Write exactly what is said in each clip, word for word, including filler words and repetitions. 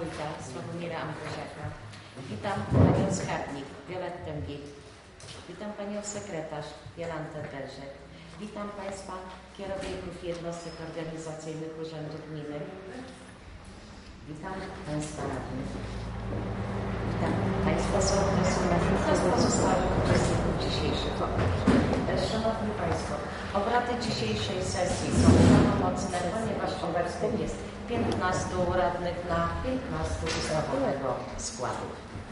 wójta Sławomira Ambroziaka. Witam panią skarbnik Violettę Git. Witam panią sekretarz Jolantę Delżek. Witam państwa kierowników jednostek organizacyjnych Urzędu Gminy. Witam państwa radnych. Witam państwa sołtysów oraz pozostałych uczestników dzisiejszych obrad. Szanowni państwo, obrady dzisiejszej sesji są prawomocne, ponieważ obecnych jest piętnastu radnych na piętnastu ustawowego składu.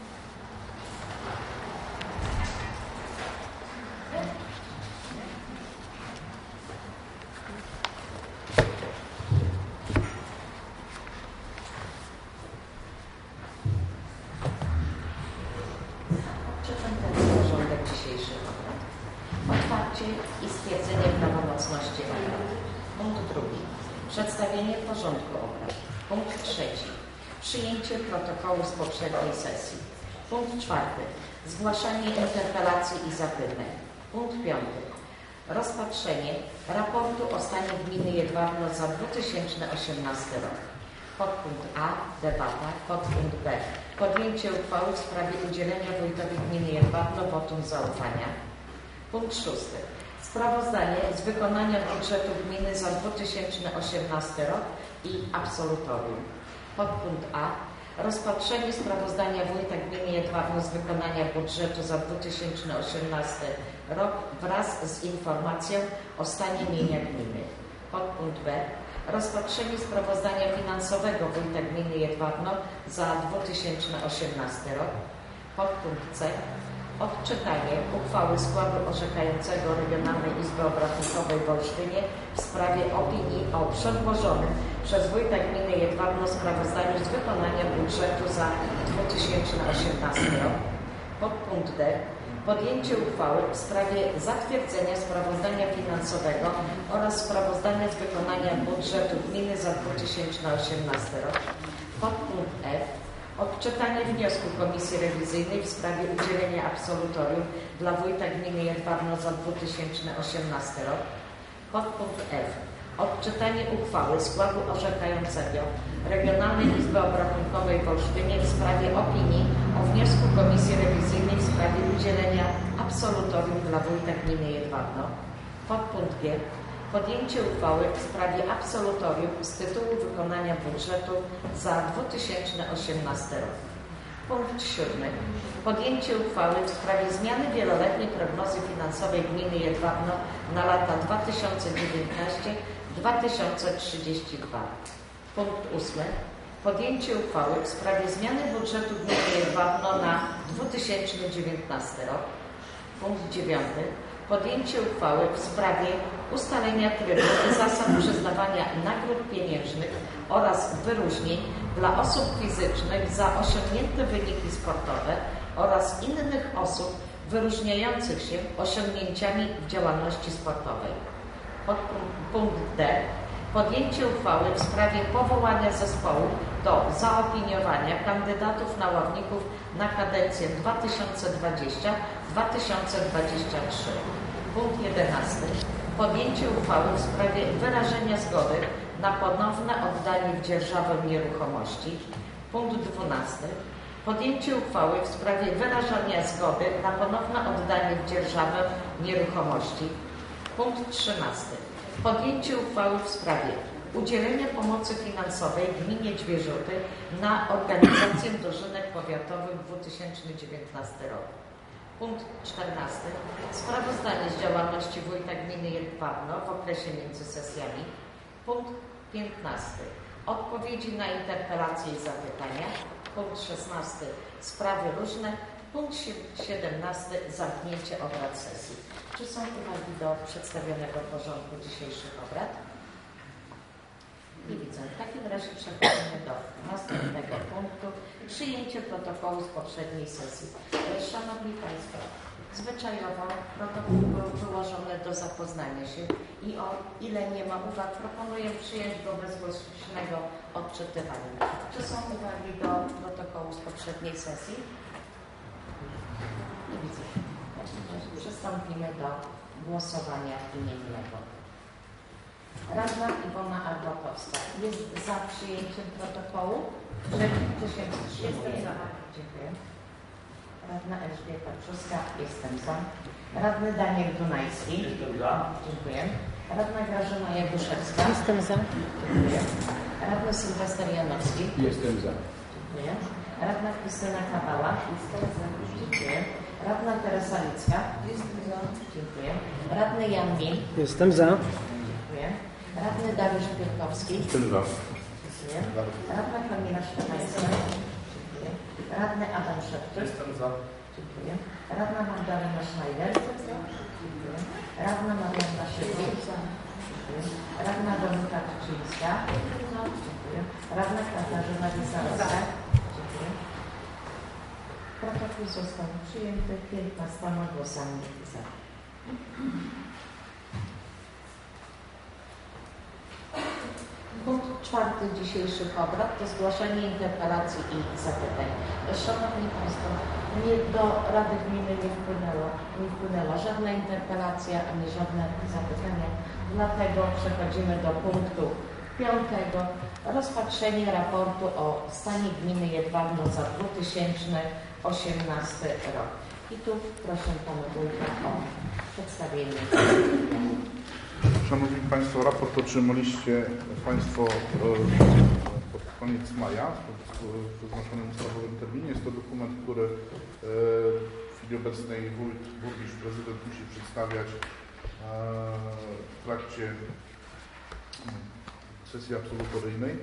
Odczytam teraz porządek dzisiejszych obrad. Otwarcie i stwierdzenie prawomocności obrad. Punkt drugi. Przedstawienie porządku obrad. Punkt trzeci. Przyjęcie protokołu z poprzedniej sesji. Punkt czwarty. Zgłaszanie interpelacji i zapytań. Punkt piąty. Rozpatrzenie raportu o stanie gminy Jedwabno za dwa tysiące osiemnasty rok. Podpunkt A. Debata. Podpunkt B. Podjęcie uchwały w sprawie udzielenia wójtowi gminy Jedwabno wotum zaufania. Punkt szósty. Sprawozdanie z wykonania budżetu gminy za dwa tysiące osiemnasty rok i absolutorium. Podpunkt A. Rozpatrzenie sprawozdania wójta gminy Jedwabno z wykonania budżetu za dwa tysiące osiemnasty rok wraz z informacją o stanie mienia gminy. Podpunkt B. Rozpatrzenie sprawozdania finansowego wójta gminy Jedwabno za dwa tysiące osiemnasty rok. Podpunkt C. Odczytanie uchwały składu orzekającego Regionalnej Izby Obrachunkowej w Olsztynie w sprawie opinii o przedłożonym przez wójta gminy Jedwabno sprawozdaniu z wykonania budżetu za dwa tysiące osiemnasty rok. Podpunkt D. Podjęcie uchwały w sprawie zatwierdzenia sprawozdania finansowego oraz sprawozdania z wykonania budżetu gminy za dwa tysiące osiemnasty rok. Podpunkt F. Odczytanie wniosku Komisji Rewizyjnej w sprawie udzielenia absolutorium dla wójta gminy Jedwabno za dwa tysiące osiemnasty rok. Podpunkt F. Odczytanie uchwały składu orzekającego Regionalnej Izby Obrachunkowej w Olsztynie w sprawie opinii o wniosku Komisji Rewizyjnej w sprawie udzielenia absolutorium dla wójta gminy Jedwabno. Podpunkt G. Podjęcie uchwały w sprawie absolutorium z tytułu wykonania budżetu za dwa tysiące osiemnasty rok. Punkt siódmy. Podjęcie uchwały w sprawie zmiany wieloletniej prognozy finansowej gminy Jedwabno na lata dwa tysiące dziewiętnasty do dwa tysiące trzydziestego drugiego. Punkt ósmy. Podjęcie uchwały w sprawie zmiany budżetu gminy Jedwabno na dwa tysiące dziewiętnasty rok. Punkt dziewiąty. Podjęcie uchwały w sprawie ustalenia trybu i zasad przyznawania nagród pieniężnych oraz wyróżnień dla osób fizycznych za osiągnięte wyniki sportowe oraz innych osób wyróżniających się osiągnięciami w działalności sportowej. Punkt D. Podjęcie uchwały w sprawie powołania zespołu do zaopiniowania kandydatów na ławników na kadencję dwa tysiące dwudziesty do dwa tysiące dwudziestego trzeciego. Punkt jedenasty. Podjęcie uchwały w sprawie wyrażenia zgody na ponowne oddanie w dzierżawę nieruchomości. Punkt dwunasty. Podjęcie uchwały w sprawie wyrażenia zgody na ponowne oddanie w dzierżawę nieruchomości. Punkt trzynasty. Podjęcie uchwały w sprawie udzielenia pomocy finansowej gminie Dźwierzuty na organizację dożynek powiatowych w dwa tysiące dziewiętnastym roku. Punkt czternasty. Sprawozdanie z działalności wójta gminy Jedwabno w okresie między sesjami. Punkt piętnasty. Odpowiedzi na interpelacje i zapytania. Punkt szesnasty. Sprawy różne. Punkt siedemnasty. Zamknięcie obrad sesji. Czy są uwagi do przedstawionego porządku dzisiejszych obrad? Nie widzę. W takim razie przechodzimy do następnego punktu. Przyjęcie protokołu z poprzedniej sesji. Szanowni Państwo, zwyczajowo protokół był wyłożony do zapoznania się i o ile nie ma uwag, proponuję przyjąć go bezgłośnego odczytywania. Czy są uwagi do protokołu z poprzedniej sesji? Nie widzę. Przystąpimy do głosowania imiennego. Radna Iwona Arbatowska jest za przyjęciem protokołu? tysiąc trzysta. Jestem za. Dziękuję. Radna Elżbieta Brzuska. Jestem za. Radny Daniel Dunajski. Jestem za. Dziękuję. Radna Grażyna Jaguszewska. Jestem za. Dziękuję. Radny Sylwester Janowski. Jestem za. Dziękuję. Radna Krystyna Kawała. Jestem za. Dziękuję. Radna Teresa Licka. Jestem za. Dziękuję. Radny Jan Min. Jestem za. Dziękuję. Radny Dariusz Piórkowski. Jestem za. Dziękuję. Radna Kamila Szczepańska. Dziękuję. Radny Adam Szepty. Jestem za. Dziękuję. Radna Magdalena Schneider. Dziękuję. Radna Marianna Szybik. Dziękuję. Radna Dominika Czyńska. Dziękuję. Radna Katarzyna Wysarska. Dziękuję. Protokół został przyjęty piętnastoma głosami za. Punkt czwarty dzisiejszych obrad to zgłoszenie interpelacji i zapytań. Szanowni Państwo, nie, do Rady Gminy nie wpłynęło, nie wpłynęła żadna interpelacja ani żadne zapytania, dlatego przechodzimy do punktu piątego. Rozpatrzenie raportu o stanie gminy Jedwabno za dwa tysiące osiemnasty rok. I tu proszę Pana Wójta o przedstawienie. Szanowni Państwo, raport otrzymaliście Państwo pod koniec maja w wyznaczonym ustawowym terminie. Jest to dokument, który w chwili obecnej wójt, burmistrz, prezydent musi przedstawiać w trakcie sesji absolutoryjnej.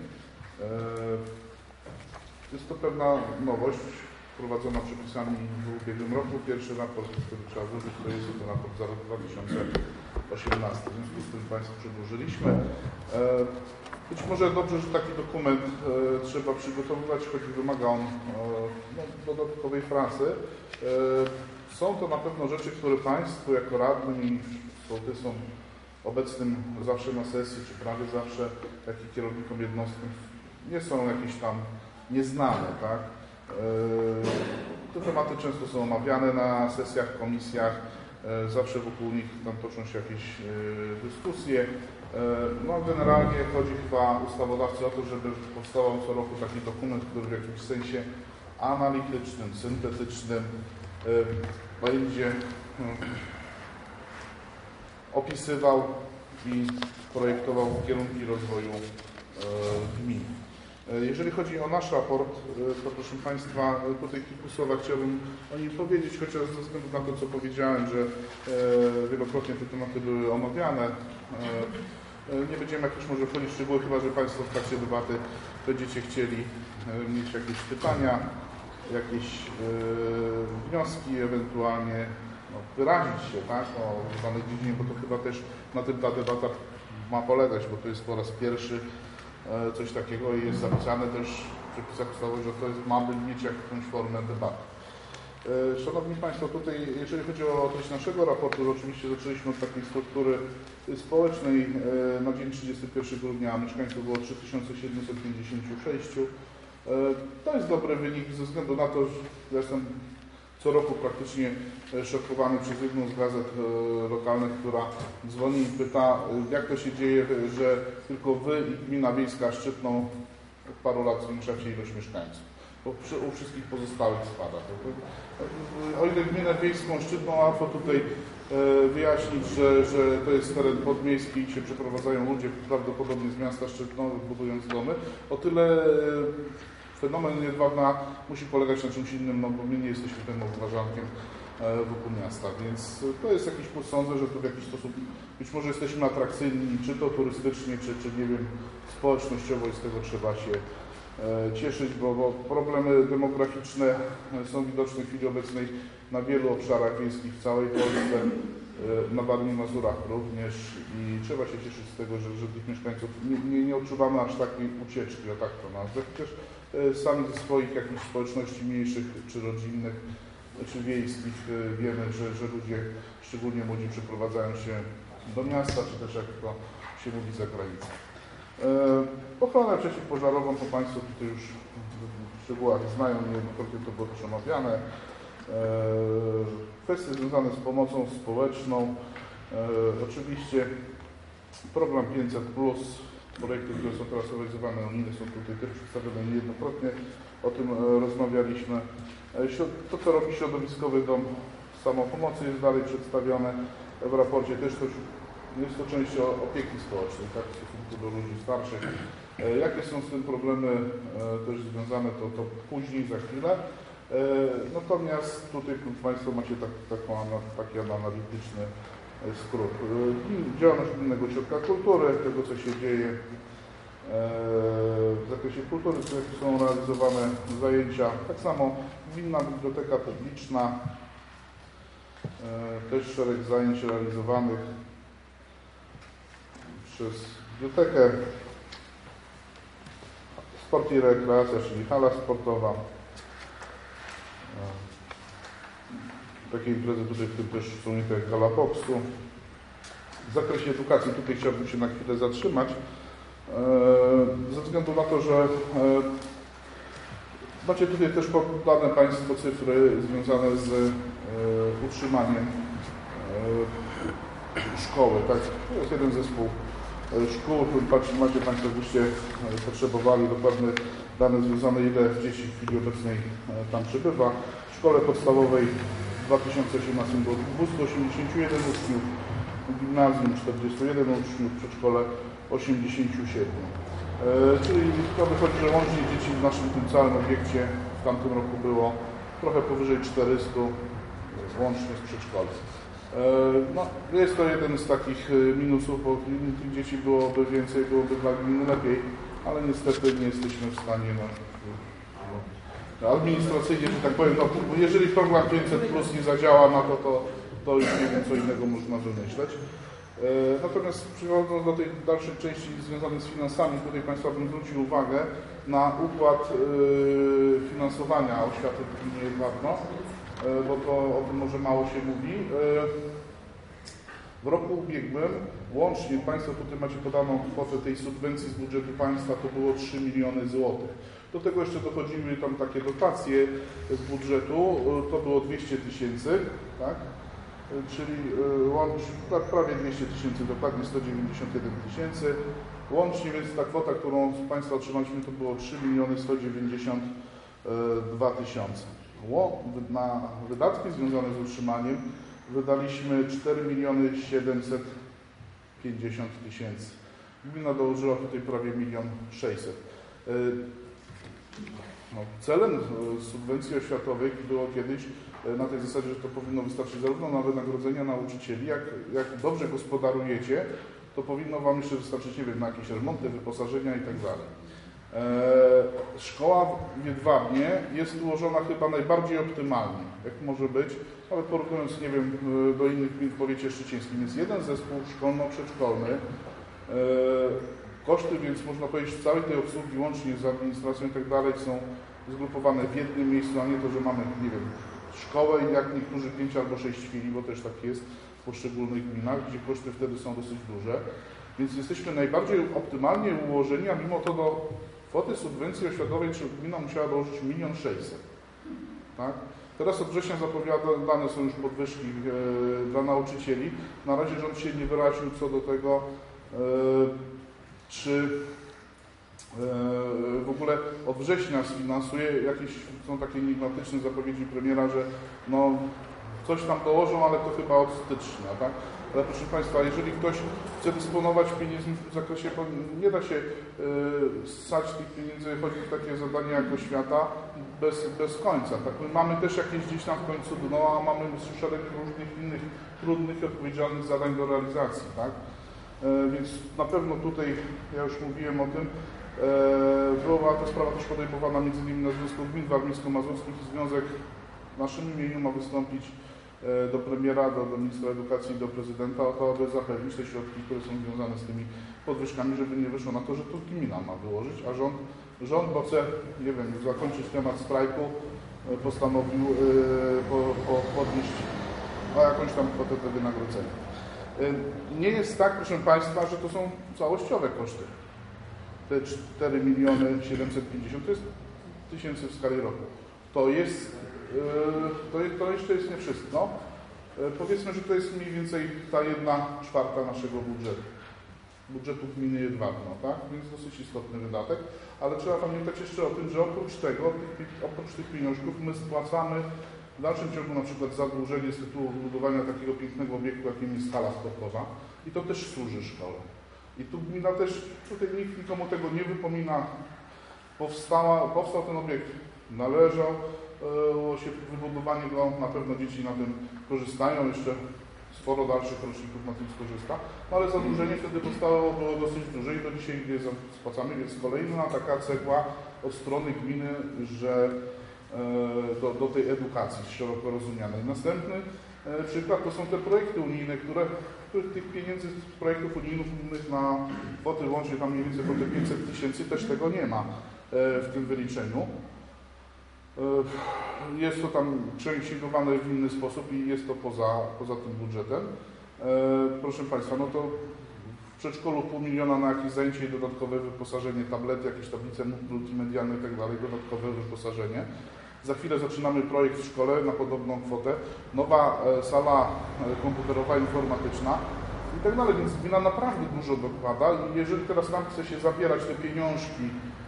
Jest to pewna nowość wprowadzona przepisami w ubiegłym roku. Pierwszy raport, który trzeba włożyć, to jest to raport za rok dwa tysiące osiemnasty. W związku z tym Państwu przedłożyliśmy. Być może dobrze, że taki dokument trzeba przygotowywać, choć wymaga on no, dodatkowej pracy. Są to na pewno rzeczy, które Państwu jako radnym i sołtysom obecnym zawsze na sesji, czy prawie zawsze, jak i kierownikom jednostków nie są jakieś tam nieznane, tak? Te tematy często są omawiane na sesjach, komisjach, zawsze wokół nich tam toczą się jakieś dyskusje. No generalnie chodzi chyba ustawodawcy o to, żeby powstawał co roku taki dokument, który w jakimś sensie analitycznym, syntetycznym będzie opisywał i projektował kierunki rozwoju gmin. Jeżeli chodzi o nasz raport, to proszę Państwa, tutaj kilku słowach chciałbym o nim powiedzieć, chociaż ze względu na to, co powiedziałem, że wielokrotnie te tematy były omawiane. Nie będziemy jakoś może wchodzić w szczegóły, chyba że Państwo w trakcie debaty będziecie chcieli mieć jakieś pytania, jakieś wnioski, ewentualnie no, wyrazić się tak, o danej dziedzinie, bo to chyba też na tym ta debata ma polegać, bo to jest po raz pierwszy coś takiego i jest zapisane też w przepisach ustawowych, że to jest, mamy mieć jakąś formę debaty. Szanowni Państwo, tutaj jeżeli chodzi o treść naszego raportu, to oczywiście zaczęliśmy od takiej struktury społecznej. Na dzień trzydziestego pierwszego grudnia mieszkańców było trzy tysiące siedemset pięćdziesiąt sześć. To jest dobry wynik ze względu na to, że ja jestem co roku praktycznie szokowany przez jedną z gazet lokalnych, która dzwoni i pyta, jak to się dzieje, że tylko Wy i Gmina Wiejska Szczytną od paru lat zwiększacie ilość mieszkańców, bo przy, u wszystkich pozostałych spada. O ile Gminę Wiejską Szczytną łatwo tutaj wyjaśnić, że, że to jest teren podmiejski i się przeprowadzają ludzie prawdopodobnie z miasta Szczytnowych, budując domy, o tyle fenomen Jedwabna musi polegać na czymś innym, no bo my nie jesteśmy termowłażankiem wokół miasta, więc to jest jakiś plus. Sądzę, że tu w jakiś sposób być może jesteśmy atrakcyjni, czy to turystycznie, czy, czy nie wiem, społecznościowo i z tego trzeba się cieszyć, bo, bo problemy demograficzne są widoczne w chwili obecnej na wielu obszarach wiejskich w całej Polsce, na Warmii i Mazurach również i trzeba się cieszyć z tego, że, że tych mieszkańców nie, nie, nie odczuwamy aż takiej ucieczki, o tak to nazwę, chociaż sami ze swoich jakichś społeczności mniejszych czy rodzinnych, czy wiejskich wiemy, że, że ludzie, szczególnie młodzi, przeprowadzają się do miasta, czy też jak to się mówi za granicą. Ochronę przeciwpożarową to Państwo tutaj już w szczegółach znają, niejednokrotnie to było też omawiane. Kwestie związane z pomocą społeczną. Oczywiście program pięćset plus, projekty, które są teraz realizowane unijne, są tutaj też przedstawione niejednokrotnie, o tym rozmawialiśmy. To, co robi Środowiskowy Dom Samopomocy, jest dalej przedstawione w raporcie, też to, jest to część opieki społecznej, tak, w stosunku do ludzi starszych. Jakie są z tym problemy też związane, to, to później, za chwilę. Natomiast tutaj Państwo macie tak, taką, taki analityczny skrót. Działalność Gminnego Ośrodka Kultury, tego co się dzieje w zakresie kultury, jakie są realizowane zajęcia. Tak samo Gminna Biblioteka Publiczna, też szereg zajęć realizowanych przez bibliotekę. Sport i rekreacja, czyli hala sportowa. Takie imprezy tutaj, w tym też są nie jak hala boksu. W zakresie edukacji tutaj chciałbym się na chwilę zatrzymać, ze względu na to, że macie tutaj też podane Państwo cyfry związane z utrzymaniem szkoły. Tak? To jest jeden zespół szkół, macie Państwo, jakbyście potrzebowali dokładne dane związane, ile dzieci w chwili obecnej tam przebywa. W szkole podstawowej w dwa tysiące osiemnastym było dwieście osiemdziesiąt jeden uczniów, w gimnazjum czterdzieści jeden uczniów, w przedszkole osiemdziesiąt siedem. E, czyli to wychodzi, że łącznie dzieci w naszym tym całym obiekcie w tamtym roku było trochę powyżej czterystu, łącznie z przedszkolem. No, jest to jeden z takich minusów, bo tych dzieci byłoby więcej, byłoby dla gminy lepiej, ale niestety nie jesteśmy w stanie no, no, administracyjnie, że tak powiem, no, jeżeli program pięćset plus nie zadziała, no to, to, to już nie wiem, co innego można wymyśleć. Natomiast przechodząc do tej dalszej części związanej z finansami, tutaj Państwa bym zwrócił uwagę na układ finansowania oświaty w gminie Jedwabno, bo to o tym może mało się mówi. W roku ubiegłym łącznie Państwo tutaj macie podaną kwotę tej subwencji z budżetu państwa, to było trzy miliony złotych. Do tego jeszcze dochodziły tam takie dotacje z budżetu, to było dwieście tysięcy, tak? Czyli łącznie prawie dwieście tysięcy, dokładnie sto dziewięćdziesiąt jeden tysięcy. Łącznie więc ta kwota, którą z Państwa otrzymaliśmy, to było trzy miliony sto dziewięćdziesiąt dwa tysiące. Na wydatki związane z utrzymaniem wydaliśmy cztery miliony siedemset pięćdziesiąt tysięcy. Gmina dołożyła tutaj prawie milion sześćset. No, celem subwencji oświatowej było kiedyś na tej zasadzie, że to powinno wystarczyć zarówno na wynagrodzenia nauczycieli, jak, jak dobrze gospodarujecie, to powinno Wam jeszcze wystarczyć, nie wiem, na jakieś remonty, wyposażenia i tak dalej. Szkoła w Jedwabnie jest ułożona chyba najbardziej optymalnie, jak może być, ale porównując, nie wiem, do innych gmin w powiecie szczecińskim, jest jeden zespół szkolno-przedszkolny. Koszty, więc można powiedzieć, całej tej obsługi, łącznie z administracją i tak dalej, są zgrupowane w jednym miejscu, a nie to, że mamy, nie wiem, szkołę i jak niektórzy pięć albo sześć chwili, bo też tak jest w poszczególnych gminach, gdzie koszty wtedy są dosyć duże. Więc jesteśmy najbardziej optymalnie ułożeni, a mimo to do kwoty subwencji oświatowej gmina musiała dołożyć milion sześćset. Tak? Teraz od września zapowiadane są już podwyżki e, dla nauczycieli. Na razie rząd się nie wyraził co do tego, e, czy e, w ogóle od września sfinansuje. Jakieś są takie enigmatyczne zapowiedzi premiera, że no, coś tam dołożą, ale to chyba od stycznia. Tak? Ale proszę Państwa, jeżeli ktoś chce dysponować pieniędzmi w tym zakresie, to nie da się yy, ssać tych pieniędzy, chodzi o takie zadania jak oświata bez, bez końca. Tak? My mamy też jakieś gdzieś tam w końcu dno, a mamy szereg różnych innych trudnych i odpowiedzialnych zadań do realizacji. Tak? Yy, więc na pewno tutaj, ja już mówiłem o tym, yy, była ta sprawa też podejmowana między innymi na Związku Gmin Warmińsko-Mazurskich i Związek w naszym imieniu ma wystąpić do premiera, do, do ministra edukacji i do prezydenta o to, aby zapewnić te środki, które są związane z tymi podwyżkami, żeby nie wyszło na to, że to gmina ma wyłożyć, a rząd, rząd bo chce, nie wiem, zakończyć temat strajku, postanowił yy, po, po, podnieść o jakąś tam kwotę te wynagrodzenia. Yy, nie jest tak, proszę Państwa, że to są całościowe koszty. Te cztery miliony siedemset pięćdziesiąt to jest tysięcy w skali roku. To jest To, to jeszcze jest nie wszystko. Powiedzmy, że to jest mniej więcej ta jedna czwarta naszego budżetu. budżetu gminy Jedwabno, tak? Więc dosyć istotny wydatek, ale trzeba pamiętać jeszcze o tym, że oprócz tego, oprócz tych pieniążków my spłacamy w dalszym ciągu na przykład zadłużenie z tytułu wybudowania takiego pięknego obiektu, jakim jest hala sportowa i to też służy szkole. I tu gmina też, tutaj nikt nikomu tego nie wypomina, powstała, powstał ten obiekt, należało się wybudowanie go, na pewno dzieci na tym korzystają, jeszcze sporo dalszych roczników na tym skorzysta, no ale zadłużenie wtedy powstało było dosyć duże i do dzisiaj je spłacamy, więc kolejna taka cegła od strony gminy, że do, do tej edukacji szeroko rozumianej. Następny przykład to są te projekty unijne, które których tych pieniędzy z projektów unijnych na kwoty łącznie tam mniej więcej po te pięćset tysięcy też tego nie ma w tym wyliczeniu. Jest to tam księgowane w inny sposób i jest to poza, poza tym budżetem. Proszę Państwa, no to w przedszkolu pół miliona na jakieś zajęcie i dodatkowe wyposażenie, tablety, jakieś tablice multimedialne i tak dalej, dodatkowe wyposażenie. Za chwilę zaczynamy projekt w szkole na podobną kwotę. Nowa sala komputerowa, informatyczna i tak dalej, więc gmina naprawdę dużo dokłada i jeżeli teraz nam chce się zabierać te pieniążki,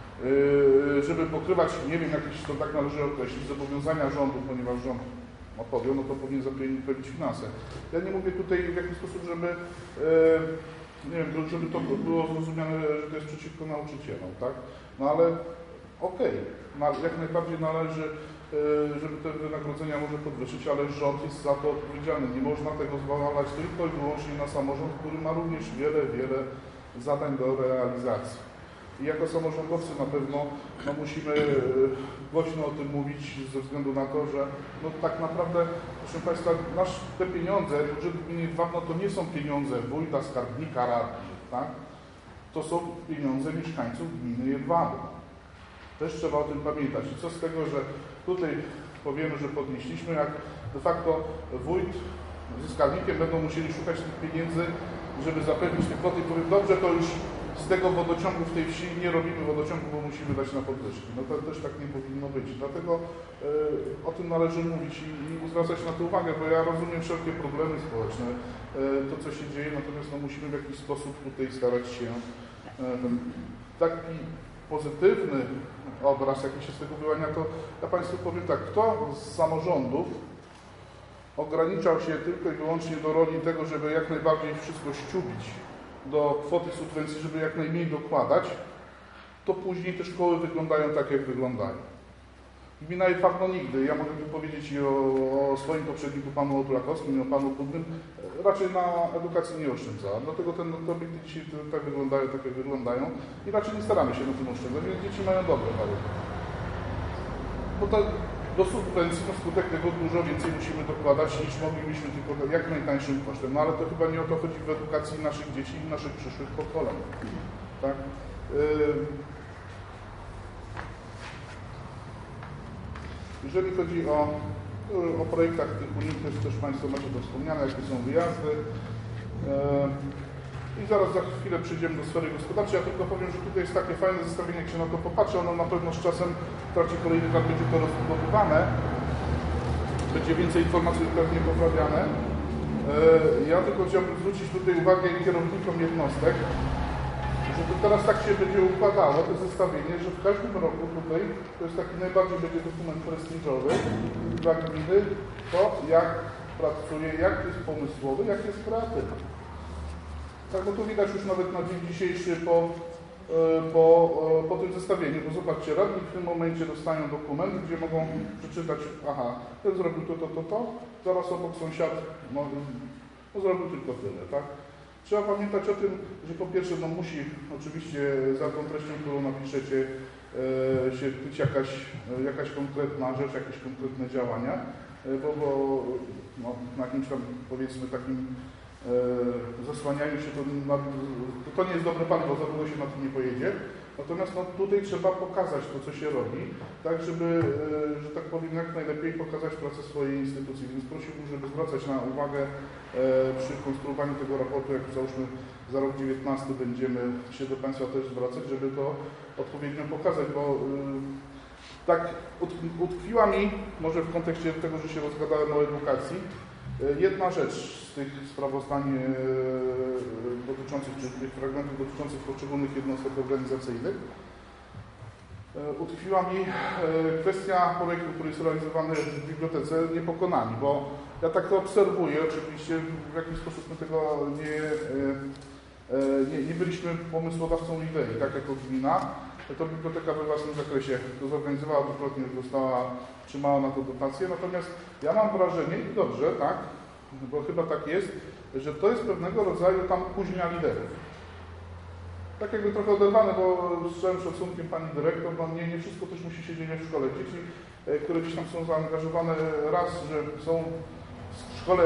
żeby pokrywać, nie wiem, jakieś, to tak należy określić, zobowiązania rządu, ponieważ rząd odpowiedział, no to powinien zapewnić finanse. Ja nie mówię tutaj w jakiś sposób, żeby, nie wiem, żeby to było zrozumiane, że to jest przeciwko nauczycielom, tak? No ale okej, okay, jak najbardziej należy, żeby te wynagrodzenia może podwyższyć, ale rząd jest za to odpowiedzialny. Nie można tego zwalać tylko i wyłącznie na samorząd, który ma również wiele, wiele zadań do realizacji. I jako samorządowcy na pewno no, musimy głośno o tym mówić ze względu na to, że no, tak naprawdę, proszę Państwa, nasz, te pieniądze, budżet gminy Jedwabno to nie są pieniądze wójta, skarbnika, radnych, tak? To są pieniądze mieszkańców gminy Jedwabno. Też trzeba o tym pamiętać. I co z tego, że tutaj powiemy, że podnieśliśmy, jak de facto wójt ze skarbnikiem będą musieli szukać tych pieniędzy, żeby zapewnić te kwoty, powiem, dobrze, to już z tego wodociągu w tej wsi nie robimy wodociągu, bo musimy dać na podwyżki. No to też tak nie powinno być. Dlatego y, o tym należy mówić i, i zwracać na to uwagę, bo ja rozumiem wszelkie problemy społeczne, y, to co się dzieje, natomiast no, musimy w jakiś sposób tutaj starać się y, taki pozytywny obraz, jaki się z tego wyłania, to ja Państwu powiem tak, kto z samorządów ograniczał się tylko i wyłącznie do roli tego, żeby jak najbardziej wszystko ściubić do kwoty subwencji, żeby jak najmniej dokładać, to później te szkoły wyglądają tak, jak wyglądają. Gmina Jedwabno nigdy, ja mogę tu powiedzieć i o, o swoim poprzedniku, panu Otulakowskim i o panu Pudnym, raczej na edukacji nie oszczędzała. Dlatego te obiekty dzisiaj tak wyglądają, tak jak wyglądają i raczej nie staramy się na tym oszczędzać, więc dzieci mają dobre warunki. Bo to do subwencji na skutek tego dużo więcej musimy dokładać niż moglibyśmy tylko jak najtańszym kosztem. No ale to chyba nie o to chodzi w edukacji naszych dzieci i naszych przyszłych pokoleń. Tak? Yy... Jeżeli chodzi o, o projektach tych unijnych, też Państwo macie to wspomniane, jakie są wyjazdy. I zaraz za chwilę przejdziemy do sfery gospodarczej. Ja tylko powiem, że tutaj jest takie fajne zestawienie, jak się na to popatrzy. Ono na pewno z czasem w trakcie kolejnych lat będzie to rozbudowywane. Będzie więcej informacji pewnie poprawiane. Ja tylko chciałbym zwrócić tutaj uwagę kierownikom jednostek, że to teraz tak się będzie układało, to zestawienie, że w każdym roku tutaj, to jest taki najbardziej będzie dokument prestiżowy dla gminy, to jak pracuje, jak jest pomysłowy, jak jest kreatywny. Tak, no tu widać już nawet na dzień dzisiejszy po, po, po tym zestawieniu, bo zobaczcie, radni w tym momencie dostają dokument, gdzie mogą przeczytać, aha, ten zrobił to, to, to, to, zaraz obok sąsiad, no, no zrobił tylko tyle, tak? Trzeba pamiętać o tym, że po pierwsze no, musi oczywiście za tą treścią, którą napiszecie, e, się być jakaś, jakaś konkretna rzecz, jakieś konkretne działania, e, bo, bo no, na jakimś tam powiedzmy takim e, zasłanianiu się, to, na, to, to nie jest dobre paliwo, za długo się na tym nie pojedzie. Natomiast no, tutaj trzeba pokazać to, co się robi, tak żeby, e, że tak powiem, jak najlepiej pokazać pracę swojej instytucji. Więc prosiłbym, żeby zwracać na uwagę e, przy konstruowaniu tego raportu, jak załóżmy za rok dziewiętnasty będziemy się do Państwa też zwracać, żeby to odpowiednio pokazać, bo e, tak utkwiła mi, może w kontekście tego, że się rozgadałem o edukacji, Jedna rzecz z tych sprawozdań dotyczących, czy tych fragmentów dotyczących poszczególnych jednostek organizacyjnych utkwiła mi kwestia projektu, który jest realizowany w bibliotece Niepokonani, bo ja tak to obserwuję, oczywiście w jakiś sposób my tego nie, nie, nie byliśmy pomysłodawcą idei, tak jako gmina. To biblioteka we własnym zakresie to zorganizowała, dwukrotnie już dostała, trzymała na to dotację, natomiast ja mam wrażenie, i dobrze, tak, bo chyba tak jest, że to jest pewnego rodzaju tam kuźnia liderów. Tak jakby trochę oderwane, bo z całym szacunkiem pani dyrektor, no nie, nie wszystko też musi się dziać w szkole. Dzieci, które gdzieś tam są zaangażowane, raz, że są w szkole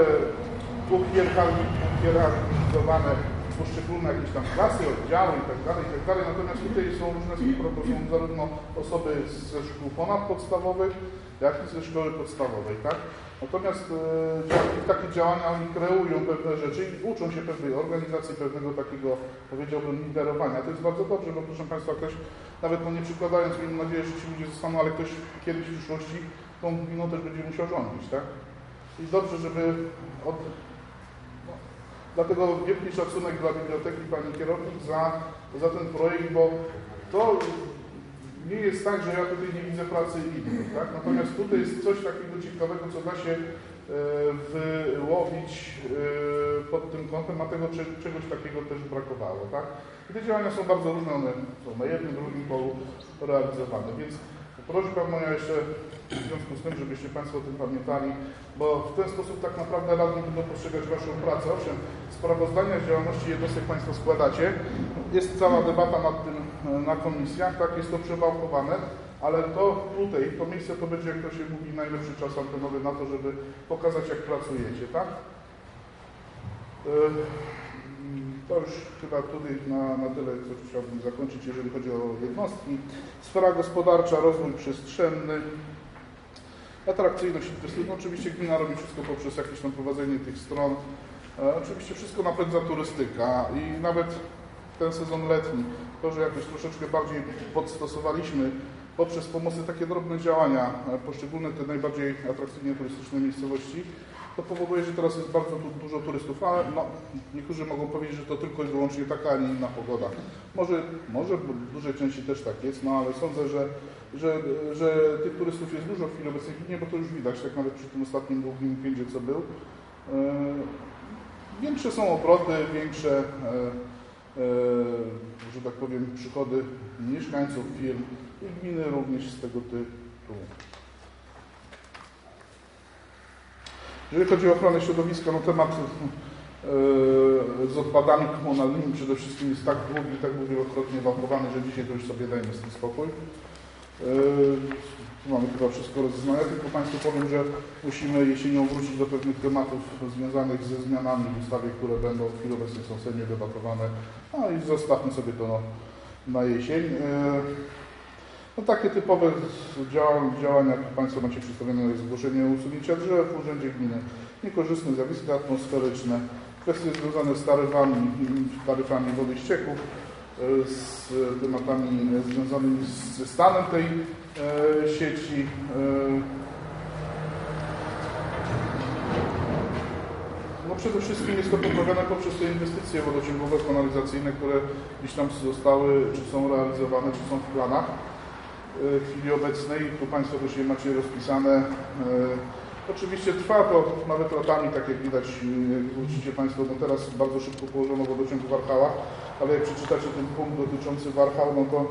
hierarchizowane poszczególne jakieś tam klasy, oddziały i tak dalej, i tak dalej. Natomiast tutaj są różne sprawy, są zarówno osoby ze szkół ponadpodstawowych, jak i ze szkoły podstawowej, tak? Natomiast e, takie działania oni kreują pewne rzeczy i uczą się pewnej organizacji, pewnego takiego, powiedziałbym, liderowania. To jest bardzo dobrze, bo proszę Państwa, ktoś, nawet no nie przykładając, mam nadzieję, że ci ludzie zostaną, ale ktoś kiedyś w przyszłości tą gminą też będzie musiał rządzić, tak? I dobrze, żeby od... No, dlatego wielki szacunek dla biblioteki pani kierownik za, za ten projekt, bo to nie jest tak, że ja tutaj nie widzę pracy innych, tak? Natomiast tutaj jest coś takiego ciekawego, co da się e, wyłowić e, pod tym kątem, a tego czegoś takiego też brakowało, tak? I te działania są bardzo różne, one są na jednym, drugim polu realizowane, więc prośba moja jeszcze w związku z tym, żebyście Państwo o tym pamiętali, bo w ten sposób tak naprawdę radni będą postrzegać Waszą pracę. Owszem, sprawozdania z działalności jednostek Państwo składacie, jest cała debata nad tym na komisjach, tak, jest to przewałkowane, ale to tutaj, to miejsce to będzie, jak to się mówi, najlepszy czas antenowy na to, żeby pokazać, jak pracujecie, tak? To już chyba tutaj na, na tyle, co chciałbym zakończyć, jeżeli chodzi o jednostki. Sfera gospodarcza, rozwój przestrzenny, atrakcyjność inwestycji. No, oczywiście gmina robi wszystko poprzez jakieś tam prowadzenie tych stron. E, oczywiście wszystko napędza turystyka i nawet ten sezon letni, to, że jakoś troszeczkę bardziej podstosowaliśmy poprzez pomocy takie drobne działania, poszczególne te najbardziej atrakcyjnie turystyczne miejscowości, to powoduje, że teraz jest bardzo tu, dużo turystów, ale no, niektórzy mogą powiedzieć, że to tylko i wyłącznie taka, a nie inna pogoda. Może, może w dużej części też tak jest, no ale sądzę, że, że, że tych turystów jest dużo w chwili obecnej, nie, bo to już widać, tak nawet przy tym ostatnim długim weekendzie, co był. Yy, większe są obroty, większe, yy, yy, że tak powiem, przychody mieszkańców, firm i gminy również z tego tytułu. Jeżeli chodzi o ochronę środowiska, no temat yy, z odpadami komunalnymi przede wszystkim jest tak długi, tak wielokrotnie wałkowany, że dzisiaj to już sobie dajmy z tym spokój. Yy, mamy chyba wszystko rozeznane, tylko Państwu powiem, że musimy jesienią wrócić do pewnych tematów związanych ze zmianami w ustawie, które będą w chwili obecnej są w Sejmie debatowane, a i zostawmy sobie to no, na jesień. Yy, No takie typowe działania, działania Państwo macie przedstawione, jest zgłoszenie usunięcia drzew w Urzędzie Gminy, niekorzystne zjawiska atmosferyczne, kwestie związane z taryfami, taryfami wody i ścieków, z tematami związanymi ze stanem tej e, sieci. E, No przede wszystkim jest to poprawiane poprzez te inwestycje wodociągowe, kanalizacyjne, które gdzieś tam zostały, czy są realizowane, czy są w planach. W chwili obecnej, tu Państwo też je macie rozpisane. E, oczywiście trwa to nawet latami, tak jak widać, jak wrócicie Państwo, no teraz bardzo szybko położono wodociąg w Warchałach, ale jak przeczytacie ten punkt dotyczący Warchał, no to e,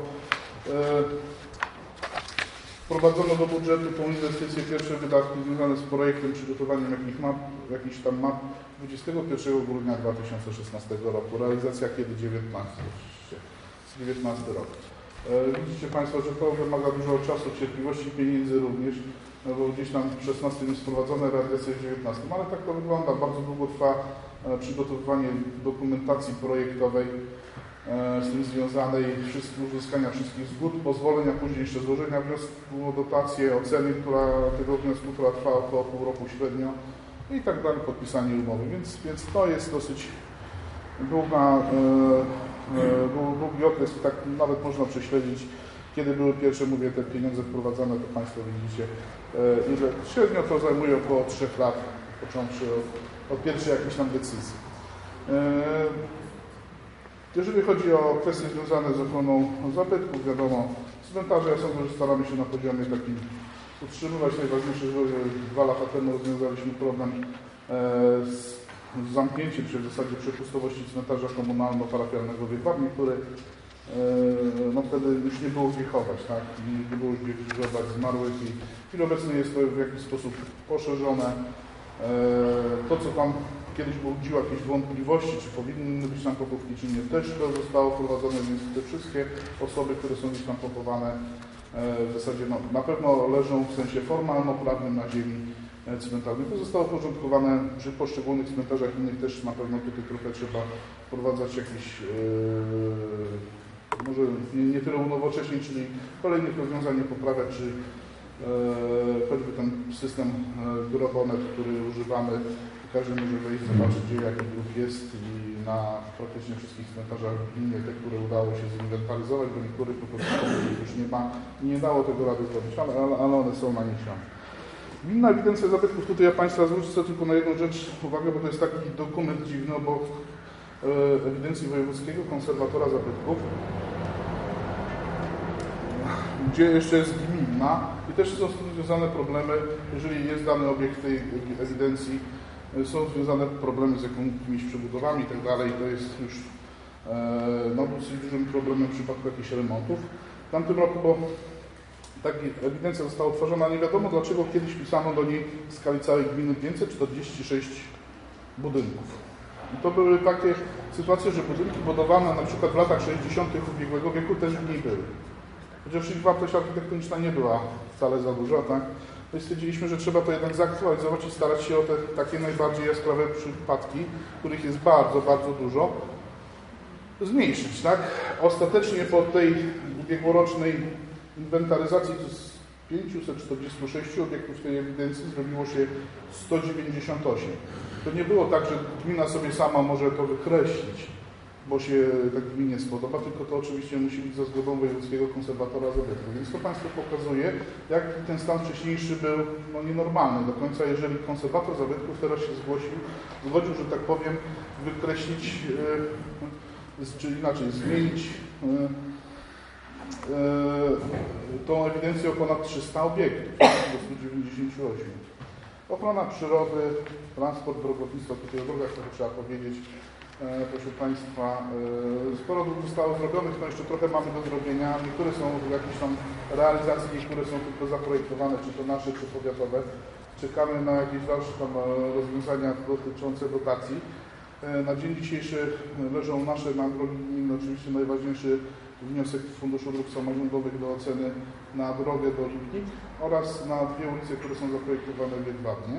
wprowadzono do budżetu tą inwestycję, pierwsze wydatki związane z projektem, przygotowaniem jakichś map, jakichś tam map dwudziestego pierwszego grudnia dwa tysiące szesnastego roku. Realizacja kiedy? dziewiętnasty rok. Widzicie Państwo, że to wymaga dużo czasu, cierpliwości, pieniędzy również, no bo gdzieś tam w szesnastym jest wprowadzone, realizacja w dziewiętnastym, ale tak to wygląda. Bardzo długo trwa przygotowywanie dokumentacji projektowej z tym związanej, uzyskania wszystkich zgód, pozwolenia, później jeszcze złożenia wniosku o dotację, oceny która, tego wniosku, która trwa około pół roku średnio i tak dalej, podpisanie umowy, więc, więc to jest dosyć długa, e, długi okres i tak nawet można prześledzić Kiedy były pierwsze, mówię, te pieniądze wprowadzane, to Państwo widzicie, ile średnio to zajmuje około trzech lat, począwszy od, od pierwszej jakiejś tam decyzji. Jeżeli chodzi o kwestie związane z ochroną zabytków, wiadomo, cmentarze, ja sądzę, że staramy się na poziomie takim utrzymywać. Najważniejsze, że dwa lata temu rozwiązaliśmy problem z, z zamknięciem, czy w zasadzie przepustowości cmentarza komunalno-parafialnego w Wietławni, który no wtedy już nie było gdzie chować, tak? Nie było gdzie krzyżować zmarłych i w chwili obecnej jest to w jakiś sposób poszerzone. To, co tam kiedyś budziło jakieś wątpliwości, czy powinny być tam pochówki, czy nie, też to zostało wprowadzone, więc te wszystkie osoby, które są gdzieś tam pochowane, w zasadzie no, na pewno leżą w sensie formalno-prawnym na ziemi cmentarnej. To zostało uporządkowane przy poszczególnych cmentarzach, innych też na pewno tutaj trochę trzeba wprowadzać jakieś yy, może nie, nie tyle unowocześnień, czyli kolejnych rozwiązań poprawiać, czy yy, choćby ten system yy, Grobonet, który używamy. Każdy może wejść, zobaczyć, gdzie jaki grób jest i na praktycznie wszystkich cmentarzach gminie, te, które udało się zinwentaryzować, bo niektórych po prostu już nie ma, nie dało tego rady zrobić, ale, ale one są naniesione. Gminna ewidencja zabytków, tutaj ja Państwa zwrócę tylko na jedną rzecz uwagę, bo to jest taki dokument dziwny obok e, ewidencji wojewódzkiego konserwatora zabytków, gdzie jeszcze jest gminna i też są z tym związane problemy, jeżeli jest dany obiekt tej ewidencji, są związane problemy z jakimiś przebudowami i tak dalej. To jest już e, no, dosyć dużym problemem w przypadku jakichś remontów. W tamtym roku, bo taka ewidencja została utworzona, nie wiadomo dlaczego kiedyś pisano do niej w skali całej gminy pięćset czterdzieści sześć budynków. I to były takie sytuacje, że budynki budowane na przykład w latach sześćdziesiątych ubiegłego wieku też w niej były. Chociaż ich wartość architektoniczna nie była wcale za duża, tak? To stwierdziliśmy, że trzeba to jednak zaktualizować i starać się o te takie najbardziej jaskrawe przypadki, których jest bardzo, bardzo dużo, zmniejszyć, tak? Ostatecznie po tej ubiegłorocznej inwentaryzacji z pięciuset czterdziestu sześciu obiektów w tej ewidencji zrobiło się sto dziewięćdziesiąt osiem. To nie było tak, że gmina sobie sama może to wykreślić, bo się tak gminie spodoba, tylko to oczywiście musi być za zgodą wojewódzkiego konserwatora zabytków. Więc to Państwu pokazuje, jak ten stan wcześniejszy był no, nienormalny do końca, jeżeli konserwator zabytków teraz się zgłosił, zgodził, że tak powiem, wykreślić, yy, czy inaczej, zmienić yy, yy, tą ewidencję o ponad trzysta obiektów, do stu dziewięćdziesięciu ośmiu. Ochrona przyrody, transport, drogownictwo, tutaj o drogach to trzeba powiedzieć. Proszę Państwa, sporo dróg zostało zrobionych, no jeszcze trochę mamy do zrobienia. Niektóre są w jakiejś tam realizacji, niektóre są tylko zaprojektowane, czy to nasze, czy powiatowe. Czekamy na jakieś dalsze tam rozwiązania dotyczące dotacji. Na dzień dzisiejszy leżą nasze na drogi gminne, oczywiście najważniejszy wniosek Funduszu Dróg Samorządowych do oceny na drogę do Lipnik oraz na dwie ulice, które są zaprojektowane w Jedwabnie.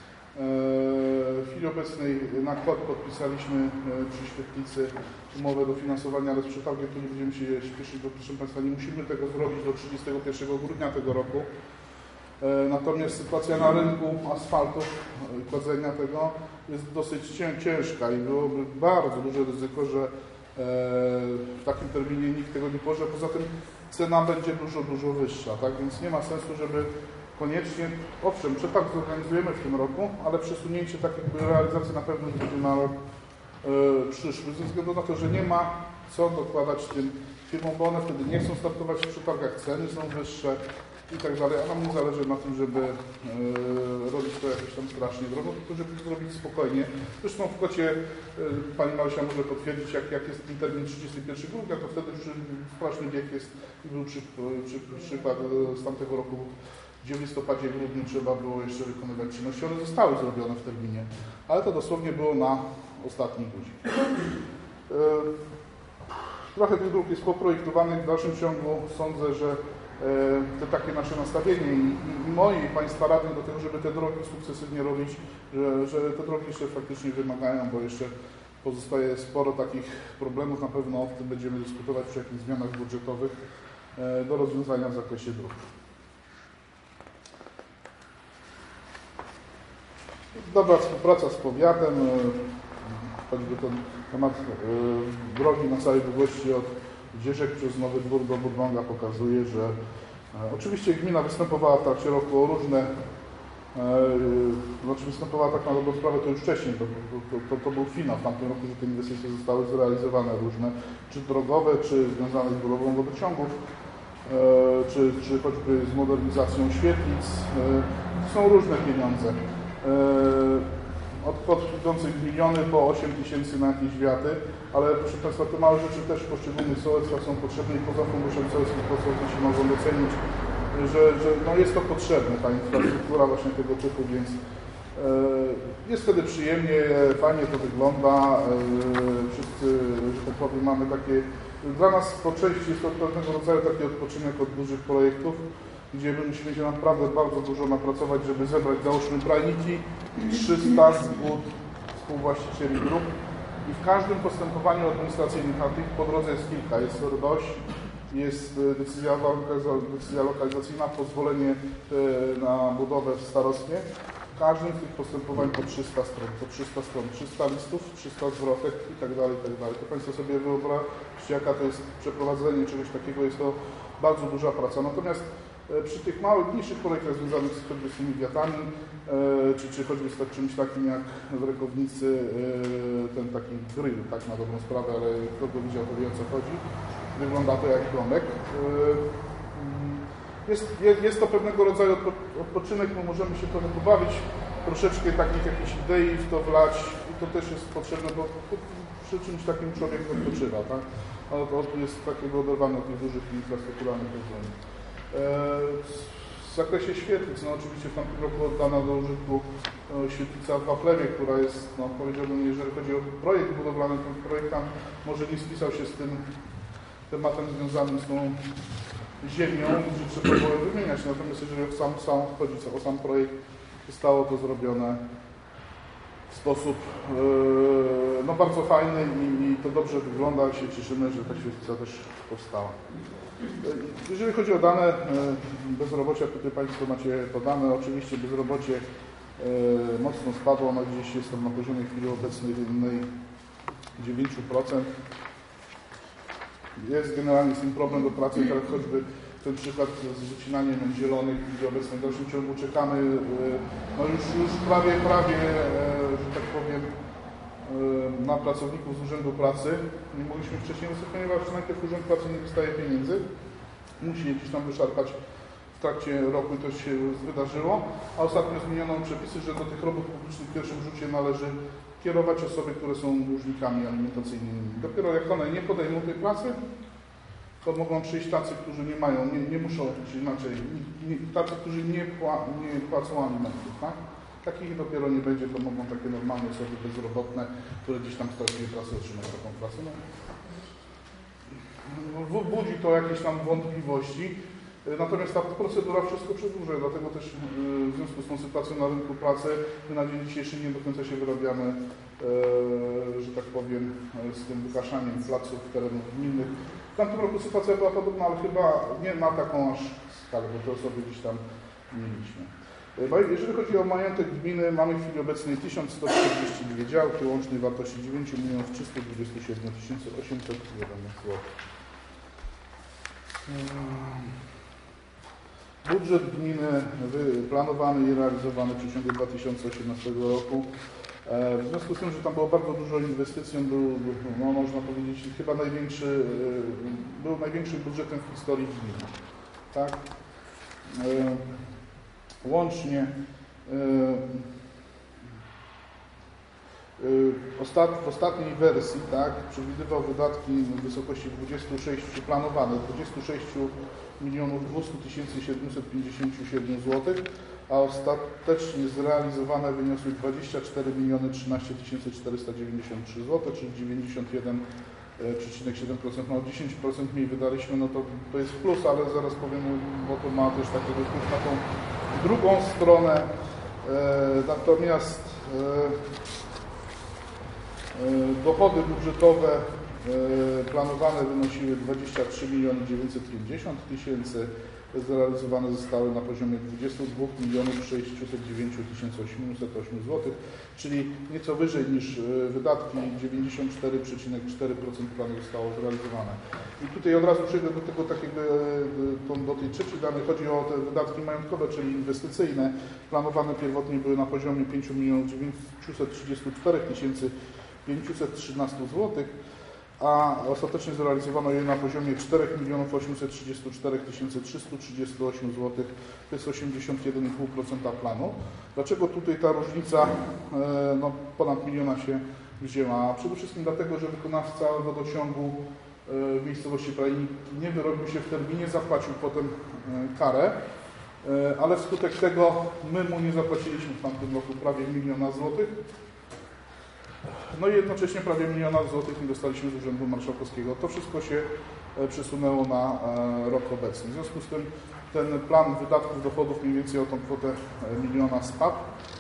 W chwili obecnej na kod podpisaliśmy przy Świetlicy umowę dofinansowania, ale z przetargiem tu nie będziemy się śpieszyć, bo proszę Państwa, nie musimy tego zrobić do trzydziestego pierwszego grudnia tego roku. Natomiast sytuacja na rynku asfaltu i kładzenia tego jest dosyć ciężka i byłoby bardzo duże ryzyko, że w takim terminie nikt tego nie położy, a poza tym cena będzie dużo, dużo wyższa, tak? Więc nie ma sensu, żeby koniecznie, owszem, przetarg zorganizujemy w tym roku, ale przesunięcie tak jakby realizacji na pewno będzie na rok yy, przyszły, ze względu na to, że nie ma co dokładać tym firmom, bo one wtedy nie chcą startować w przetargach, ceny są wyższe i tak dalej, a nam nie zależy na tym, żeby yy, robić to jakoś tam strasznie drogo, tylko żeby to zrobić spokojnie. Zresztą w kocie yy, Pani Marysia może potwierdzić, jak, jak jest ten termin trzydziestego pierwszego grudnia, to wtedy już straszny bieg jest i był przy, przy, przykład z tamtego roku, gdzie w listopadzie, grudniu trzeba było jeszcze wykonywać czynności. One zostały zrobione w terminie, ale to dosłownie było na ostatni guzik. Trochę tych dróg jest poprojektowanych. W dalszym ciągu sądzę, że te takie nasze nastawienie i, i moje i Państwa radnych do tego, żeby te drogi sukcesywnie robić, że, że te drogi jeszcze faktycznie wymagają, bo jeszcze pozostaje sporo takich problemów. Na pewno o tym będziemy dyskutować przy jakichś zmianach budżetowych do rozwiązania w zakresie dróg. Dobra współpraca z powiatem, choćby ten temat drogi na całej długości od ścieżek przez Nowy Dwór do Budwąga pokazuje, że e, oczywiście gmina występowała w trakcie roku o różne, e, znaczy występowała tak na dobrą sprawę to już wcześniej, to, to, to, to był finał w tamtym roku, że te inwestycje zostały zrealizowane różne, czy drogowe, czy związane z budową wodociągów, e, czy, czy choćby z modernizacją świetlic. E, to są różne pieniądze. E, Od kwot idących miliony po osiem tysięcy na jakieś wiaty, ale proszę Państwa, te małe rzeczy też w poszczególnych sołectwach są potrzebne i poza funduszem sołeckim posłowie mogą docenić, że, że no jest to potrzebne, ta infrastruktura właśnie tego typu, więc e, jest wtedy przyjemnie, fajnie to wygląda, e, wszyscy, że tak powiem, mamy takie, dla nas po części jest to pewnego rodzaju taki odpoczynek od dużych projektów, gdzie musimy się naprawdę bardzo dużo napracować, żeby zebrać, załóżmy, pralniki, trzysta zgód współwłaścicieli grup i w każdym postępowaniu administracyjnym, a tych po drodze jest kilka, jest RDOŚ, jest decyzja, decyzja lokalizacyjna, pozwolenie na budowę w starostwie. W każdym z tych postępowań po trzysta stron, po trzysta stron, trzysta listów, trzysta zwrotek i tak dalej, i tak dalej. To Państwo sobie wyobraźcie, jaka to jest przeprowadzenie czegoś takiego, jest to bardzo duża praca. Natomiast przy tych małych, mniejszych projektach związanych z, choćby z tymi wiatami, e, czy, czy choćby z tak, czymś takim jak w Rekownicy e, ten taki grill, tak na dobrą sprawę, ale kto go widział, to wie, o co chodzi. Wygląda to jak domek. E, jest, jest, jest to pewnego rodzaju odpo, odpoczynek, bo możemy się trochę pobawić, troszeczkę takich jakichś idei w to wlać i to też jest potrzebne, bo przy czymś takim człowiek odpoczywa, tak? Ale to jest takiego oderwania od tych dużych infrastrukturalnych rozwiązań. W zakresie świetlic, no oczywiście w tamtym roku oddana do użytku świetlica w Waplewie, która jest, no powiedziałbym, jeżeli chodzi o projekt budowlany, to projektant może nie spisał się z tym tematem związanym z tą ziemią, że trzeba było wymieniać, natomiast jeżeli o sam, sam chodzi o sam projekt, zostało to zrobione w sposób yy, no bardzo fajny i, i to dobrze wygląda i się cieszymy, że ta świetlica też powstała. Jeżeli chodzi o dane bezrobocia, tutaj Państwo macie podane, oczywiście bezrobocie mocno spadło, ono gdzieś jest tam na poziomie w chwili obecnej dziewięć procent. Jest generalnie z tym problem do pracy, tak choćby ten przykład z wycinaniem zielonych, gdzie obecnie w dalszym ciągu czekamy, no już, już prawie, prawie, że tak powiem, na pracowników z Urzędu Pracy. Nie mogliśmy wcześniej uzyskać, ponieważ najpierw Urząd Pracy nie dostaje pieniędzy. Musi je gdzieś tam wyszarpać w trakcie roku i to się wydarzyło. A ostatnio zmieniono przepisy, że do tych robót publicznych w pierwszym rzucie należy kierować osoby, które są dłużnikami alimentacyjnymi. Dopiero jak one nie podejmą tej pracy, to mogą przyjść tacy, którzy nie mają, nie, nie muszą, czy inaczej, nie, tacy, którzy nie, pła, nie płacą alimentów, tak? Takich dopiero nie będzie, to mogą takie normalne osoby bezrobotne, które gdzieś tam stracili pracę, otrzymać taką pracę. No, budzi to jakieś tam wątpliwości, natomiast ta procedura wszystko przedłuża, dlatego też w związku z tą sytuacją na rynku pracy my na dzień dzisiejszy nie do końca się wyrabiamy, że tak powiem, z tym wygaszaniem placów terenów gminnych. W tamtym roku sytuacja była podobna, ale chyba nie ma taką aż skalę, bo te osoby gdzieś tam mieliśmy. Jeżeli chodzi o majątek gminy, mamy w chwili obecnej tysiąc sto czterdzieści dwie działki, łącznej wartości dziewięć milionów trzysta dwadzieścia siedem tysięcy osiemset jeden złotych. Budżet gminy planowany i realizowany w przeciągu dwa tysiące osiemnastego roku. W związku z tym, że tam było bardzo dużo inwestycji, on był, no, można powiedzieć, chyba największy, był największym budżetem w historii gminy. Tak? Łącznie w ostatniej wersji, tak, przewidywał wydatki w wysokości dwudziestu sześciu, planowane dwudziestu sześciu milionów dwieście tysięcy siedemset pięćdziesiąt siedem złotych, a ostatecznie zrealizowane wyniosły dwadzieścia cztery miliony trzynaście tysięcy czterysta dziewięćdziesiąt trzy złotych, czyli dziewięćdziesiąt jeden przecinek siedem procent. No dziesięć procent mniej wydaliśmy, no to, to jest plus, ale zaraz powiem, bo to ma też takiego plus na tą drugą stronę. E, natomiast e, dochody budżetowe planowane wynosiły dwadzieścia trzy miliony dziewięćset pięćdziesiąt tysięcy, zrealizowane zostały na poziomie dwudziestu dwóch milionów sześćset dziewięć tysięcy osiemset osiem złotych, czyli nieco wyżej niż wydatki, dziewięćdziesiąt cztery przecinek cztery procent planu zostało zrealizowane. I tutaj od razu przejdę do tego takiego, do tej trzeciej danej. Chodzi o te wydatki majątkowe, czyli inwestycyjne. Planowane pierwotnie były na poziomie pięć milionów dziewięćset trzydzieści cztery tysięcy pięćset trzynaście złotych, a ostatecznie zrealizowano je na poziomie cztery miliony osiemset trzydzieści cztery tysiące trzysta trzydzieści osiem złotych, to jest osiemdziesiąt jeden i pół procent planu. Dlaczego tutaj ta różnica no, ponad miliona się wzięła? Przede wszystkim dlatego, że wykonawca wodociągu w miejscowości Prajnik nie wyrobił się w terminie, zapłacił potem karę, ale wskutek tego my mu nie zapłaciliśmy w tamtym roku prawie miliona złotych. No i jednocześnie prawie miliona złotych nie dostaliśmy z Urzędu Marszałkowskiego. To wszystko się przesunęło na rok obecny. W związku z tym ten plan wydatków, dochodów mniej więcej o tą kwotę miliona spadł.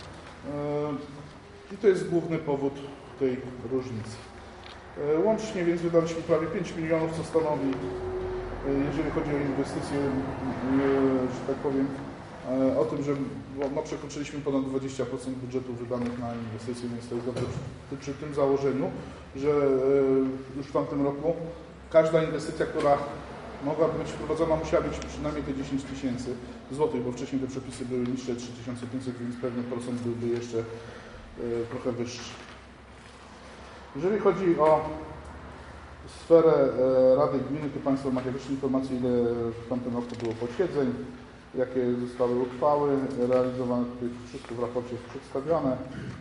I to jest główny powód tej różnicy. Łącznie więc wydaliśmy prawie pięć milionów, co stanowi, jeżeli chodzi o inwestycje, że tak powiem, o tym, że no, przekroczyliśmy ponad dwadzieścia procent budżetu wydanych na inwestycje, więc to jest dobrze przy, przy tym założeniu, że już w tamtym roku każda inwestycja, która mogła być wprowadzona, musiała być przynajmniej te dziesięć tysięcy złotych, bo wcześniej te przepisy były niższe, trzy tysiące pięćset, więc pewien procent byłby jeszcze trochę wyższy. Jeżeli chodzi o sferę Rady Gminy, to Państwo macie też informacje, ile w tamtym roku było posiedzeń, jakie zostały uchwały realizowane. Tutaj wszystko w raporcie jest przedstawione.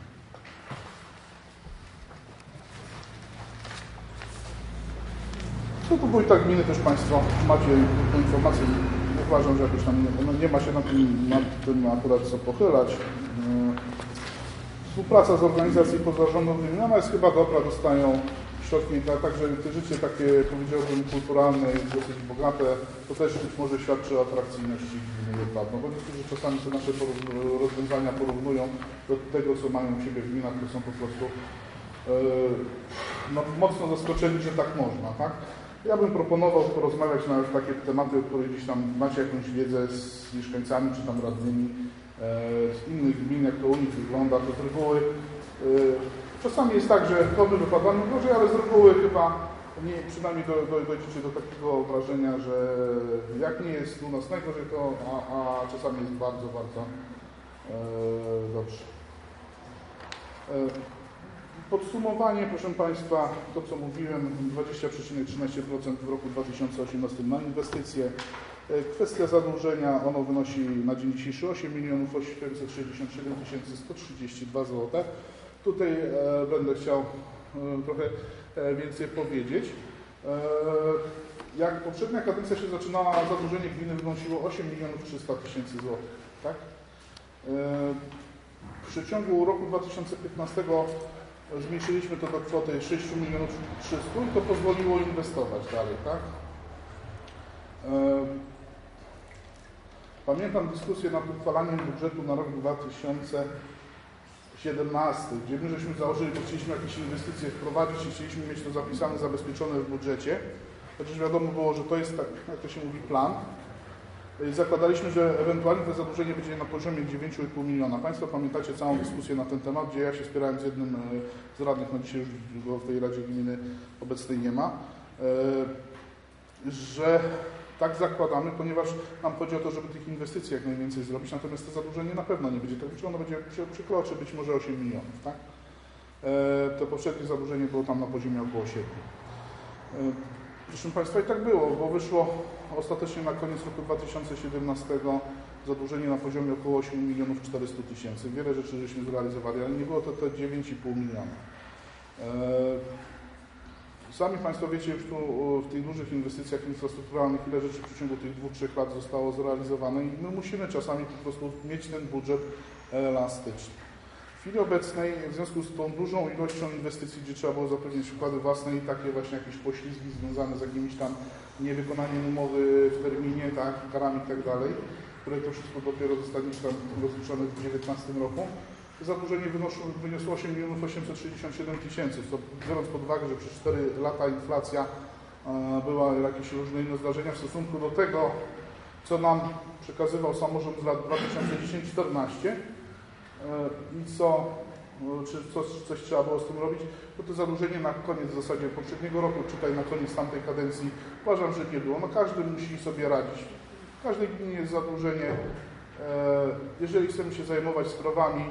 Co tu wójta gminy też Państwo macie tę informację. Uważam, że jakoś tam nie, no nie ma się na tym, na tym akurat co pochylać. Współpraca z organizacjami pozarządowymi, ona jest chyba dobra, dostają środki, także te życie takie, powiedziałbym, kulturalne jest dosyć bogate, to też być może świadczy o atrakcyjności gminy Jedwabno, bo niektórzy czasami te nasze rozwiązania porównują do tego, co mają u siebie w gminach, to są po prostu yy, no, mocno zaskoczeni, że tak można, tak? Ja bym proponował porozmawiać na takie tematy, o których gdzieś tam macie jakąś wiedzę z mieszkańcami czy tam radnymi z innych gmin, jak to u nich wygląda, to z reguły yy, czasami jest tak, że to my wypadamy gorzej, ale z reguły chyba nie, przynajmniej do, do, dojdziecie do takiego wrażenia, że jak nie jest u nas najgorzej, to a, a czasami jest bardzo, bardzo yy, dobrze. Yy, podsumowanie, proszę Państwa, to co mówiłem, dwadzieścia przecinek trzynaście procent w roku dwa tysiące osiemnastym na inwestycje. Kwestia zadłużenia, ono wynosi na dzień dzisiejszy osiem milionów osiemset sześćdziesiąt siedem tysięcy sto trzydzieści dwa złote. Tutaj e, będę chciał e, trochę e, więcej powiedzieć. E, jak poprzednia kadencja się zaczynała, zadłużenie gminy wynosiło osiem milionów trzysta tysięcy złotych. Tak? E, w przeciągu roku dwa tysiące piętnastego zmniejszyliśmy to do kwoty sześć milionów trzysta i to pozwoliło inwestować dalej. Tak? E, Pamiętam dyskusję nad uchwalaniem budżetu na rok dwa tysiące siedemnasty, gdzie my żeśmy założyli, że chcieliśmy jakieś inwestycje wprowadzić i chcieliśmy mieć to zapisane, zabezpieczone w budżecie. Chociaż wiadomo było, że to jest, tak, jak to się mówi, plan. Zakładaliśmy, że ewentualnie to zadłużenie będzie na poziomie dziewięć i pół miliona. Państwo pamiętacie całą dyskusję na ten temat, gdzie ja się spierałem z jednym z radnych, no dzisiaj już go w tej Radzie Gminy obecnej nie ma, że tak zakładamy, ponieważ nam chodzi o to, żeby tych inwestycji jak najwięcej zrobić, natomiast to zadłużenie na pewno nie będzie tak liczone, ono będzie przekroczy być może osiem milionów. Tak? E, to poprzednie zadłużenie było tam na poziomie około siedmiu. E, proszę Państwa, i tak było, bo wyszło ostatecznie na koniec roku dwa tysiące siedemnastego zadłużenie na poziomie około osiem milionów czterysta tysięcy. Wiele rzeczy żeśmy zrealizowali, ale nie było to te dziewięć i pół miliona. E, Sami Państwo wiecie już tu w tych dużych inwestycjach infrastrukturalnych, ile rzeczy w przeciągu tych dwóch, trzech lat zostało zrealizowane i my musimy czasami po prostu mieć ten budżet elastyczny. W chwili obecnej, w związku z tą dużą ilością inwestycji, gdzie trzeba było zapewnić wkłady własne i takie właśnie jakieś poślizgi związane z jakimiś tam niewykonaniem umowy w terminie, tak, karami i tak dalej, które to wszystko dopiero zostanie tam rozliczone w dwa tysiące dziewiętnastym roku. Zadłużenie wyniosło, wyniosło osiem milionów osiemset sześćdziesiąt siedem tysięcy, co biorąc pod uwagę, że przez cztery lata inflacja e, była jakieś różne inne zdarzenia w stosunku do tego, co nam przekazywał samorząd z lat dwa tysiące dziesiąty do czternastego i co, czy coś, coś trzeba było z tym robić, to to zadłużenie na koniec w zasadzie poprzedniego roku, czytaj na koniec tamtej kadencji, uważam, że nie było. No każdy musi sobie radzić. W każdej gminie jest zadłużenie. Jeżeli chcemy się zajmować sprawami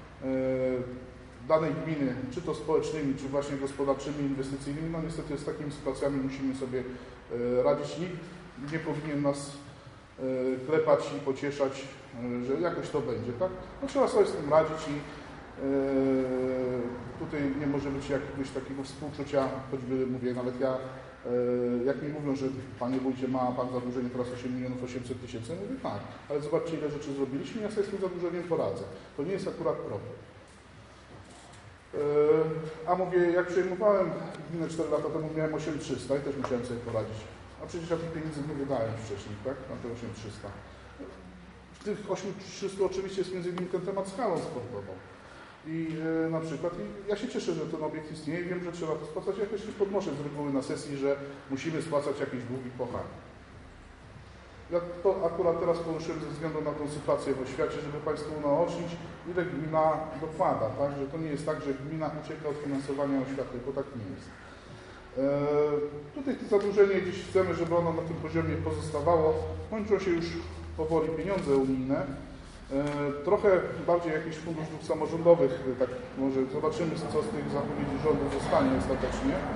danej gminy, czy to społecznymi, czy właśnie gospodarczymi, inwestycyjnymi, no niestety z takimi sytuacjami musimy sobie radzić. Nikt nie powinien nas klepać i pocieszać, że jakoś to będzie, tak? No trzeba sobie z tym radzić i tutaj nie może być jakiegoś takiego współczucia, choćby mówię, nawet ja, jak mi mówią, że Panie Wójcie, ma Pan zadłużenie teraz osiem milionów osiemset tysięcy, mówię tak, ale zobaczcie, ile rzeczy zrobiliśmy, ja sobie z tym zadłużeniem poradzę. To nie jest akurat problem. A mówię, jak przejmowałem gminę cztery lata temu, miałem osiem tysięcy trzysta i też musiałem sobie poradzić. A przecież ja tych pieniędzy nie wydałem wcześniej, tak? Na te osiem tysięcy trzysta. W tych osiem tysięcy trzystu oczywiście jest między innymi ten temat z halą sportową. I e, na przykład i ja się cieszę, że ten obiekt istnieje, wiem, że trzeba to spłacać. Jakoś też podnoszę z reguły na sesji, że musimy spłacać jakieś długi po hali. Ja to akurat teraz poruszyłem ze względu na tą sytuację w oświacie, żeby Państwu unaocznić, ile gmina dokłada, tak? Że to nie jest tak, że gmina ucieka od finansowania oświaty, bo tak nie jest. E, tutaj to zadłużenie gdzieś chcemy, żeby ono na tym poziomie pozostawało. Kończą się już powoli pieniądze unijne. E, trochę bardziej jakiś fundusz dróg samorządowych, tak może zobaczymy, co z tych zapowiedzi rządu zostanie ostatecznie. E,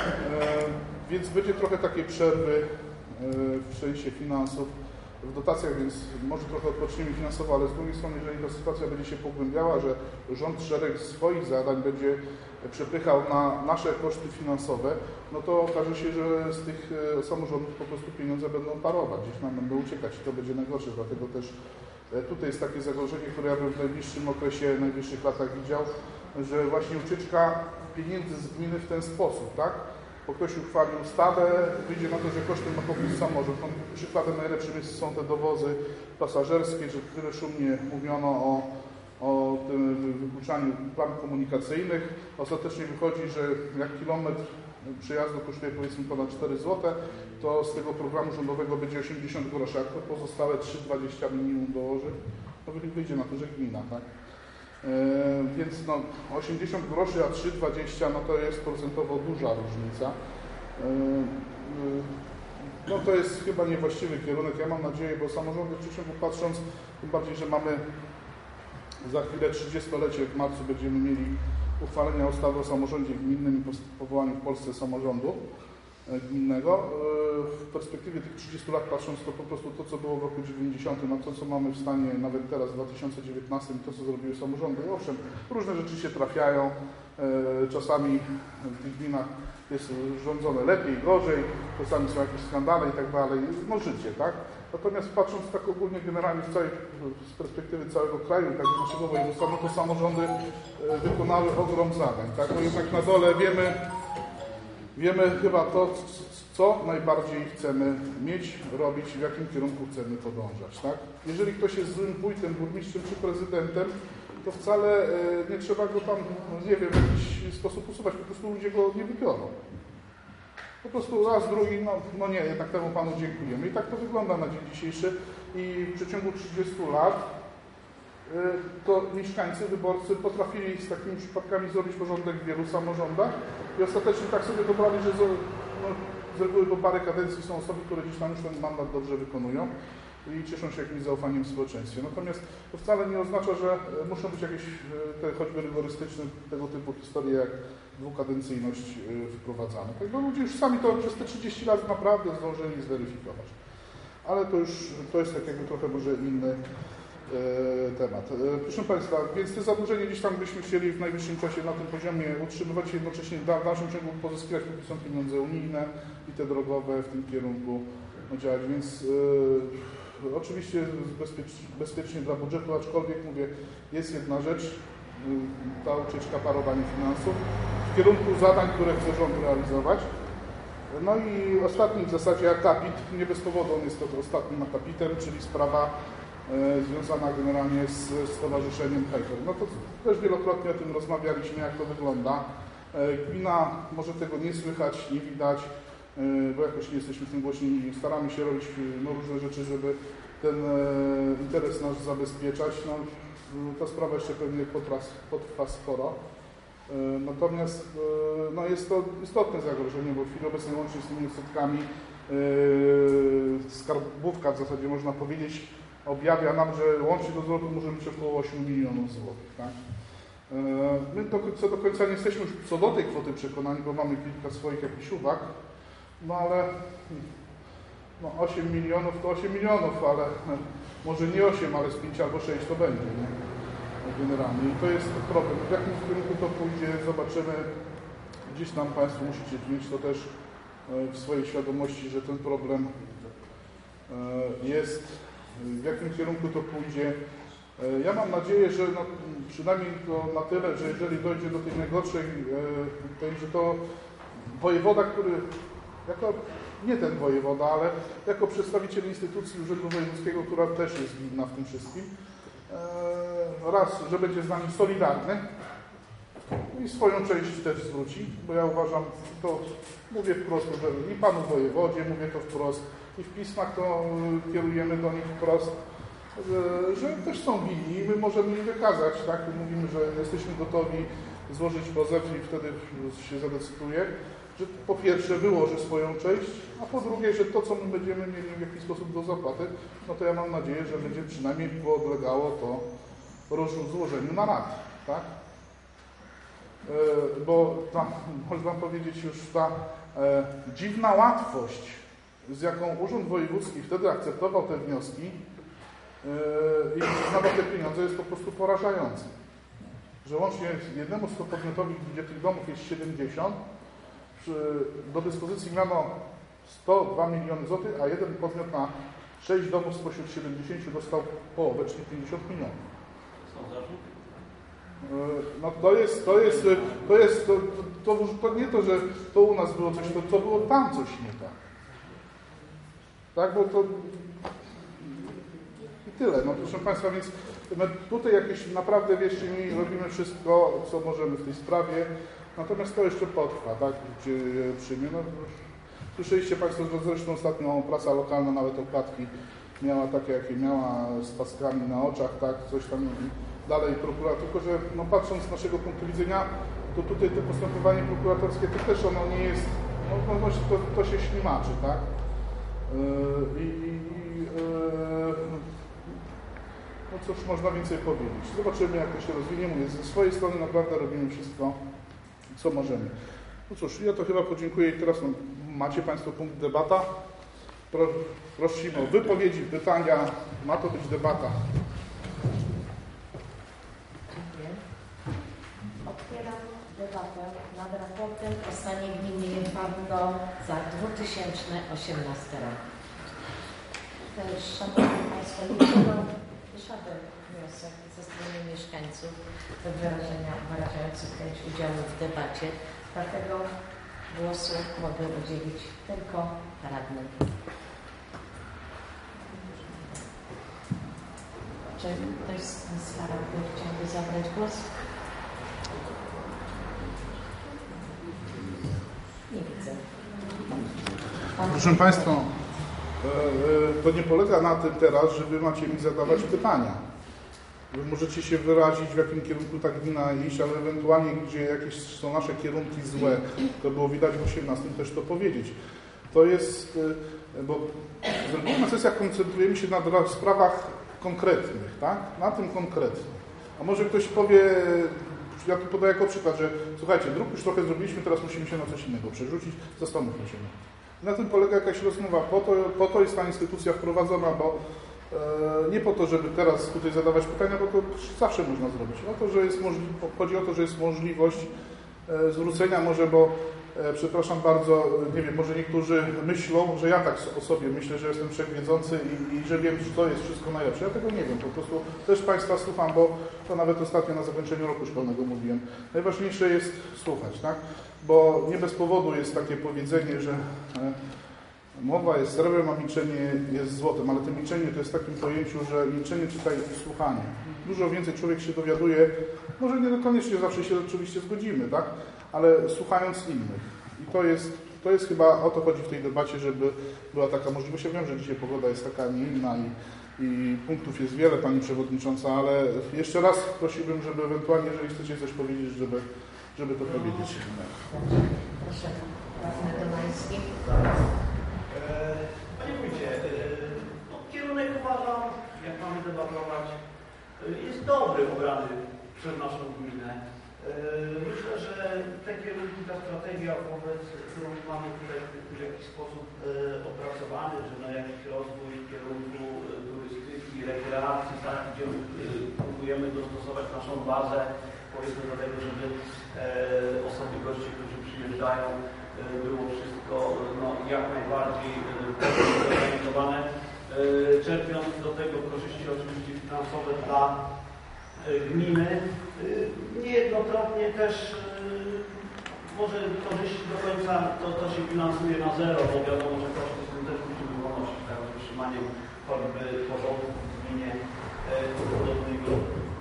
więc będzie trochę takiej przerwy w sensie finansów, w dotacjach, więc może trochę odpoczniemy finansowo, ale z drugiej strony, jeżeli ta sytuacja będzie się pogłębiała, że rząd szereg swoich zadań będzie przepychał na nasze koszty finansowe, no to okaże się, że z tych samorządów po prostu pieniądze będą parować, gdzieś nam będą uciekać i to będzie najgorsze, dlatego też tutaj jest takie zagrożenie, które ja bym w najbliższym okresie, w najbliższych latach widział, że właśnie ucieczka pieniędzy z gminy w ten sposób, tak? Bo ktoś uchwali ustawę, wyjdzie na to, że kosztem ma pokryć samorząd. No, przykładem najlepszym jest, są te dowozy pasażerskie, że tyle szumnie mówiono o, o tym wykluczaniu planów komunikacyjnych. Ostatecznie wychodzi, że jak kilometr przejazdu kosztuje powiedzmy ponad cztery złote, to z tego programu rządowego będzie osiemdziesiąt groszy, a kto pozostałe trzy dwadzieścia minimum dołoży, to wyjdzie na to, że gmina, tak? Yy, więc no, osiemdziesiąt groszy, a trzy dwadzieścia, no to jest procentowo duża różnica. Yy, yy, no to jest chyba niewłaściwy kierunek. Ja mam nadzieję, bo samorządy w przyszłym patrząc, tym bardziej, że mamy za chwilę trzydziestolecie, w marcu będziemy mieli uchwalenia ustawy o samorządzie gminnym i powołaniu w Polsce samorządu gminnego. W perspektywie tych trzydziestu lat patrząc, to po prostu to, co było w roku dziewięćdziesiątym, a to, co mamy w stanie nawet teraz w dwa tysiące dziewiętnastym, to, co zrobiły samorządy, owszem, różne rzeczy się trafiają, czasami w tych gminach jest rządzone lepiej, gorzej, czasami są jakieś skandale i tak dalej, no życie, tak? Natomiast patrząc tak ogólnie, generalnie z, całej, z perspektywy całego kraju, tak z naszego województwa, no to samorządy wykonały ogrom zadań, tak? No jednak na dole wiemy, Wiemy chyba to, co najbardziej chcemy mieć, robić, w jakim kierunku chcemy podążać. Tak? Jeżeli ktoś jest złym wójtem, burmistrzem czy prezydentem, to wcale nie trzeba go tam, nie wiem, w jakiś sposób usuwać, po prostu ludzie go nie wybiorą. Po prostu raz, drugi, no, no nie, jednak temu Panu dziękujemy. I tak to wygląda na dzień dzisiejszy i w przeciągu trzydziestu lat to mieszkańcy, wyborcy potrafili z takimi przypadkami zrobić porządek w wielu samorządach i ostatecznie tak sobie dobrali, że z, no, z reguły po parę kadencji są osoby, które gdzieś tam już ten mandat dobrze wykonują i cieszą się jakimś zaufaniem w społeczeństwie. Natomiast to wcale nie oznacza, że muszą być jakieś te choćby rygorystyczne tego typu historie jak dwukadencyjność wprowadzane. Tak, bo ludzie już sami to przez te trzydzieści lat naprawdę zdążyli zweryfikować. Ale to już to jest tak jakby trochę może inny temat. Proszę Państwa, więc te zadłużenie gdzieś tam byśmy chcieli w najbliższym czasie na tym poziomie utrzymywać, jednocześnie w dalszym ciągu pozyskiwać, póki są pieniądze unijne i te drogowe w tym kierunku działać, więc yy, oczywiście bezpiecz, bezpiecznie dla budżetu, aczkolwiek mówię, jest jedna rzecz, yy, ta ucieczka, parowanie finansów w kierunku zadań, które chce rząd realizować. No i ostatni w zasadzie akapit, nie bez powodu on jest to ostatnim akapitem, czyli sprawa związana generalnie z stowarzyszeniem Hejfer. No to też wielokrotnie o tym rozmawialiśmy, jak to wygląda. Gmina może tego nie słychać, nie widać. bo jakoś nie jesteśmy w tym głośni i staramy się robić no, różne rzeczy, żeby ten interes nasz zabezpieczać. No, ta sprawa jeszcze pewnie potrwa, potrwa sporo. Natomiast no, jest to istotne zagrożenie, bo w chwili obecnej łącznie z tymi odsetkami skarbówka w zasadzie można powiedzieć objawia nam, że łącznie do zwrotu może być około osiem milionów złotych. Tak? My to, co do końca nie jesteśmy już co do tej kwoty przekonani, bo mamy kilka swoich jakichś uwag, no ale no osiem milionów to osiem milionów, ale może nie osiem, ale z pięć albo sześć to będzie, nie? Generalnie. I to jest problem. W jakim kierunku to pójdzie, zobaczymy. Gdzieś tam Państwo musicie mieć to też w swojej świadomości, że ten problem jest, w jakim kierunku to pójdzie. Ja mam nadzieję, że no, przynajmniej to na tyle, że jeżeli dojdzie do tej najgorszej, to że to wojewoda, który jako, nie ten wojewoda, ale jako przedstawiciel instytucji Urzędu Wojewódzkiego, która też jest winna w tym wszystkim, raz, że będzie z nami solidarny i swoją część też zwróci, bo ja uważam, to mówię wprost, że i panu wojewodzie mówię to wprost, i w pismach to kierujemy do nich wprost, że, że też są winni i my możemy im wykazać, tak? Mówimy, że jesteśmy gotowi złożyć pozew i wtedy się zadecyduje, że po pierwsze wyłoży swoją część, a po drugie, że to, co my będziemy mieli w jakiś sposób do zapłaty, no to ja mam nadzieję, że będzie przynajmniej podlegało to złożeniu na rat, tak? E, bo ta, można powiedzieć już ta e, dziwna łatwość, z jaką Urząd Wojewódzki wtedy akceptował te wnioski e, i przyznawał te pieniądze, jest po prostu porażające. Że łącznie jednemu z podmiotowi, gdzie tych domów jest siedemdziesiąt, do dyspozycji miano sto dwa miliony złotych, a jeden podmiot na sześć domów spośród siedemdziesięciu dostał połowę, czyli pięćdziesiąt milionów. No to jest, to jest, to jest, to, to, to, to nie to, że to u nas było coś, to, to było tam coś nie tak. Tak, bo to i tyle. No proszę Państwa, więc my tutaj jakieś naprawdę, wierzcie mi, robimy wszystko, co możemy w tej sprawie. Natomiast to jeszcze potrwa, tak, gdzie przyjmie. No, słyszeliście Państwo, że zresztą ostatnio prasa lokalna nawet okładki miała takie, jakie miała, z paskami na oczach, tak, coś tam dalej prokurator, tylko że no, patrząc z naszego punktu widzenia, to tutaj to postępowanie prokuratorskie to też ono nie jest, no, no to, to się ślimaczy, tak. Yy, i, yy, no cóż można więcej powiedzieć. Zobaczymy, jak to się rozwinie. Mówię, ze swojej strony naprawdę robimy wszystko, co możemy. No cóż, ja to chyba podziękuję i teraz no, macie Państwo punkt debata. Pro, prosimy o wypowiedzi, pytania. Ma to być debata. Dziękuję. Otwieram debatę nad raportem o stanie gminy Jefardno za dwa tysiące osiemnasty rok. Szanowni Państwo, nie żaden wniosek ze strony mieszkańców do wyrażenia, wyrażających chęć udziału w debacie, dlatego głosu mogę udzielić tylko radnym. Czy ktoś z Państwa radnych chciałby zabrać głos? Nie widzę. Pan Proszę Państwa, to nie polega na tym teraz, że Wy macie mi zadawać pytania. Wy możecie się wyrazić, w jakim kierunku ta gmina iść, ale ewentualnie, gdzie jakieś są nasze kierunki złe, to było widać w osiemnastym też to powiedzieć. To jest, bo z reguły na sesjach koncentrujemy się na sprawach konkretnych, tak? Na tym konkretnym. A może ktoś powie, ja tu podaję jako przykład, że słuchajcie, dróg już trochę zrobiliśmy, teraz musimy się na coś innego przerzucić, zastanówmy się. Na tym polega jakaś rozmowa, po to, po to jest ta instytucja wprowadzona, bo e, nie po to, żeby teraz tutaj zadawać pytania, bo to zawsze można zrobić. O to, że jest możli- chodzi o to, że jest możliwość e, zwrócenia może, bo e, przepraszam bardzo, nie wiem, może niektórzy myślą, że ja tak o sobie myślę, że jestem wszechwiedzący i, i że wiem, co jest wszystko najlepsze. Ja tego nie wiem, po prostu też Państwa słucham, bo to nawet ostatnio na zakończeniu roku szkolnego mówiłem. Najważniejsze jest słuchać, tak? Bo nie bez powodu jest takie powiedzenie, że e, mowa jest srebrem, a milczenie jest złotem, ale to milczenie to jest w takim pojęciu, że milczenie czytaj słuchanie. Dużo więcej człowiek się dowiaduje, może nie koniecznie zawsze się oczywiście zgodzimy, tak? Ale słuchając innych. I to jest to jest chyba, o to chodzi w tej debacie, żeby była taka możliwość. Ja wiem, że dzisiaj pogoda jest taka, nie inna i, i punktów jest wiele, Pani Przewodnicząca, ale jeszcze raz prosiłbym, żeby ewentualnie, jeżeli chcecie coś powiedzieć, żeby, żeby to powiedzieć. Proszę, Radny Domański. Panie Wójcie, no, kierunek uważam, jak mamy debatować, jest dobry obrany przez naszą gminę. Myślę, że te kierunki, ta strategia, wobec którą mamy tutaj w jakiś sposób opracowany, że na jakiś rozwój w kierunku turystyki, rekreacji, tak, gdzie próbujemy dostosować naszą bazę, powiedzmy do tego, żeby osoby, goście, którzy przyjeżdżają, było wszystko no, jak najbardziej zorganizowane, czerpiąc do tego korzyści oczywiście finansowe dla gminy. Niejednokrotnie też może korzyści do końca to, to się finansuje na zero, bo wiadomo, że koszty są też musimy ponosić, tak, z utrzymaniem choćby porządku w gminie podobnego.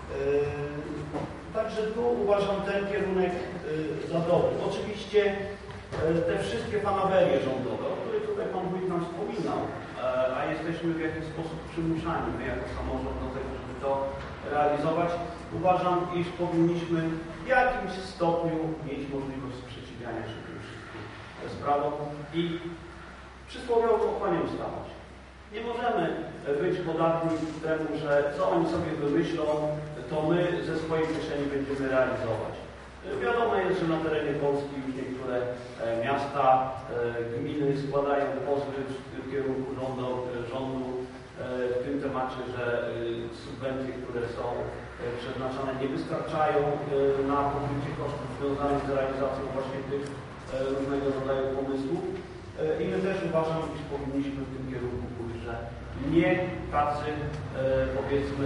Także tu uważam ten kierunek za dobry. Oczywiście te wszystkie fanaberie rządowe, o których tutaj Pan Wójt nam wspominał, a jesteśmy w jakiś sposób przymuszani, my jako samorząd do tego, żeby to realizować, uważam, iż powinniśmy w jakimś stopniu mieć możliwość sprzeciwiania się tym wszystkim sprawom i przysłowiowo ochłaniam stawać. Nie możemy być podatni temu, że co oni sobie wymyślą, to my ze swojej kieszeni będziemy realizować. Wiadomo jest, że na terenie Polski już niektóre miasta, gminy składają pozwy w kierunku rządu, rządu w tym temacie, że subwencje, które są przeznaczane, nie wystarczają na pokrycie kosztów związanych z realizacją właśnie tych różnego rodzaju pomysłów. I my też uważam, iż powinniśmy w tym kierunku pójść, że nie tacy, powiedzmy,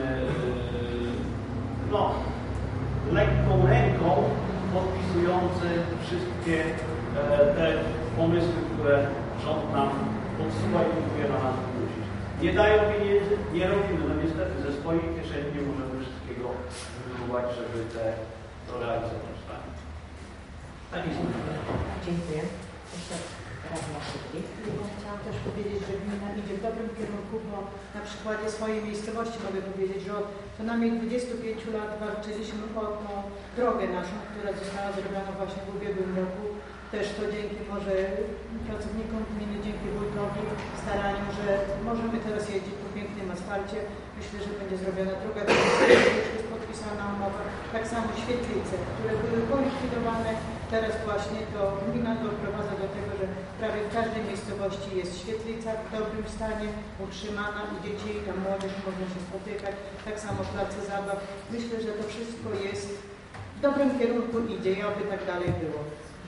no, lekką ręką podpisujący wszystkie te pomysły, które rząd nam podsuwa i próbuje na nas wrócić. Nie dają pieniędzy, nie robimy. No niestety ze swojej kieszeni nie możemy wszystkiego wywołać, żeby te, to realizować. Tak, tak jest. Dziękuję. Jeszcze Radna Szybki. Chciałam też powiedzieć, że gmina idzie w dobrym kierunku, bo na przykładzie swojej miejscowości mogę powiedzieć, że od co najmniej dwudziestu pięciu lat walczyliśmy o tą drogę naszą, która została zrobiona właśnie w ubiegłym roku. Też to dzięki może pracownikom gminy, dzięki wójtowi, staraniu, że możemy teraz jeździć po pięknym asfalcie. Myślę, że będzie zrobiona droga, już jest podpisana umowa. Tak samo świetlice, które były polikwidowane, teraz właśnie to gmina doprowadza do tego, że prawie w każdej miejscowości jest świetlica w dobrym stanie, utrzymana i dzieci, i tam młodzież można się spotykać. Tak samo place zabaw. Myślę, że to wszystko jest w dobrym kierunku idzie i oby tak dalej było.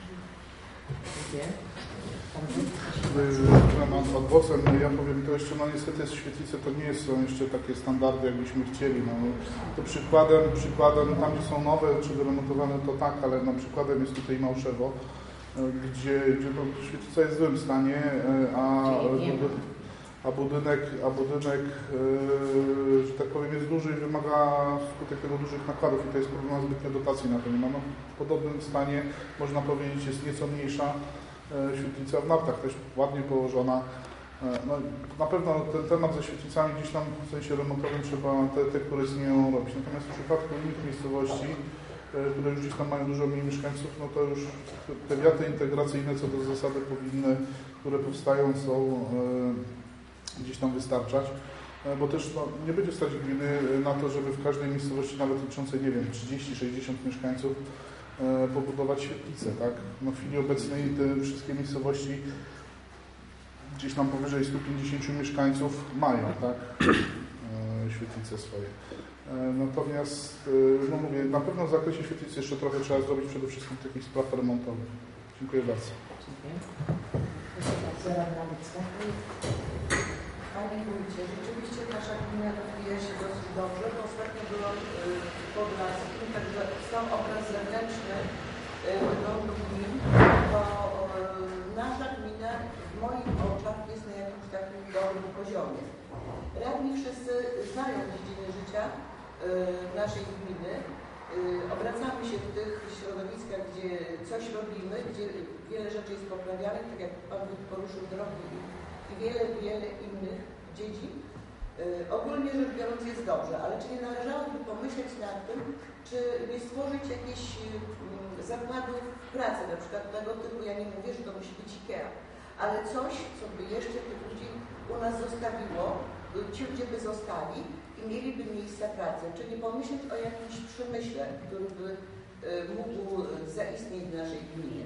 Mam pod głosem, ja powiem to jeszcze, no niestety świetlice to nie są jeszcze takie standardy, jakbyśmy chcieli. No, to przykładem, przykładem, tam gdzie są nowe czy wyremontowane to tak, ale na przykładem jest tutaj Małszewo, gdzie, gdzie to świetlica jest w złym stanie, a, a budynek, a budynek że tak powiem, jest duży i wymaga wskutek tego dużych nakładów i to jest problem zbytnio dotacji na to nie ma. No, w podobnym stanie, można powiedzieć, jest nieco mniejsza świetlica w nartach, też ładnie położona. No, na pewno ten temat ze świetlicami gdzieś tam w sensie remontowym trzeba te, te które istnieją robić. Natomiast w przypadku innych miejscowości, które już gdzieś tam mają dużo mniej mieszkańców, no to już te wiaty integracyjne co do zasady powinny, które powstają, są gdzieś tam wystarczać. Bo też no, nie będzie stać gminy na to, żeby w każdej miejscowości, nawet liczącej, nie wiem, trzydzieści sześćdziesiąt mieszkańców, pobudować świetlicę, tak? No w chwili obecnej te wszystkie miejscowości gdzieś tam powyżej stu pięćdziesięciu mieszkańców mają, tak? Świetlice swoje. Natomiast, no mówię, na pewno w zakresie świetlicy jeszcze trochę trzeba zrobić, przede wszystkim takich spraw remontowych. Dziękuję bardzo. Dziękuję. Proszę bardzo, Radna Licka. Panie Wójcie, rzeczywiście nasza gmina rozwija się dosyć dobrze, bo ostatnio byłam pod Laskiem, także sam obraz zewnętrzny wyglądu gmin, to nasza gmina w moich oczach jest na jakimś takim dobrym poziomie. Radni wszyscy znają dziedziny życia naszej gminy. Obracamy się w tych środowiskach, gdzie gdzie coś robimy, gdzie wiele rzeczy jest poprawianych, tak jak Pan poruszył drogi i, i wiele, wiele innych dziedzin. Yy, ogólnie rzecz biorąc jest dobrze, ale czy nie należałoby pomyśleć nad tym, czy nie stworzyć jakichś yy, zakładów pracy, na przykład tego typu, ja nie mówię, że to musi być IKEA, ale coś, co by jeszcze tych ludzi u nas zostawiło, ci ludzie by zostali i mieliby miejsca pracy. Czy nie pomyśleć o jakimś przemyśle, który by y, mógł zaistnieć w naszej gminie?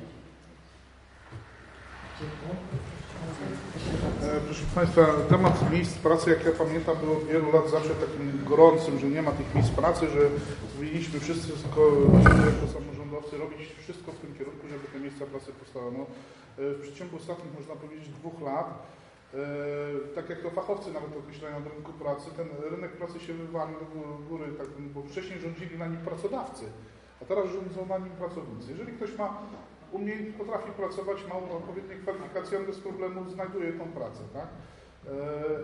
Dziękuję. E, Proszę Państwa, temat miejsc pracy, jak ja pamiętam, był od wielu lat zawsze takim gorącym, że nie ma tych miejsc pracy, że powinniśmy wszyscy jako samorządowcy robić wszystko w tym kierunku, żeby te miejsca pracy powstały. No, w przeciągu ostatnich, można powiedzieć, dwóch lat, e, tak jak to fachowcy nawet określają od rynku pracy, ten rynek pracy się wywalił do góry, tak, bo wcześniej rządzili na nim pracodawcy, a teraz rządzą na nim pracownicy. Jeżeli ktoś ma umie, potrafi pracować, ma odpowiednie kwalifikacje, on bez problemu znajduje tą pracę. Tak, e,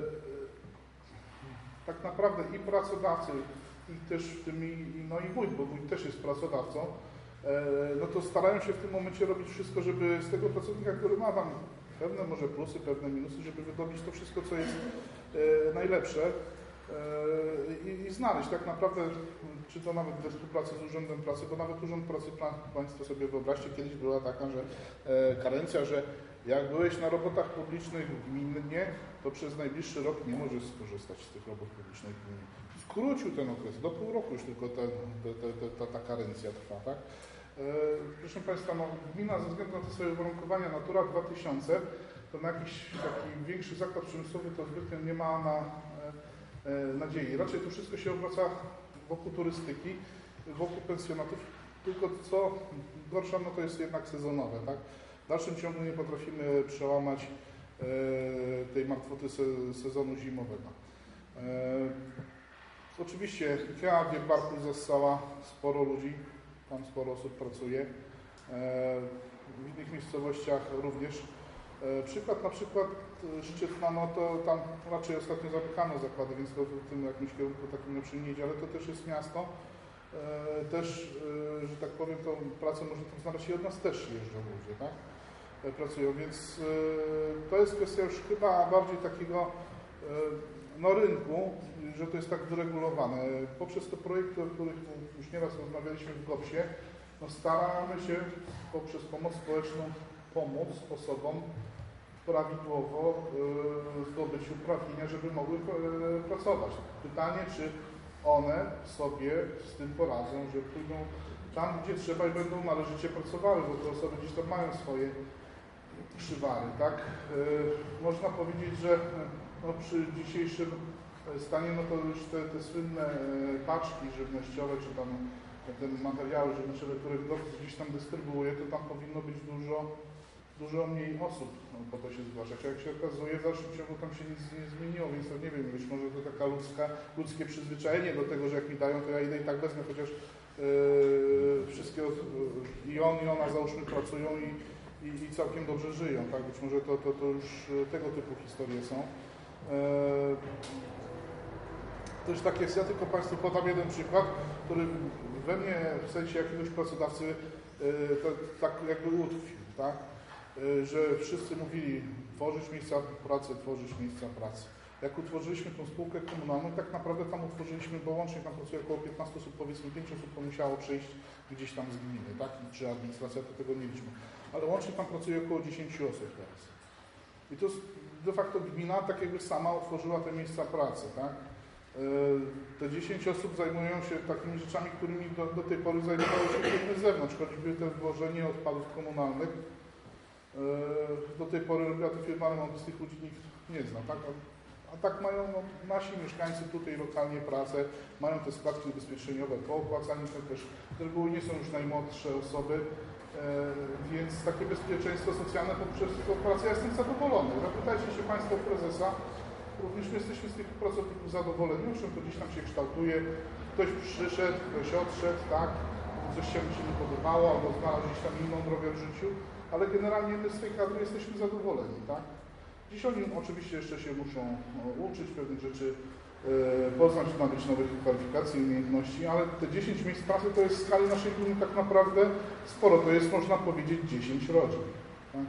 tak naprawdę i pracodawcy, i też w tym, i, no i wójt, bo wójt też jest pracodawcą, e, no to starają się w tym momencie robić wszystko, żeby z tego pracownika, który ma tam pewne może plusy, pewne minusy, żeby wydobyć to wszystko, co jest e, najlepsze e, i, i znaleźć tak naprawdę, czy to nawet we współpracy z Urzędem Pracy, bo nawet Urząd Pracy, Państwo sobie wyobraźcie, kiedyś była taka, że e, karencja, że jak byłeś na robotach publicznych gminnie, to przez najbliższy rok nie możesz skorzystać z tych robót publicznych gminnie. Skrócił ten okres, do pół roku już tylko ten, te, te, te, ta, ta karencja trwa, tak? E, proszę Państwa, no, gmina ze względu na te swoje uwarunkowania Natura dwa tysiące, to na jakiś taki większy zakład przemysłowy to zbytnio nie ma na, e, nadziei. Raczej to wszystko się obraca wokół turystyki, wokół pensjonatów, tylko co gorsza, no to jest jednak sezonowe, tak? W dalszym ciągu nie potrafimy przełamać e, tej martwoty se, sezonu zimowego. E, oczywiście IKEA w Wielbarku zastała sporo ludzi, tam sporo osób pracuje. E, w innych miejscowościach również. E, przykład na przykład Szczytna, no to tam raczej ostatnio zamykano zakłady, więc to w tym jakimś kierunku takim lepszym nie idzie, ale to też jest miasto. E, też, e, że tak powiem, tą pracę można tam znaleźć i od nas też jeżdżą ludzie, tak? E, pracują, więc e, to jest kwestia już chyba bardziej takiego e, no, rynku, że to jest tak wyregulowane. Poprzez te projekty, o których już nieraz rozmawialiśmy w GOPS-ie, no, staramy się poprzez pomoc społeczną pomóc osobom prawidłowo y, zdobyć uprawnienia, żeby mogły y, pracować. Pytanie, czy one sobie z tym poradzą, że pójdą tam, gdzie trzeba i będą należycie pracowały, bo te osoby gdzieś tam mają swoje przywary, tak? Y, można powiedzieć, że no, przy dzisiejszym stanie, no to już te, te słynne paczki żywnościowe, czy tam te materiały żywnościowe, które gdzieś tam dystrybuuje, to tam powinno być dużo, dużo mniej osób no, po to się zgłaszać. A jak się okazuje, w dalszym ciągu tam się nic nie zmieniło, więc to nie wiem, być może to taka ludzka, ludzkie przyzwyczajenie do tego, że jak mi dają, to ja idę i tak wezmę, chociaż yy, wszystkie yy, i on, i ona załóżmy pracują i, i, i całkiem dobrze żyją, tak? Być może to, to, to już tego typu historie są. Yy, Też tak jest, ja tylko Państwu podam jeden przykład, który we mnie w sensie jakiegoś pracodawcy yy, to, tak jakby utkwił, tak? Yy, że wszyscy mówili, tworzysz miejsca pracy, tworzysz miejsca pracy. Jak utworzyliśmy tą spółkę komunalną, tak naprawdę tam utworzyliśmy, bo łącznie tam pracuje około piętnaście osób, powiedzmy pięć osób to musiało przejść gdzieś tam z gminy, tak? Czy administracja, to tego nie liczmy. Ale łącznie tam pracuje około dziesięć osób teraz. I to de facto gmina tak jakby sama utworzyła te miejsca pracy, tak? Te dziesięć osób zajmują się takimi rzeczami, którymi do, do tej pory zajmowały się firmy z zewnątrz, choćby te wwożenie odpadów komunalnych. Do tej pory robiła to firma, ale z tych ludzi nikt nie zna, tak? A, a tak mają no, nasi mieszkańcy tutaj lokalnie pracę, mają te składki ubezpieczeniowe po opłacaniu, to też z reguły nie są już najmłodsze osoby, e, więc takie bezpieczeństwo socjalne poprzez tą pracę ja jestem zadowolony. Zapytajcie się Państwo prezesa. Również my jesteśmy z tych pracowników zadowoleni, owszem, to gdzieś tam się kształtuje, ktoś przyszedł, ktoś odszedł, tak, coś się mi się nie podobało, albo znalazł gdzieś tam inną drogę w życiu, ale generalnie my z tej kadry jesteśmy zadowoleni, tak. Dziś oni oczywiście jeszcze się muszą no, uczyć pewnych rzeczy, poznać, nabyć nowych kwalifikacji i umiejętności, ale te dziesięć miejsc pracy to jest w skali naszej gminy tak naprawdę sporo. To jest, można powiedzieć, dziesięć rodzin. Tak?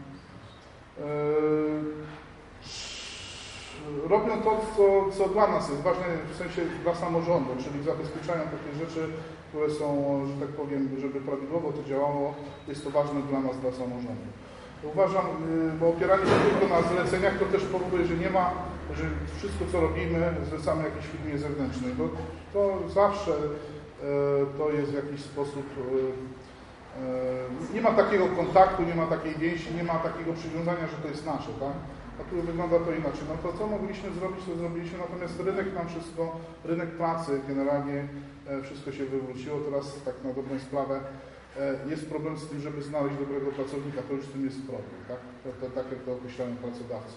Robią to, co, co dla nas jest ważne, w sensie dla samorządu, czyli zabezpieczają takie rzeczy, które są, że tak powiem, żeby prawidłowo to działało, jest to ważne dla nas, dla samorządu. Uważam, bo opieranie się tylko na zleceniach to też powoduje, że nie ma, że wszystko co robimy zlecamy jakiejś firmie zewnętrznej, bo to zawsze to jest w jakiś sposób, nie ma takiego kontaktu, nie ma takiej więzi, nie ma takiego przywiązania, że to jest nasze, tak? A tu wygląda to inaczej. No to co mogliśmy zrobić, to zrobiliśmy, natomiast rynek nam wszystko, rynek pracy generalnie wszystko się wywróciło. Teraz tak na dobrą sprawę jest problem z tym, żeby znaleźć dobrego pracownika, to już z tym jest problem, tak? To, to, tak jak to określają pracodawcy.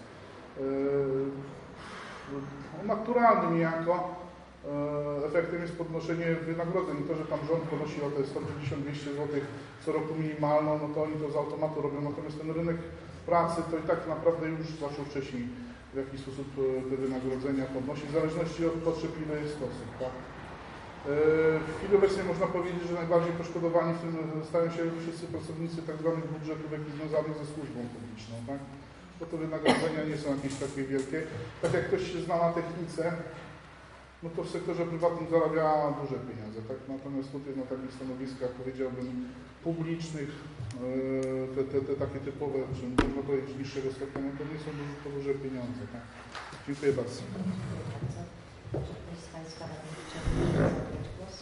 Yy, naturalnym niejako yy, efektem jest podnoszenie wynagrodzeń. To, że tam rząd ponosi o te sto pięćdziesiąt do dwieście złotych co roku minimalną, no to oni to z automatu robią, natomiast ten rynek pracy to i tak naprawdę już zaczął wcześniej w jakiś sposób te wynagrodzenia podnosić, w zależności od potrzeb i jest osób, tak? W chwili obecnej można powiedzieć, że najbardziej poszkodowani w tym stają się wszyscy pracownicy tak zwanych budżetów związanych ze służbą publiczną, tak? Bo to wynagrodzenia nie są jakieś takie wielkie. Tak jak ktoś się zna na technice, no to w sektorze prywatnym zarabia duże pieniądze, tak? Natomiast tutaj na takich stanowiskach, powiedziałbym, publicznych, te, te, te takie typowe, czy można powiedzieć niższego stopnia, no to nie są duże, to duże pieniądze, tak? Dziękuję bardzo. Czy ktoś z Państwa radnych chciałby zabrać głos?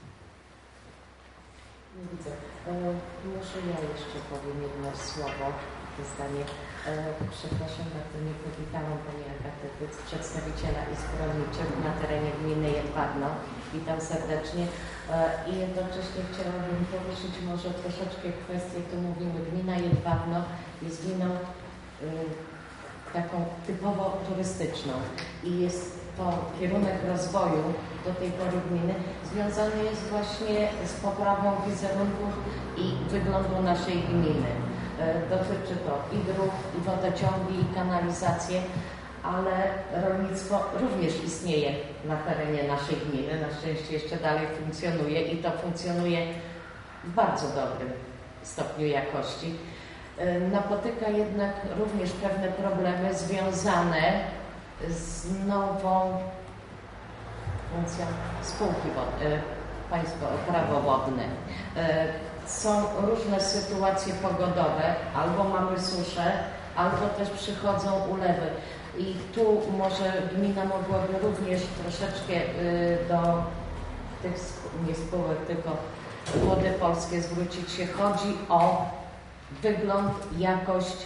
Nie widzę. E, może ja jeszcze powiem jedno słowo, zdanie. E, przepraszam bardzo, nie powitałam Pani Agaty, przedstawiciela izb rolniczych na terenie gminy Jedwabno. Witam serdecznie. E, I jednocześnie chciałabym poruszyć może troszeczkę kwestię, tu mówimy, gmina Jedwabno jest gminą e, taką typowo turystyczną i jest to kierunek rozwoju do tej pory gminy związany jest właśnie z poprawą wizerunku i wyglądu naszej gminy. Dotyczy to i dróg, i wodociągi, i kanalizację, ale rolnictwo również istnieje na terenie naszej gminy. Na szczęście jeszcze dalej funkcjonuje i to funkcjonuje w bardzo dobrym stopniu jakości. Napotyka jednak również pewne problemy związane z nową funkcją spółki wodnej, państwo prawo wodne. Są różne sytuacje pogodowe, albo mamy suszę, albo też przychodzą ulewy. I tu może gmina mogłaby również troszeczkę do tych nie spółek, tylko Wody Polskie zwrócić się. Chodzi o wygląd, jakość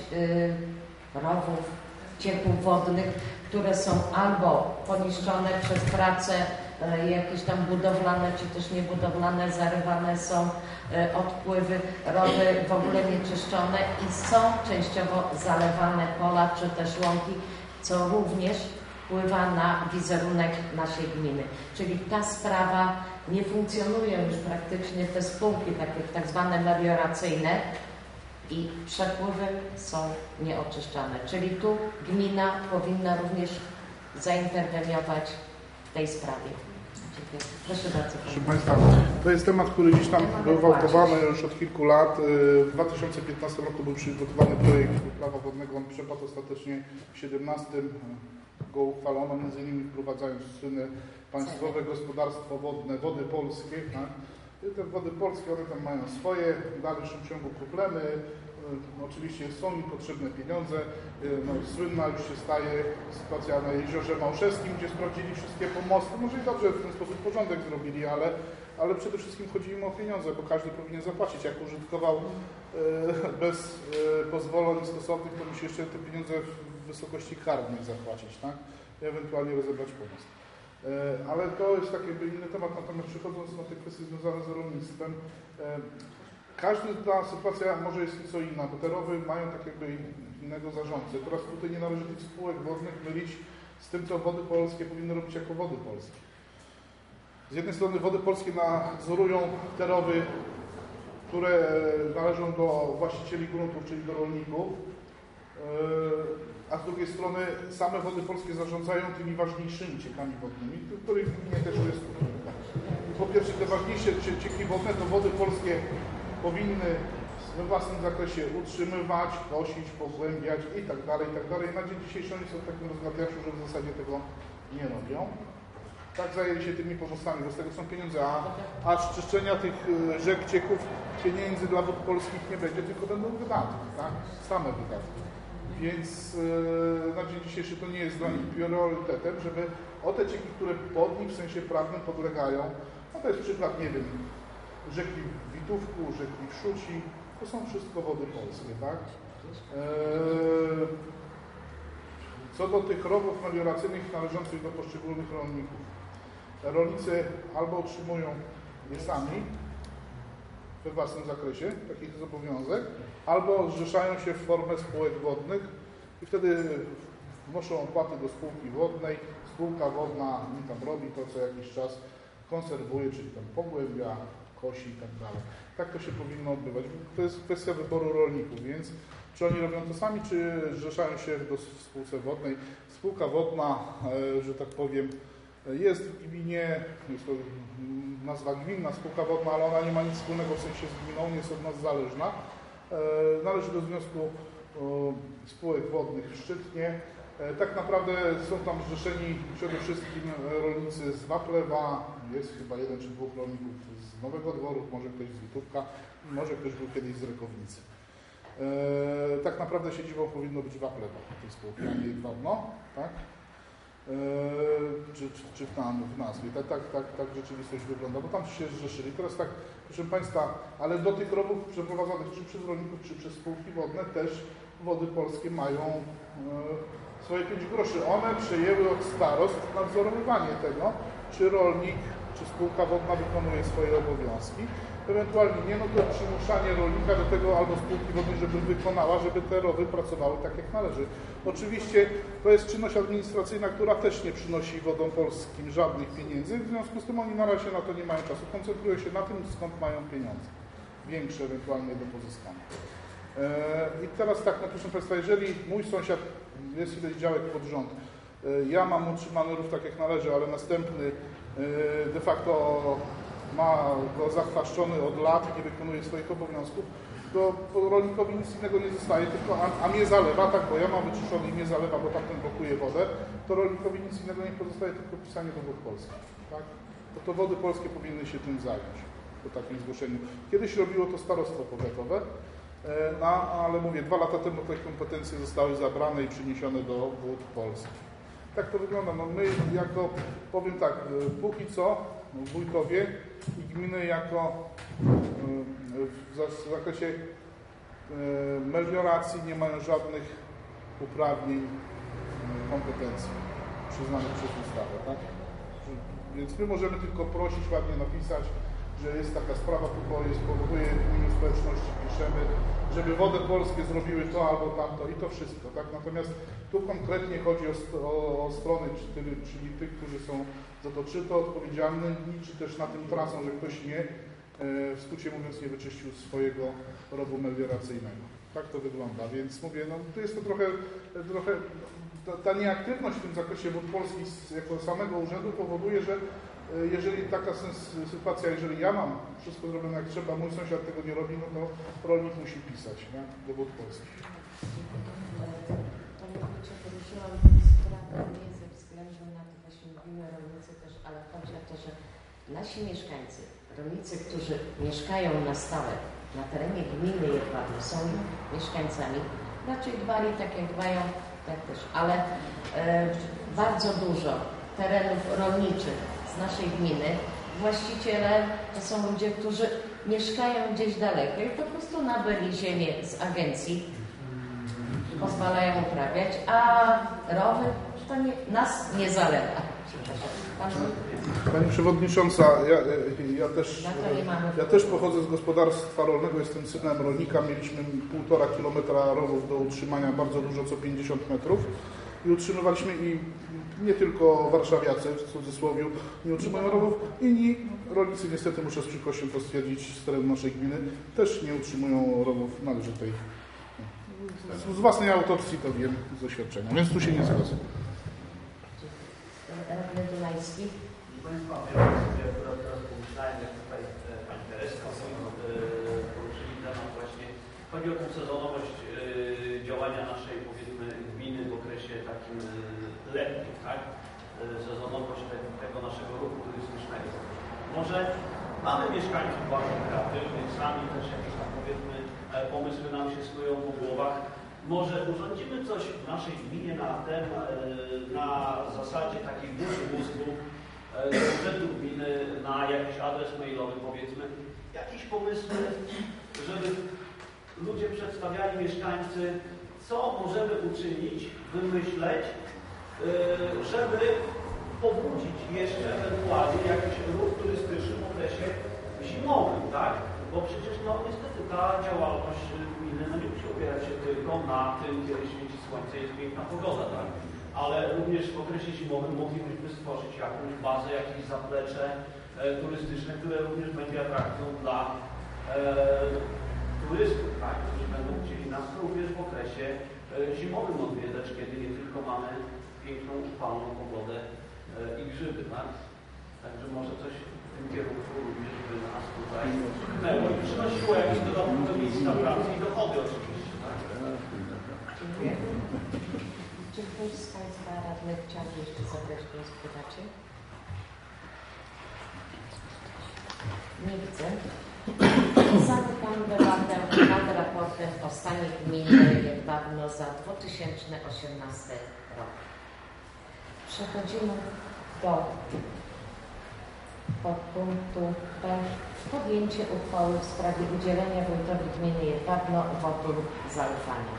rowów, ciepłów wodnych, które są albo poniszczone przez prace jakieś tam budowlane, czy też niebudowlane, zarywane są odpływy, rowy w ogóle nieczyszczone i są częściowo zalewane pola, czy też łąki, co również wpływa na wizerunek naszej gminy. Czyli ta sprawa nie funkcjonują już praktycznie te spółki, takie tak zwane melioracyjne, i przepływy są nieoczyszczane. Czyli tu gmina powinna również zainterweniować w tej sprawie. Dziękuję. Proszę bardzo. Proszę Państwa, to jest temat, który gdzieś tam był wałkowany już od kilku lat. W dwa tysiące piętnastym roku był przygotowany projekt prawa wodnego. On przepadł ostatecznie w dwa tysiące siedemnastym. Go uchwalono, między innymi wprowadzając czyny Państwowe Gospodarstwo Wodne, Wody Polskie. Tak? I te Wody Polskie, one tam mają swoje, w dalszym ciągu problemy. Oczywiście są im potrzebne pieniądze. No, słynna już się staje sytuacja na Jeziorze Małszewskim, gdzie sprawdzili wszystkie pomosty. Może i dobrze w ten sposób porządek zrobili, ale, ale przede wszystkim chodzi im o pieniądze, bo każdy powinien zapłacić. Jak użytkował e, bez e, pozwoleń stosownych, to musi jeszcze te pieniądze w wysokości karnej zapłacić, tak? I ewentualnie rozebrać pomost. E, ale to jest taki jakby inny temat, natomiast przechodząc na te kwestie związane z rolnictwem, e, każda sytuacja może jest nieco inna, bo te rowy mają tak jakby innego zarządcę. Teraz tutaj nie należy tych spółek wodnych mylić z tym, co Wody Polskie powinny robić jako Wody Polskie. Z jednej strony Wody Polskie nadzorują te rowy, które należą do właścicieli gruntów, czyli do rolników. a z drugiej strony same Wody Polskie zarządzają tymi ważniejszymi ciekami wodnymi, których w gminie też jest. Po pierwsze, te ważniejsze cieki wodne to Wody Polskie powinny we własnym zakresie utrzymywać, kosić, pogłębiać i tak dalej, i tak dalej. Na dzień dzisiejszy oni są w takim rozgardiaszu, że w zasadzie tego nie robią. Tak zajęli się tymi pomostami, bo z tego są pieniądze, a, a z czyszczenia tych rzek, cieków pieniędzy dla Wód Polskich nie będzie, tylko będą wydatki, tak? Same wydatki. Więc yy, na dzień dzisiejszy to nie jest dla nich priorytetem, żeby o te cieki, które pod nich w sensie prawnym podlegają, no to jest przykład, nie wiem, rzeki w Witówku, rzeki w Szuci, to są wszystko Wody Polskie, tak? Yy, co do tych rowów melioracyjnych należących do poszczególnych rolników. Rolnicy albo otrzymują je sami we własnym zakresie, taki jest obowiązek, albo zrzeszają się w formę spółek wodnych i wtedy wnoszą opłaty do spółki wodnej. Spółka wodna im tam robi to co jakiś czas, konserwuje, czyli tam pogłębia, kosi i tak dalej. Tak to się powinno odbywać. To jest kwestia wyboru rolników, więc czy oni robią to sami, czy zrzeszają się do spółce wodnej. Spółka wodna, że tak powiem, jest w gminie, jest to nazwa gminna, spółka wodna, ale ona nie ma nic wspólnego w sensie z gminą, jest od nas zależna. Należy do Związku Spółek Wodnych w Szczytnie. Tak naprawdę są tam zrzeszeni przede wszystkim rolnicy z Waplewa, jest chyba jeden czy dwóch rolników z Nowego Dworu, może ktoś z Witówka, może ktoś był kiedyś z Rekownicy. Eee, tak naprawdę siedzibą powinno być Waplewa tej spółki, a nie Gwarno, tak? Eee, czy, czy, czy w, tam, w nazwie. Tak, tak, tak, tak rzeczywistość wygląda, bo tam się zrzeszyli. Teraz tak, proszę Państwa, ale do tych rowów przeprowadzanych czy przez rolników, czy przez spółki wodne też Wody Polskie mają e, swoje pięć groszy. One przejęły od starostw nadzorowywanie tego, czy rolnik, czy spółka wodna wykonuje swoje obowiązki. Ewentualnie nie, no to przymuszanie rolnika do tego albo spółki wodnej, żeby wykonała, żeby te rowy pracowały tak jak należy. Oczywiście to jest czynność administracyjna, która też nie przynosi Wodom Polskim żadnych pieniędzy, w związku z tym oni na razie na to nie mają czasu. Koncentrują się na tym, skąd mają pieniądze. Większe ewentualnie do pozyskania. Eee, I teraz tak, no proszę Państwa, jeżeli mój sąsiad, jest ileś działek pod rząd, eee, ja mam utrzymany rów tak jak należy, ale następny eee, de facto ma go zachwaszczony od lat, nie wykonuje swoich obowiązków, to rolnikowi nic innego nie zostaje, tylko a, a mnie zalewa, tak, bo ja mam wyczyszczony i mnie zalewa, bo tamten blokuje wodę, to rolnikowi nic innego nie pozostaje, tylko pisanie do Wód Polskich. Tak? To, to Wody Polskie powinny się tym zająć, po takim zgłoszeniu. Kiedyś robiło to starostwo powiatowe, no, ale mówię, dwa lata temu te kompetencje zostały zabrane i przeniesione do Wód Polskich. Tak to wygląda. No my jako, powiem tak, póki co wójtowie i gminy jako w zakresie melioracji nie mają żadnych uprawnień, kompetencji przyznanych przez ustawę. Tak? Więc my możemy tylko prosić, ładnie napisać, że jest taka sprawa, bo jest, powoduje w imieniu społeczności, piszemy, żeby Wody Polskie zrobiły to albo tamto i to wszystko. Tak? Natomiast tu konkretnie chodzi o, o, o strony, czyli, czyli tych, którzy są za to czy to odpowiedzialni, czy też na tym tracą, że ktoś nie, w skrócie mówiąc, nie wyczyścił swojego rowu melioracyjnego. Tak to wygląda, więc mówię, no tu jest to trochę, trochę ta, ta nieaktywność w tym zakresie Wód Polskich jako samego urzędu powoduje, że jeżeli taka sytuacja, jeżeli ja mam wszystko zrobione jak trzeba, mój sąsiad tego nie robi, no to rolnik musi pisać, nie? Do Wód Polskich. Panie Wójcie, poruszyłam tę sprawę nie ze względu na to, właśnie mówimy rolnicy też, ale chodzi o to, że nasi mieszkańcy, rolnicy, którzy mieszkają na stałe na terenie gminy Jedwabne, są mieszkańcami, raczej dbali tak jak dbają, tak też, ale e, bardzo dużo terenów rolniczych z naszej gminy, właściciele to są ludzie, którzy mieszkają gdzieś daleko i po prostu nabyli ziemię z agencji, pozwalają uprawiać, a rowy to nie, nas nie zalewa. Pan... Pani Przewodnicząca, ja, ja, też, ja też pochodzę z gospodarstwa rolnego, jestem synem rolnika, mieliśmy półtora kilometra rowów do utrzymania, bardzo dużo, co pięćdziesiąt metrów i utrzymywaliśmy i nie tylko warszawiacy, w cudzysłowie, nie utrzymują rowów, inni rolnicy, niestety muszę z przykrością to stwierdzić, z terenu naszej gminy, też nie utrzymują rowów należytej. z, z własnej autopsji to wiem, z doświadczenia, więc tu się nie zgodzę. Radny Dulański. Proszę Państwa, ja sobie akurat teraz pomyślałem, jak tutaj Pani Tereska poruszyli temat właśnie. Chodzi o tę sezonowość działania naszej, powiedzmy, gminy w okresie takim letnim, tak? Sezonowość tego naszego ruchu turystycznego. Może mamy mieszkańców bardzo kreatywnych, sami też jakieś tam, powiedzmy, pomysły nam się snują po głowach. Może urządzimy coś w naszej gminie na ten, na zasadzie takiej burzy mózgu z budżetu gminy na jakiś adres mailowy, powiedzmy, jakieś pomysły, żeby ludzie przedstawiali, mieszkańcy, co możemy uczynić, wymyśleć, żeby pobudzić jeszcze ewentualnie jakiś ruch turystyczny w okresie zimowym, tak? Bo przecież no niestety ta działalność gminy no, nie musi opierać się tylko na tym, kiedy świeci słońce i jest piękna pogoda, tak? Ale również w okresie zimowym moglibyśmy stworzyć jakąś bazę, jakieś zaplecze e, turystyczne, które również będzie atrakcją dla e, turystów, tak? Którzy będą chcieli nas również w okresie e, zimowym odwiedzać, kiedy nie tylko mamy piękną, upalną pogodę e, i grzyby, tak? Także może coś w tym kierunku również by nas tutaj pchnęło i przynosiło jakieś dodatkowe miejsca pracy i dochody oczywiście, tak? Dziękuję. Czy ktoś z Państwa radnych chciałby jeszcze zabrać głos w debacie? Nie widzę. Zamykam debatę nad raportem o stanie gminy Jedwabno za dwa tysiące osiemnasty rok. Przechodzimy do podpunktu B. Podjęcie uchwały w sprawie udzielenia wójtowi gminy Jedwabno wotum zaufania.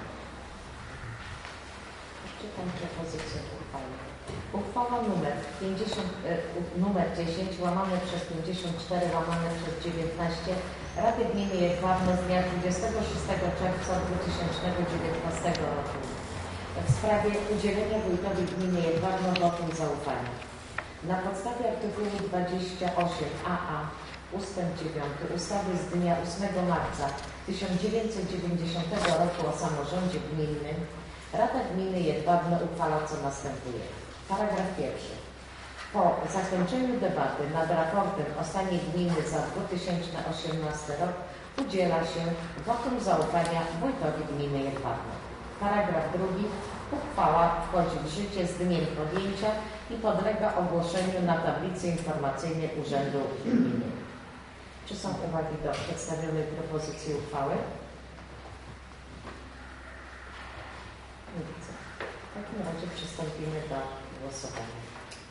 Czytam propozycję uchwały. Uchwała numer, pięćdziesiąt, numer dziesięć łamane przez pięćdziesiąt cztery łamane przez dziewiętnaście Rady Gminy Jedwabno z dnia dwudziestego szóstego czerwca dwa tysiące dziewiętnastego roku w sprawie udzielenia wójtowi gminy Jedwabno wotum zaufania. Na podstawie artykułu dwadzieścia osiem a a ustęp dziewiąty ustawy z dnia ósmego marca tysiąc dziewięćset dziewięćdziesiątego roku o samorządzie gminnym Rada Gminy Jedwabno uchwala, co następuje. Paragraf pierwszy. Po zakończeniu debaty nad raportem o stanie gminy za dwa tysiące osiemnasty rok udziela się wotum zaufania wójtowi gminy Jedwabno. Paragraf drugi. Uchwała wchodzi w życie z dniem podjęcia i podlega ogłoszeniu na tablicy informacyjnej Urzędu Gminy. Czy są uwagi do przedstawionej propozycji uchwały? Nie widzę. W takim razie przystąpimy do głosowania.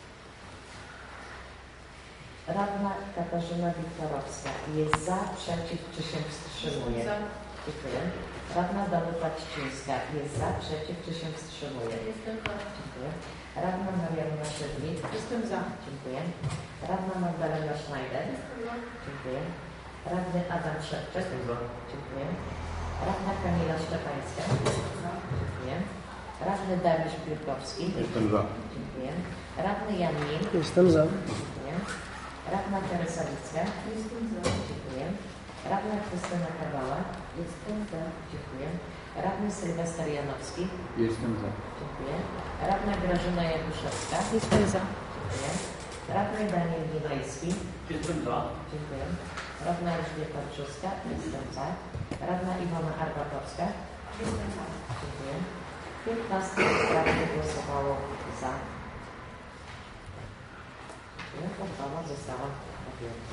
Radna Katarzyna Wiktorowska jest za, przeciw, czy się wstrzymuje? Dziękuję. Radna Danuta Ćcińska jest za, przeciw, czy się wstrzymuje? Jestem za. Dziękuję. Radna Marianna Szydlik. Jestem za. Dziękuję. Radna Magdalena Schneider. Dziękuję. Radny Adam Szewczek. Dziękuję. Radna Kamila Szczepańska. Dziękuję. Radny Dariusz Piórkowski. Jestem za. Dziękuję. Radny Jan Nim. Jestem za. Dziękuję. Radna Teresa Licka. Jestem za. Dziękuję. Radna Krystyna Kawała. Jestem za. Dziękuję. Radny Sylwester Janowski. Jestem za. Dziękuję. Radna Grażyna Jakuszewska. Jestem za. Dziękuję. Radny Daniel Ginajski. Jestem za. Dziękuję. Radna Elżbieta Brzuska. Jestem za. Radna Iwona Arbatowska. Jestem za. Dziękuję. piętnaście radnych głosowało za. Dziękuję. Uchwała została podjęta.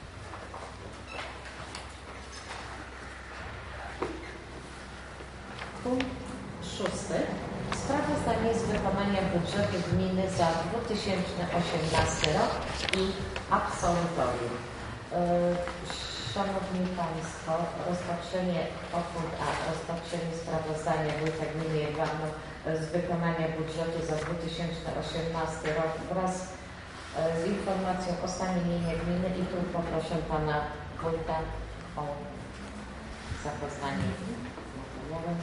Punkt szósty. Sprawozdanie z wykonania budżetu gminy za dwa tysiące osiemnasty rok i absolutorium. Szanowni Państwo, rozpatrzenie, podpunkt A, rozpatrzenie sprawozdania wójta gminy Jedwabno z wykonania budżetu za dwa tysiące osiemnasty rok wraz z informacją o stanie mienia gminy i tu poproszę Pana wójta o zapoznanie z materiałem.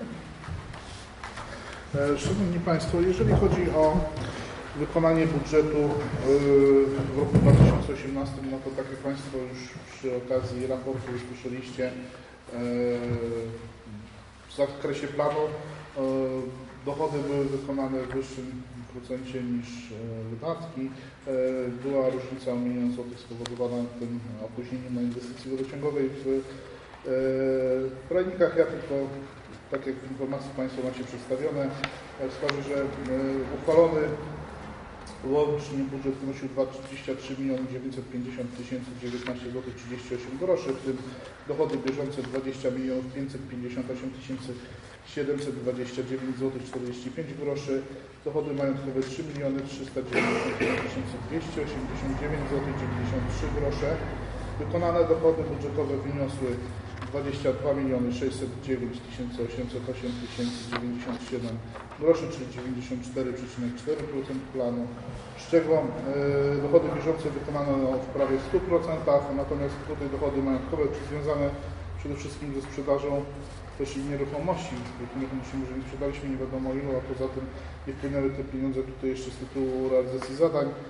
Szanowni Państwo, jeżeli chodzi o wykonanie budżetu w roku dwa tysiące osiemnastym, no to tak jak Państwo już przy okazji raportu usłyszeliście, w zakresie planu dochody były wykonane w wyższym procencie niż wydatki. Była różnica o milion złotych spowodowana tym opóźnieniem na inwestycji wodociągowej w Brajnikach. Ja tylko, tak jak w informacji Państwo macie przedstawione, wskażę, że uchwalony łącznie budżet wynosił dwadzieścia trzy miliony dziewięćset pięćdziesiąt tysięcy dziewiętnaście złotych trzydzieści osiem groszy, w tym dochody bieżące dwadzieścia milionów pięćset pięćdziesiąt osiem tysięcy siedemset dwadzieścia dziewięć złotych czterdzieści pięć groszy, dochody majątkowe trzy miliony trzysta dziewięćdziesiąt tysięcy dwieście osiemdziesiąt dziewięć złotych dziewięćdziesiąt trzy grosze. Wykonane dochody budżetowe wyniosły dwadzieścia dwa miliony sześćset dziewięć tysięcy osiemset osiem tysięcy dziewięćdziesiąt siedem groszy, czyli dziewięćdziesiąt cztery przecinek cztery procent planu, z czego y, dochody bieżące wykonano w prawie stu procentach, natomiast tutaj dochody majątkowe związane przede wszystkim ze sprzedażą też i nieruchomości, tych nieruchomości może nie sprzedaliśmy nie wiadomo ilu, a poza tym nie wpłynęły te pieniądze tutaj jeszcze z tytułu realizacji zadań e,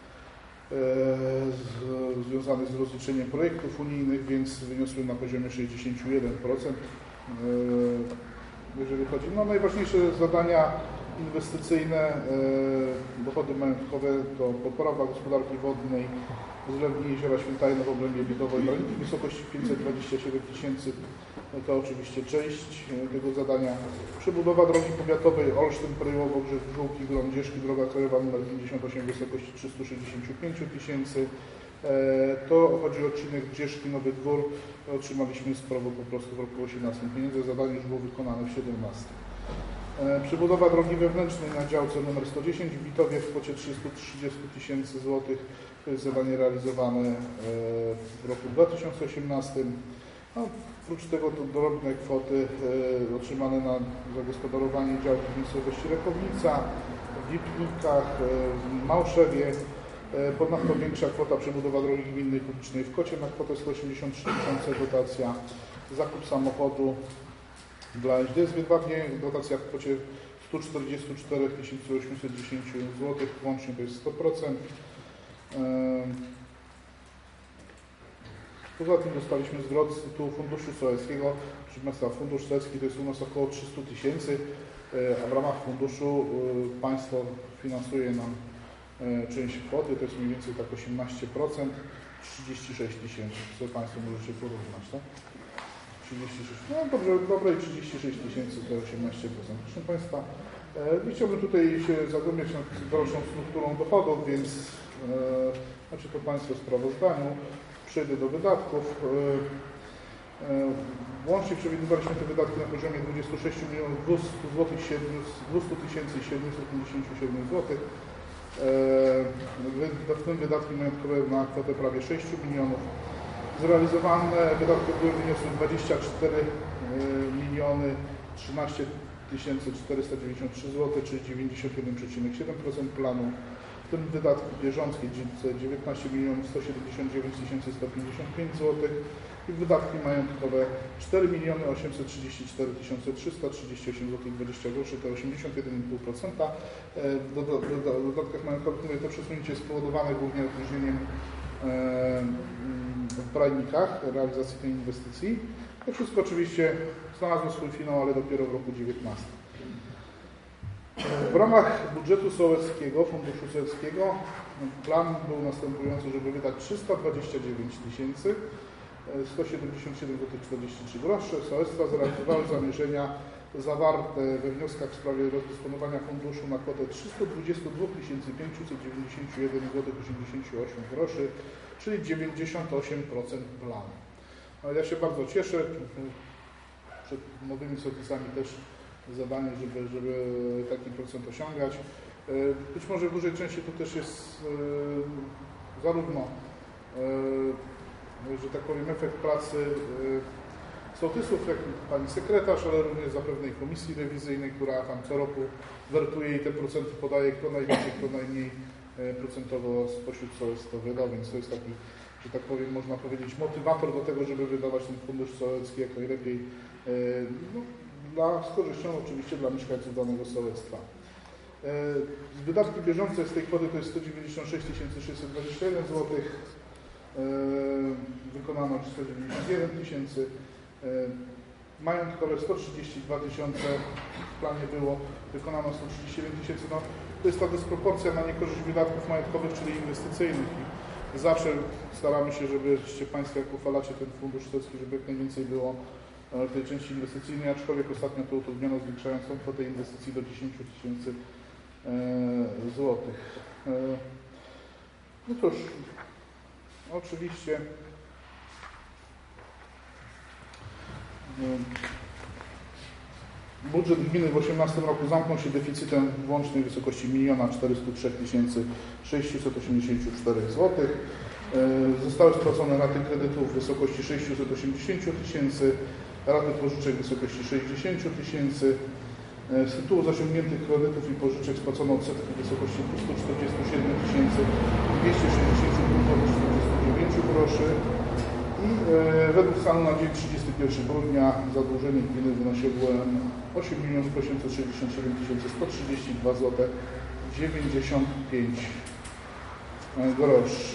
z, związanych z rozliczeniem projektów unijnych, więc wyniosły na poziomie sześćdziesiąt jeden procent. E, jeżeli chodzi o no, najważniejsze zadania inwestycyjne, e, dochody majątkowe to poprawa gospodarki wodnej, zlewnie jeziora Świętajno w obrębie Biedowo i Brajniki w wysokości pięćset dwadzieścia siedem tysięcy. To oczywiście część tego zadania. Przebudowa drogi powiatowej Olsztyn, Prejowo, Brzeg, Żółki, Grądzieszki, droga krajowa nr pięćdziesiąt osiem w wysokości trzysta sześćdziesiąt pięć tysięcy. To chodzi o odcinek Grzeszki, Nowy Dwór. Otrzymaliśmy sprawę po prostu w roku osiemnastym. Pieniądze zadanie już było wykonane w siedemnastym. Przebudowa drogi wewnętrznej na działce nr sto dziesięć w Witowie w kwocie trzysta trzydzieści tysięcy złotych. To jest zadanie realizowane w roku dwa tysiące osiemnastym. No, oprócz tego to drobne kwoty e, otrzymane na zagospodarowanie działki w miejscowości Rekownica, w Lipnikach, e, w Małszewie. E, ponadto większa kwota przebudowa drogi gminnej publicznej w Kocie na kwotę sto osiemdziesiąt trzy tysiące, dotacja, zakup samochodu dla S D S Wiedwabnie, dotacja w kwocie sto czterdzieści cztery tysiące osiemset dziesięć złotych, łącznie to jest sto procent. E, Poza tym dostaliśmy zwrot z tytułu Funduszu Sołeckiego. Proszę Państwa, Fundusz Sołecki to jest u nas około trzysta tysięcy, a w ramach funduszu państwo finansuje nam część kwoty, to jest mniej więcej tak osiemnaście procent, trzydzieści sześć tysięcy, co Państwo możecie porównać, tak? trzydzieści sześć, no dobrze, dobre i trzydzieści sześć tysięcy to osiemnaście procent. Proszę Państwa, nie chciałbym tutaj się zagłębiać nad dalszą strukturą dochodów, więc macie to Państwo w sprawozdaniu. Przejdę do wydatków. Łącznie przewidywaliśmy te wydatki na poziomie dwudziestu sześciu milionów dwieście tysięcy siedemset pięćdziesiąt siedem złotych. W tym wydatki majątkowe na kwotę prawie sześciu milionów. Zrealizowane wydatki były wyniosły dwadzieścia cztery miliony trzynaście tysięcy czterysta dziewięćdziesiąt trzy złotych, czyli dziewięćdziesiąt jeden przecinek siedem procent planu. W tym wydatki bieżące dziewiętnaście milionów sto siedemdziesiąt dziewięć tysięcy sto pięćdziesiąt pięć złotych i wydatki majątkowe cztery miliony osiemset trzydzieści cztery tysiące trzysta trzydzieści osiem złotych dwadzieścia groszy, to osiemdziesiąt jeden i pół procent. W dodatkach majątkowych mówię, to przesunięcie jest spowodowane głównie opóźnieniem w Brajnikach realizacji tej inwestycji. To wszystko oczywiście znalazło swój finał, ale dopiero w roku dziewiętnastym. W ramach budżetu sołeckiego, Funduszu Sołeckiego, plan był następujący, żeby wydać trzysta dwadzieścia dziewięć tysięcy sto siedemdziesiąt siedem złotych czterdzieści trzy grosze. Sołectwa zrealizowały zamierzenia zawarte we wnioskach w sprawie rozdysponowania funduszu na kwotę trzysta dwadzieścia dwa tysiące pięćset dziewięćdziesiąt jeden złotych osiemdziesiąt osiem groszy, czyli dziewięćdziesiąt osiem procent planu. Ale ja się bardzo cieszę, przed nowymi sołtysami też zadanie, żeby, żeby taki procent osiągać. Być może w dużej części to też jest zarówno, że tak powiem, efekt pracy sołtysów, jak i pani sekretarz, ale również zapewne komisji rewizyjnej, która tam co roku wertuje i te procenty podaje, kto najwięcej, kto najmniej procentowo spośród sołectw to wydał, więc to jest taki, że tak powiem, można powiedzieć, motywator do tego, żeby wydawać ten fundusz sołecki jak najlepiej, no, dla, z korzyścią oczywiście dla mieszkańców danego sołectwa. Z wydatki bieżące z tej kwoty to jest sto dziewięćdziesiąt sześć tysięcy sześćset dwadzieścia jeden złotych, wykonano sto dziewięćdziesiąt jeden tysięcy. majątkowe sto trzydzieści dwa tysiące, w planie było, wykonano sto trzydzieści jeden tysięcy. No, to jest ta dysproporcja na niekorzyść wydatków majątkowych, czyli inwestycyjnych. I zawsze staramy się, żebyście Państwo, jak uchwalacie ten fundusz śledzki, żeby jak najwięcej było tej części inwestycyjnej, aczkolwiek ostatnio to utrudniono, zwiększając tą kwotę inwestycji do dziesięć tysięcy złotych. E, no cóż, oczywiście budżet gminy w dwa tysiące osiemnastym roku zamknął się deficytem w łącznej wysokości miliona czterysta trzy tysiące sześćset osiemdziesiąt cztery złotych. Zostały spłacone raty kredytów w wysokości sześćset osiemdziesiąt tysięcy, raty pożyczek w wysokości sześćdziesiąt tysięcy. Z tytułu zaciągniętych kredytów i pożyczek spłacono odsetki w wysokości dwieście czterdzieści siedem tysięcy dwieście sześćdziesiąt czterdzieści dziewięć groszy. I e, według stanu na dzień trzydziestego pierwszego grudnia zadłużenie gminy wynosiło osiem milionów osiemset sześćdziesiąt siedem tysięcy sto trzydzieści dwa złote dziewięćdziesiąt pięć groszy.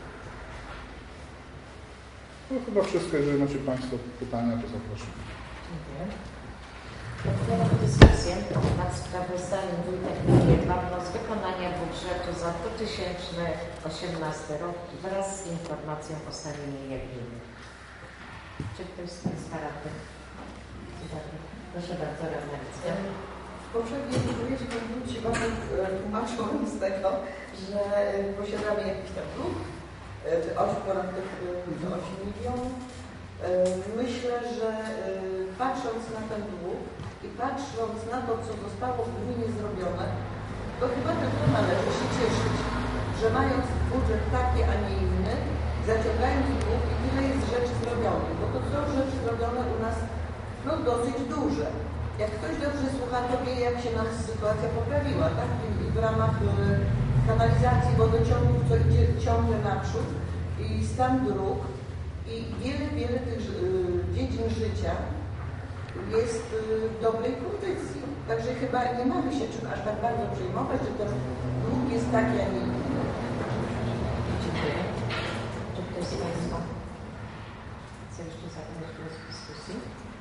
To chyba wszystko. Jeżeli macie Państwo pytania, to zapraszam. Dziękuję. Otwieram dyskusję nad sprawozdaniem Wójta Gminy Jedwabno z wykonania budżetu za dwa tysiące osiemnasty rok wraz z informacją o stanie mienia gminy. Czy ktoś z Państwa radnych? Proszę bardzo, radna Licka. W poprzedniej wypowiedzi Pan Wójt się bardzo tłumaczył z tego, że posiadamy jakiś tam dług, ponad tych osiem milionów. Myślę, że patrząc na ten dług i patrząc na to, co zostało w gminie zrobione, to chyba tylko należy się cieszyć, że mając budżet taki, a nie inny, zaciągając dług i tyle jest rzeczy zrobionych, bo to są rzeczy zrobione u nas no, dosyć duże. Jak ktoś dobrze słucha, to wie, jak się nam sytuacja poprawiła, tak? I w ramach kanalizacji, wodociągów, co idzie ciągle naprzód i stan dróg i wiele, wiele tych dziedzin życia jest w dobrej kondycji. Także chyba nie mamy się czym aż tak bardzo przejmować, że ten dług jest taki, a nie inny. Dziękuję. Czy ktoś z Państwa chce jeszcze zabrać głos w dyskusji?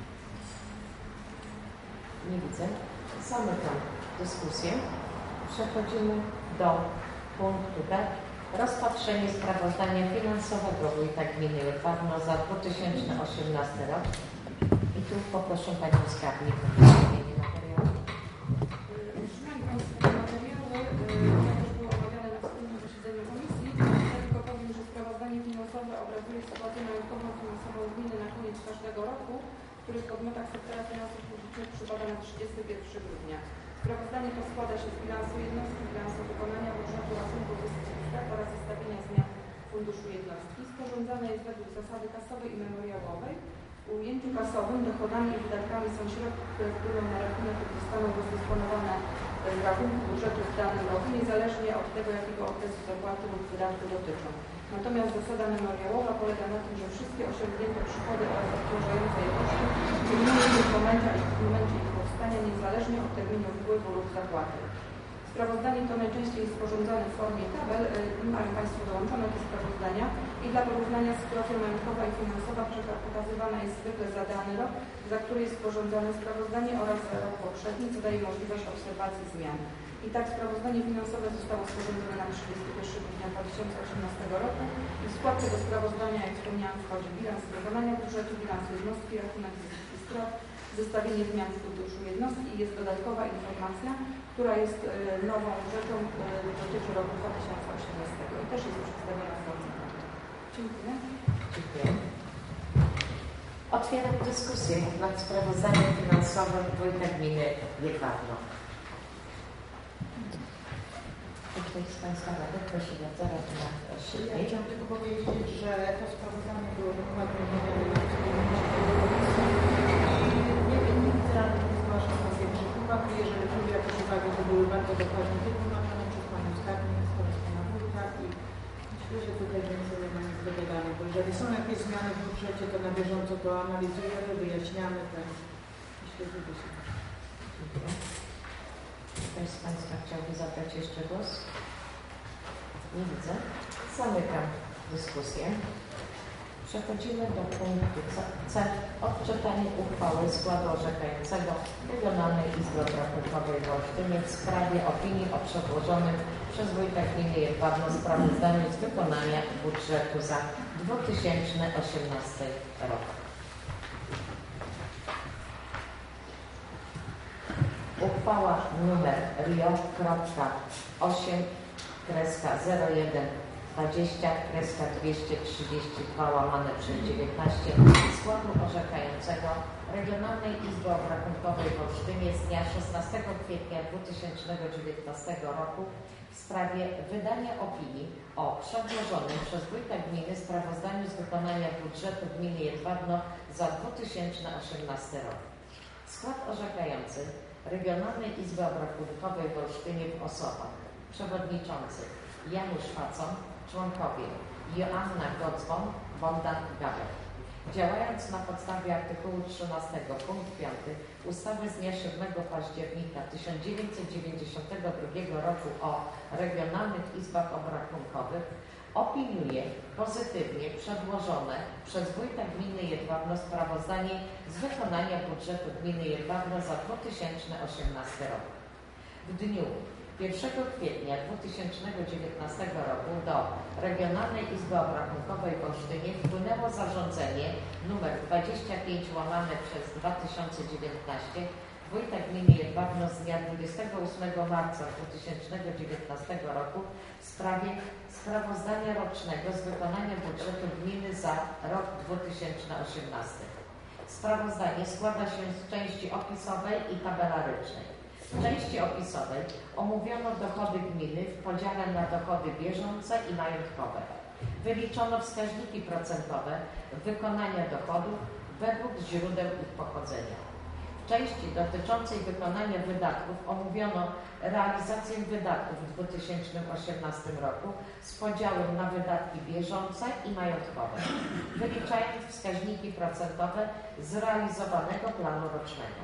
Nie widzę. Zamykam dyskusję. Przechodzimy do punktu B. Rozpatrzenie sprawozdania finansowego Wójta Gminy Jedwabno za dwa tysiące osiemnasty rok. I tu poproszę Panią Skarbnik o przedstawienie materiału. Szanowni Państwo, te materiały, jak już było omawiane na wspólnym posiedzeniu komisji, ja tylko powiem, że sprawozdanie finansowe obrazuje sytuację majątkową finansową gminy na koniec każdego roku, który w podmiotach sektora finansów publicznych przypada na trzydziestego pierwszego grudnia. Sprawozdanie to składa się z bilansu jednostki, bilansu wykonania budżetu, rachunku zysków i strat oraz zestawienia zmian funduszu jednostki. Sporządzane jest według zasady kasowej i memoriałowej. W ujęciu kasowym dochodami i wydatkami są środki, które wpłyną na rachunek lub zostaną rozdysponowane z rachunku budżetu w danym roku, niezależnie od tego, jakiego okresu zapłaty lub wydatku dotyczą. Natomiast zasada memoriałowa polega na tym, że wszystkie osiągnięte przychody oraz obciążające je koszty wymienione w momencie, a w momencie ich powstania, niezależnie od terminu wpływu lub zapłaty. Sprawozdanie to najczęściej jest sporządzane w formie tabel, mają Państwo dołączone te sprawozdania i dla porównania sytuacja majątkowa i finansowa pokazywana jest zwykle za dany rok, za który jest sporządzane sprawozdanie oraz za rok poprzedni, co daje możliwość obserwacji zmian. I tak sprawozdanie finansowe zostało sporządzone na trzydziestego pierwszego grudnia dwa tysiące osiemnastego roku i w skład tego sprawozdania, jak wspomniałam, wchodzi bilans wykonania budżetu, bilans jednostki, rachunek zysków i strat, zestawienie zmian w funduszu jednostki i jest dodatkowa informacja, która jest y, nową rzeczą, y, dotyczy roku dwa tysiące osiemnastego i też jest przedstawiona w formie. Dziękuję. Dziękuję. Otwieram dyskusję nad sprawozdaniem finansowym Wójta Gminy Jedwabno. Czy ktoś z Państwa radnych? Proszę bardzo, radna Szybkiej. Ja chciałam tylko powiedzieć, że to sprawozdanie było dokładnie omawiane na wspólnym i nie wiem, nikt z radnych nie zgłasza na większych uwag. Jeżeli były jakieś uwagi, to były bardzo dokładnie wytłumaczone przez Panią Skarbnik oraz Pana Wójta i myślę, że tutaj więcej nie ma nic do dodania, bo jeżeli są jakieś zmiany w budżecie, to na bieżąco to analizujemy, wyjaśniamy, to myślę, że to super. Dziękuję. Ktoś z Państwa chciałby zabrać jeszcze głos? Nie widzę. Zamykam dyskusję. Przechodzimy do punktu C. Odczytanie uchwały składu orzekającego Regionalnej Izby Obrachunkowej w Olsztynie w sprawie opinii o przedłożonym przez Wójta Gminy Jedwabno sprawozdaniu z wykonania budżetu za dwa tysiące osiemnasty rok. Uchwała numer R I O osiem zero jeden dwadzieścia dwieście trzydzieści dwa łamane przez dziewiętnaście składu orzekającego Regionalnej Izby Obrachunkowej w Olsztynie z dnia szesnastego kwietnia dwa tysiące dziewiętnastego roku w sprawie wydania opinii o przedłożonym przez Wójta Gminy sprawozdaniu z wykonania budżetu Gminy Jedwabno za dwa tysiące osiemnasty rok. Skład orzekający Regionalnej Izby Obrachunkowej w Olsztynie w osobach przewodniczący Janusz Facon, członkowie Joanna Gocłon, Bogdan Gabek. Działając na podstawie artykułu trzynastego punkt piąty ustawy z dnia siódmego października tysiąc dziewięćset dziewięćdziesiątego drugiego roku o regionalnych izbach obrachunkowych, opiniuje pozytywnie przedłożone przez Wójta Gminy Jedwabno sprawozdanie z wykonania budżetu Gminy Jedwabno za dwa tysiące osiemnasty rok. W dniu pierwszego kwietnia dwa tysiące dziewiętnastego roku do Regionalnej Izby Obrachunkowej w Olsztynie wpłynęło zarządzenie nr dwadzieścia pięć łamane przez dwa tysiące dziewiętnaście Wójta Gminy Jedwabno z dnia dwudziestego ósmego marca dwa tysiące dziewiętnastego roku w sprawie sprawozdania rocznego z wykonania budżetu gminy za rok dwa tysiące osiemnasty. Sprawozdanie składa się z części opisowej i tabelarycznej. W części opisowej omówiono dochody gminy w podziale na dochody bieżące i majątkowe. Wyliczono wskaźniki procentowe wykonania dochodów według źródeł ich pochodzenia. W części dotyczącej wykonania wydatków omówiono realizację wydatków w dwa tysiące osiemnastym roku z podziałem na wydatki bieżące i majątkowe, wyliczając wskaźniki procentowe zrealizowanego planu rocznego.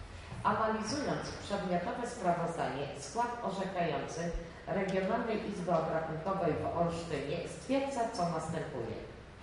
Analizując przedmiotowe sprawozdanie, skład orzekający Regionalnej Izby Obrachunkowej w Olsztynie stwierdza, co następuje.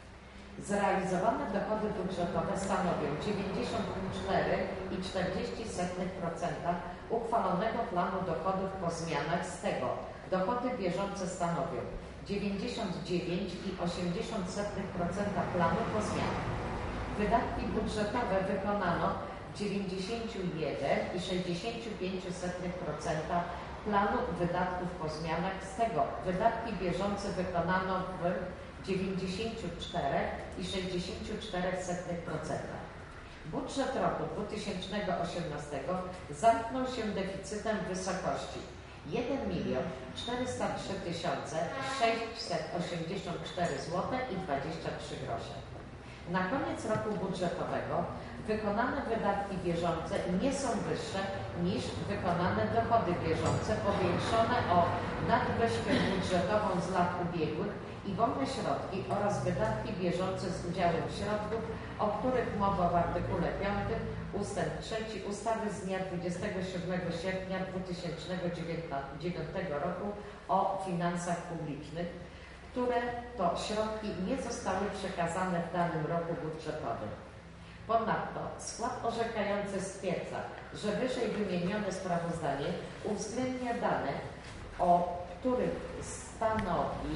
Zrealizowane dochody budżetowe stanowią dziewięćdziesiąt cztery przecinek czterdzieści procent uchwalonego planu dochodów po zmianach, z tego dochody bieżące stanowią dziewięćdziesiąt dziewięć przecinek osiemdziesiąt procent planu po zmianach. Wydatki budżetowe wykonano dziewięćdziesiąt jeden przecinek sześćdziesiąt pięć procent planu wydatków po zmianach, z tego wydatki bieżące wykonano w dziewięćdziesiąt cztery przecinek sześćdziesiąt cztery procent. Budżet roku dwa tysiące osiemnastego zamknął się deficytem w wysokości jeden milion czterysta trzy tysiące sześćset osiemdziesiąt cztery złote i dwadzieścia trzy grosze. Na koniec roku budżetowego wykonane wydatki bieżące nie są wyższe niż wykonane dochody bieżące powiększone o nadwyżkę budżetową z lat ubiegłych i wolne środki oraz wydatki bieżące z udziałem środków, o których mowa w artykule piątym ustęp trzeci ustawy z dnia dwudziestego siódmego sierpnia dwa tysiące dziewiątego roku o finansach publicznych, które to środki nie zostały przekazane w danym roku budżetowym. Ponadto skład orzekający stwierdza, że wyżej wymienione sprawozdanie uwzględnia dane, o których stanowi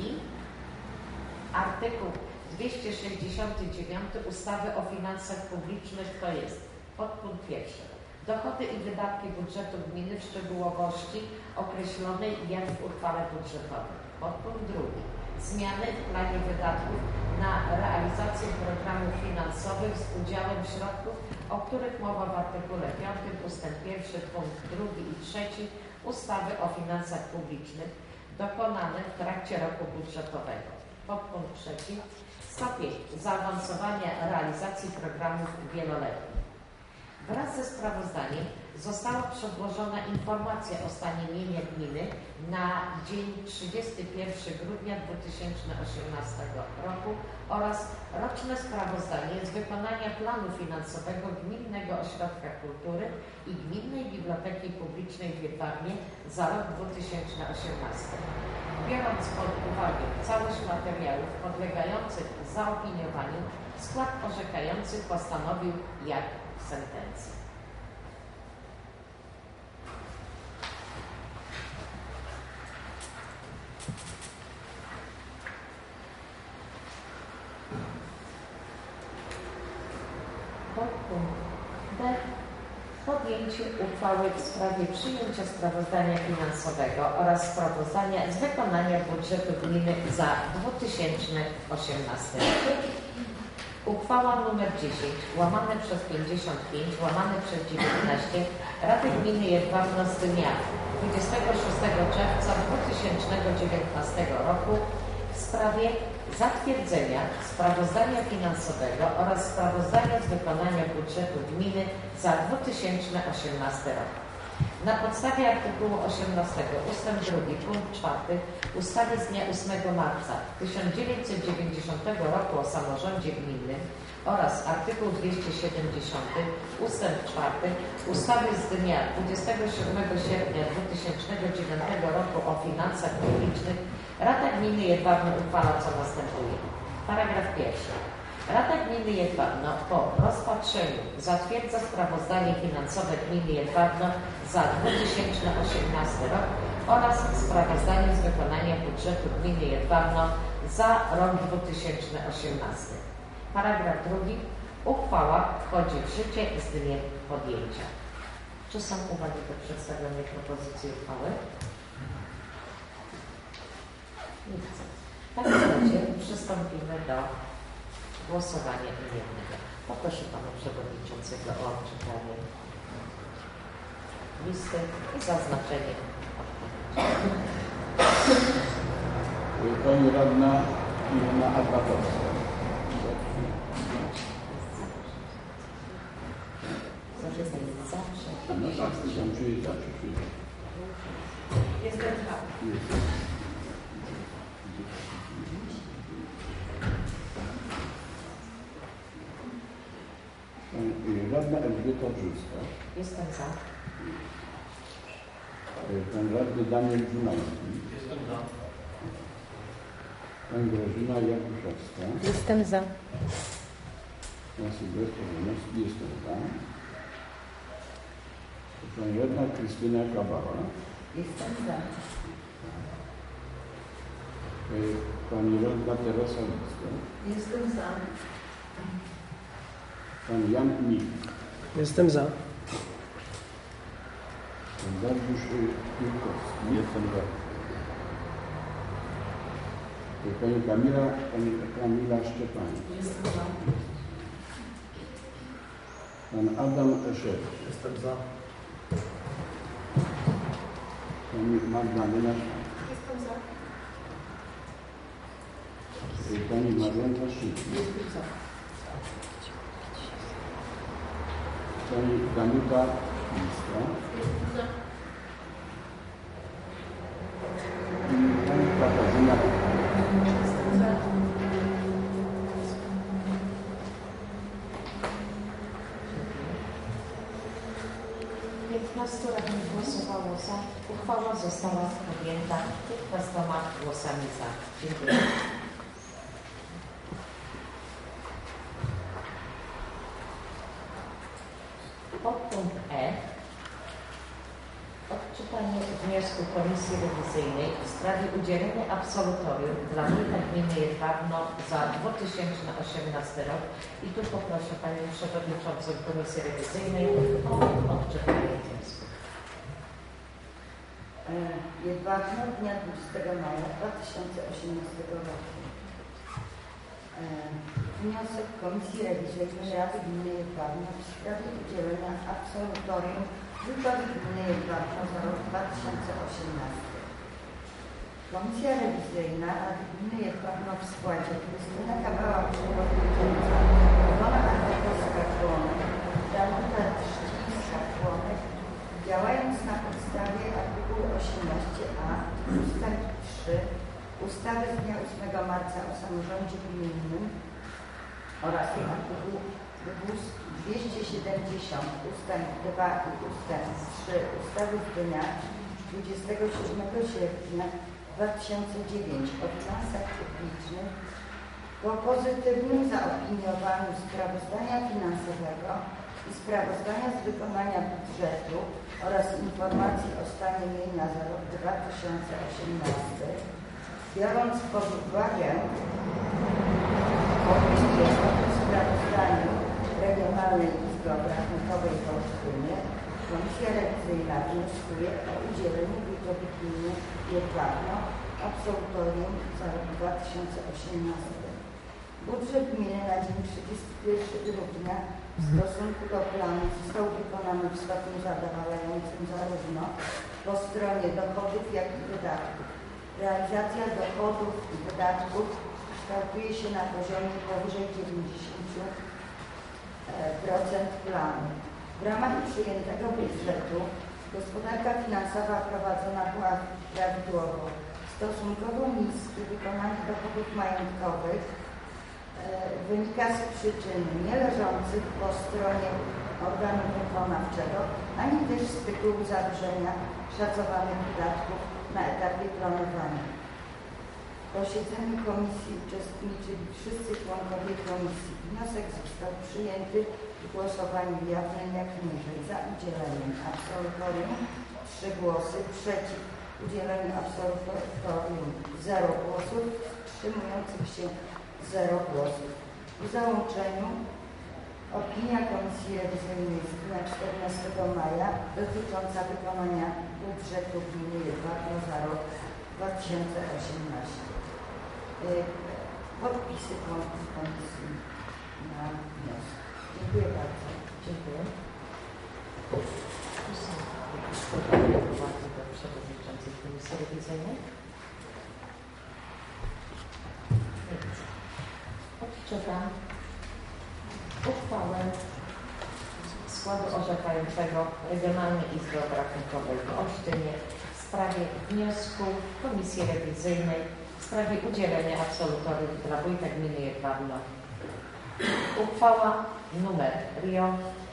artykuł dwieście sześćdziesiąty dziewiąty ustawy o finansach publicznych, to jest podpunkt pierwszy. Dochody i wydatki budżetu gminy w szczegółowości określonej jak w uchwale budżetowej. Podpunkt drugi. Zmiany w planie wydatków na realizację programów finansowych z udziałem środków, o których mowa w artykule piątym ustęp pierwszy, punkt drugi i trzeci ustawy o finansach publicznych dokonane w trakcie roku budżetowego. Podpunkt trzeci. Stopień zaawansowania realizacji programów wieloletnich. Wraz ze sprawozdaniem została przedłożona informacja o stanie mienia gminy na dzień trzydziestego pierwszego grudnia dwa tysiące osiemnastego roku oraz roczne sprawozdanie z wykonania planu finansowego Gminnego Ośrodka Kultury i Gminnej Biblioteki Publicznej w Jedwabnie za rok dwa tysiące osiemnasty. Biorąc pod uwagę całość materiałów podlegających zaopiniowaniu, skład orzekający postanowił jak w sentencji. Podpunkt D. Podjęcie uchwały w sprawie przyjęcia sprawozdania finansowego oraz sprawozdania z wykonania budżetu gminy za dwa tysiące osiemnasty rok. Uchwała nr dziesięć łamane przez pięćdziesiąt pięć łamane przez dziewiętnaście Rady Gminy Jedwabno z dnia dwudziestego szóstego czerwca dwa tysiące dziewiętnastego roku w sprawie zatwierdzenia sprawozdania finansowego oraz sprawozdania z wykonania budżetu gminy za dwa tysiące osiemnasty rok. Na podstawie artykułu osiemnastego ustęp drugi punkt czwarty ustawy z dnia ósmego marca tysiąc dziewięćset dziewięćdziesiątego roku o samorządzie gminnym oraz artykuł dwieście siedemdziesiąty ustęp czwarty ustawy z dnia dwudziestego siódmego sierpnia dwa tysiące dziewiątego roku o finansach publicznych Rada Gminy Jedwabno uchwala co następuje. Paragraf pierwszy. Rada Gminy Jedwabno po rozpatrzeniu zatwierdza sprawozdanie finansowe Gminy Jedwabno za dwa tysiące osiemnasty rok oraz sprawozdanie z wykonania budżetu Gminy Jedwabno za rok dwa tysiące osiemnasty. Paragraf drugi. Uchwała wchodzi w życie z dniem podjęcia. Czy są uwagi do przedstawionej propozycji uchwały? Nie chcę. W takim razie przystąpimy do głosowania imiennego. Poproszę Pana Przewodniczącego o odczytanie listy i zaznaczenie odpowiedzi. Pani Radna Ilona Arbatowska. Zawsze jest zawsze. No tak, tam czuję zawsze. Jestem za. Pani Radna Elżbieta Brzuska. Jestem za. Pan radny Daniel Dziumański. Jestem za. Pani Grażyna Jakuszewska. Jestem za. Pan Sylwester Janowski. Jestem za. Pani radna Krystyna Kabała. Jestem za. Pani radna Teresa Licka. Jestem za. Pan Jan Mik. Jestem za. Pan Dariusz Piłkowski. Jestem za. Pani Kamila, Pani Kamila Szczepanik. Jestem za. Pan Adam Eszer. Jestem za. Pani Magdalena Szak. Jestem za. Pani Marlena Szyk. Jestem za. Pani Danuta Szpińska. Jestem za. I Pani Katarzyna. Jestem za. piętnastu radnych głosowało za. Uchwała została podjęta piętnastoma głosami za. Dziękuję. Podpunkt E. Odczytanie wniosku Komisji Rewizyjnej w sprawie udzielenia absolutorium dla wójta gminy Jedwabno za dwa tysiące osiemnasty rok. I tu poproszę Panią Przewodniczącą Komisji Rewizyjnej o odczytanie wniosku. Jedwabno dnia dwudziestego maja dwa tysiące osiemnastego roku. Wniosek Komisji Rewizyjnej Rady Gminy Jedwabno w sprawie udzielenia absolutorium wójtowi gminy Jedwabno za rok dwa tysiące osiemnasty. Komisja Rewizyjna Rady Gminy Jedwabno w składzie Krystyna Kabała, przewodnicząca, Iwona Artekowska-Członek, Danuta trzy, ustawy z dnia ósmego marca o samorządzie gminnym oraz artykuł dwieście siedemdziesiąt ustęp dwa i ustęp trzy ustawy z dnia dwudziestego siódmego sierpnia dwa tysiące dziewiątego o finansach publicznych po pozytywnym zaopiniowaniu sprawozdania finansowego i sprawozdania z wykonania budżetu oraz informacji o stanie mienia za rok dwa tysiące osiemnasty, biorąc pod uwagę opinię o tym sprawozdaniu Regionalnej Izby Obrachunkowej w Olsztynie, Komisja Rewizyjna wnioskuje o udzielenie wójtowi gminy Jedwabno absolutorium za rok dwa tysiące osiemnasty. Budżet gminy na dzień trzydziestego pierwszego grudnia w stosunku do planu został wykonany w stopniu zadowalającym zarówno po stronie dochodów, jak i wydatków. Realizacja dochodów i wydatków kształtuje się na poziomie powyżej dziewięćdziesiąt procent planu. W ramach przyjętego budżetu gospodarka finansowa prowadzona była prawidłowo. Stosunkowo niskie wykonanie dochodów majątkowych e, wynika z przyczyn nie leżących po stronie organu wykonawczego, ani też z tytułu zawyżenia szacowanych wydatków na etapie planowania. W posiedzeniu komisji uczestniczyli wszyscy członkowie komisji. Wniosek został przyjęty w głosowaniu jawnym jak niżej. Za udzieleniem absolutorium trzy głosy, przeciw udzieleniu absolutorium zero głosów, wstrzymujących się zero głosów. W załączeniu opinia Komisji Rewizyjnej z dnia czternastego maja dotycząca wykonania budżetu gminy Jedwabno za rok dwa tysiące osiemnasty. Podpisy komisji na wniosek. Dziękuję bardzo. Dziękuję. Uwagi do przewodniczącej Komisji Rewizyjnej? Nie widzę. Odczytam uchwałę składu orzekającego Regionalnej Izby Obrachunkowej w Olsztynie w sprawie wniosku Komisji Rewizyjnej w sprawie udzielenia absolutorium dla wójta gminy Jedwabno. Uchwała numer R I O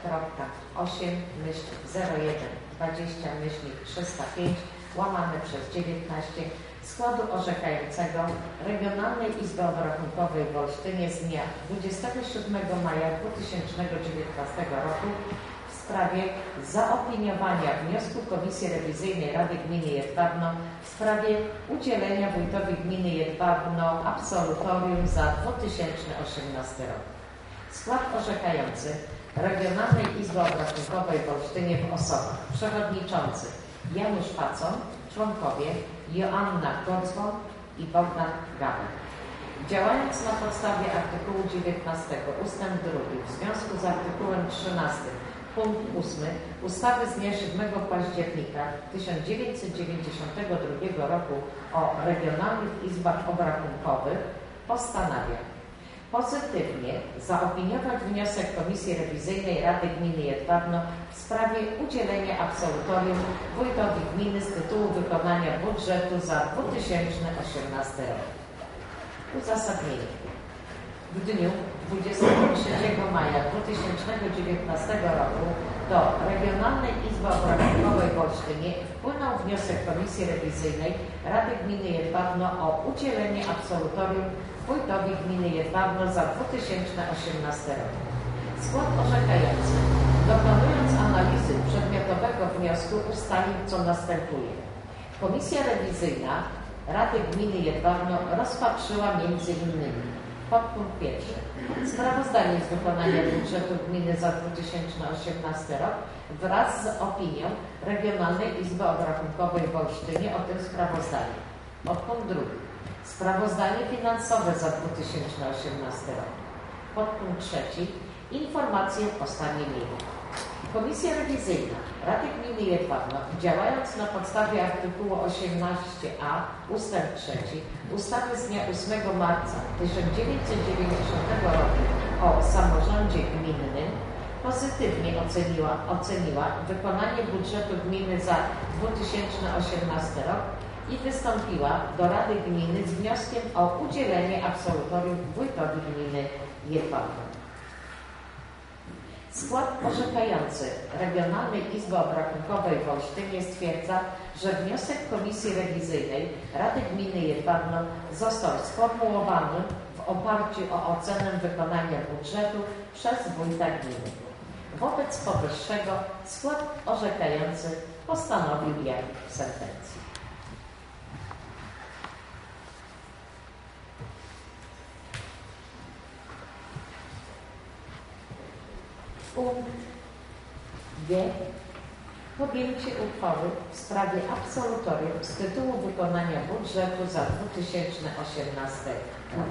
osiem zero jeden dwadzieścia trzysta pięć łamane przez dziewiętnaście składu orzekającego Regionalnej Izby Obrachunkowej w Olsztynie z dnia dwudziestego siódmego maja dwa tysiące dziewiętnastego roku w sprawie zaopiniowania wniosku Komisji Rewizyjnej Rady Gminy Jedwabno w sprawie udzielenia wójtowi gminy Jedwabno absolutorium za dwa tysiące osiemnasty rok. Skład orzekający Regionalnej Izby Obrachunkowej w Olsztynie w osobach przewodniczący Janusz Pacon, członkowie Joanna Gocłon i Bogdan Gawek. Działając na podstawie artykułu dziewiętnastego ustęp drugi w związku z artykułem trzynastym punkt ósmy ustawy z dnia siódmego października tysiąc dziewięćset dziewięćdziesiątego drugiego roku o regionalnych izbach obrachunkowych postanawia pozytywnie zaopiniować wniosek Komisji Rewizyjnej Rady Gminy Jedwabno w sprawie udzielenia absolutorium wójtowi gminy z tytułu wykonania budżetu za dwa tysiące osiemnasty rok. Uzasadnienie. W dniu dwudziestego trzeciego maja dwa tysiące dziewiętnastego roku do Regionalnej Izby Obrachunkowej w Olsztynie wpłynął wniosek Komisji Rewizyjnej Rady Gminy Jedwabno o udzielenie absolutorium wójtowi gminy Jedwabno za dwa tysiące osiemnasty rok. Skład orzekający, dokonując analizy przedmiotowego wniosku, ustalił, co następuje. Komisja Rewizyjna Rady Gminy Jedwabno rozpatrzyła między innymi podpunkt pierwszy. Sprawozdanie z wykonania budżetu gminy za dwa tysiące osiemnasty rok wraz z opinią Regionalnej Izby Obrachunkowej w Olsztynie o tym sprawozdaniu. Podpunkt drugi. Sprawozdanie finansowe za dwa tysiące osiemnasty rok. Podpunkt trzeci. Informacje o stanie mienia. Komisja Rewizyjna Rady Gminy Jedwabno, działając na podstawie artykułu osiemnaście a ustęp trzeci ustawy z dnia ósmego marca tysiąc dziewięćset dziewięćdziesiątego roku o samorządzie gminnym, pozytywnie oceniła, oceniła wykonanie budżetu gminy za dwa tysiące osiemnasty rok i wystąpiła do Rady Gminy z wnioskiem o udzielenie absolutorium wójtowi gminy Jedwabno. Skład orzekający Regionalnej Izby Obrachunkowej w Olsztynie stwierdza, że wniosek Komisji Rewizyjnej Rady Gminy Jedwabno został sformułowany w oparciu o ocenę wykonania budżetu przez wójta gminy. Wobec powyższego skład orzekający postanowił jak w sentencji. Punkt G. Podjęcie uchwały w sprawie absolutorium z tytułu wykonania budżetu za dwa tysiące osiemnasty rok.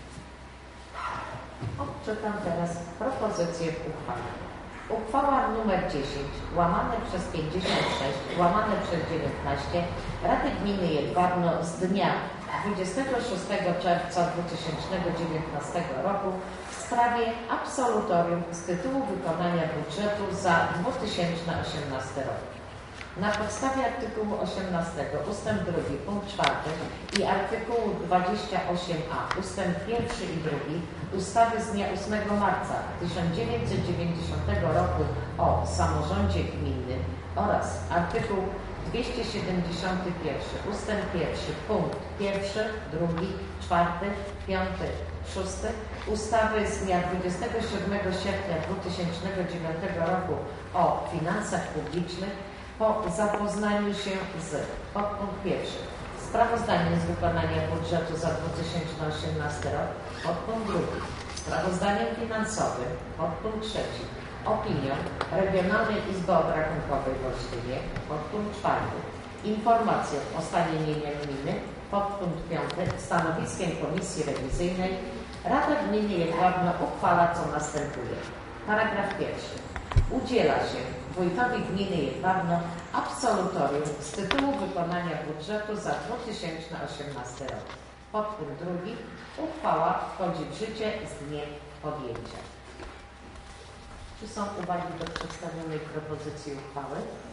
Odczytam teraz propozycję w uchwale. Uchwała nr dziesięć, łamane przez pięćdziesiąt sześć, łamane przez dziewiętnaście Rady Gminy Jedwabno z dnia dwudziestego szóstego czerwca dwa tysiące dziewiętnastego roku w sprawie absolutorium z tytułu wykonania budżetu za dwa tysiące osiemnasty rok. Na podstawie artykułu osiemnastego ustęp drugi punkt czwarty i artykułu dwadzieścia osiem a ustęp pierwszy i drugi ustawy z dnia ósmego marca tysiąc dziewięćset dziewięćdziesiątego roku o samorządzie gminnym oraz artykuł dwieście siedemdziesiąty pierwszy ustęp pierwszy punkt pierwszy, drugi, czwarty, piąty, szósty ustawy z dnia dwudziestego siódmego sierpnia dwa tysiące dziewiątego roku o finansach publicznych po zapoznaniu się z podpunkt pierwszy sprawozdaniem z wykonania budżetu za dwa tysiące osiemnasty rok, podpunkt drugi sprawozdaniem finansowym, podpunkt trzeci opinią Regionalnej Izby Obrachunkowej w Olsztynie, podpunkt czwarty informacją o stanie mienia gminy, podpunkt piąty stanowiskiem Komisji Rewizyjnej Rada Gminy Jedwabno uchwala co następuje. Paragraf pierwszy. Udziela się wójtowi gminy Jedwabno absolutorium z tytułu wykonania budżetu za dwa tysiące osiemnasty rok. Podpunkt drugi. Uchwała wchodzi w życie z dniem podjęcia. Czy są uwagi do przedstawionej propozycji uchwały?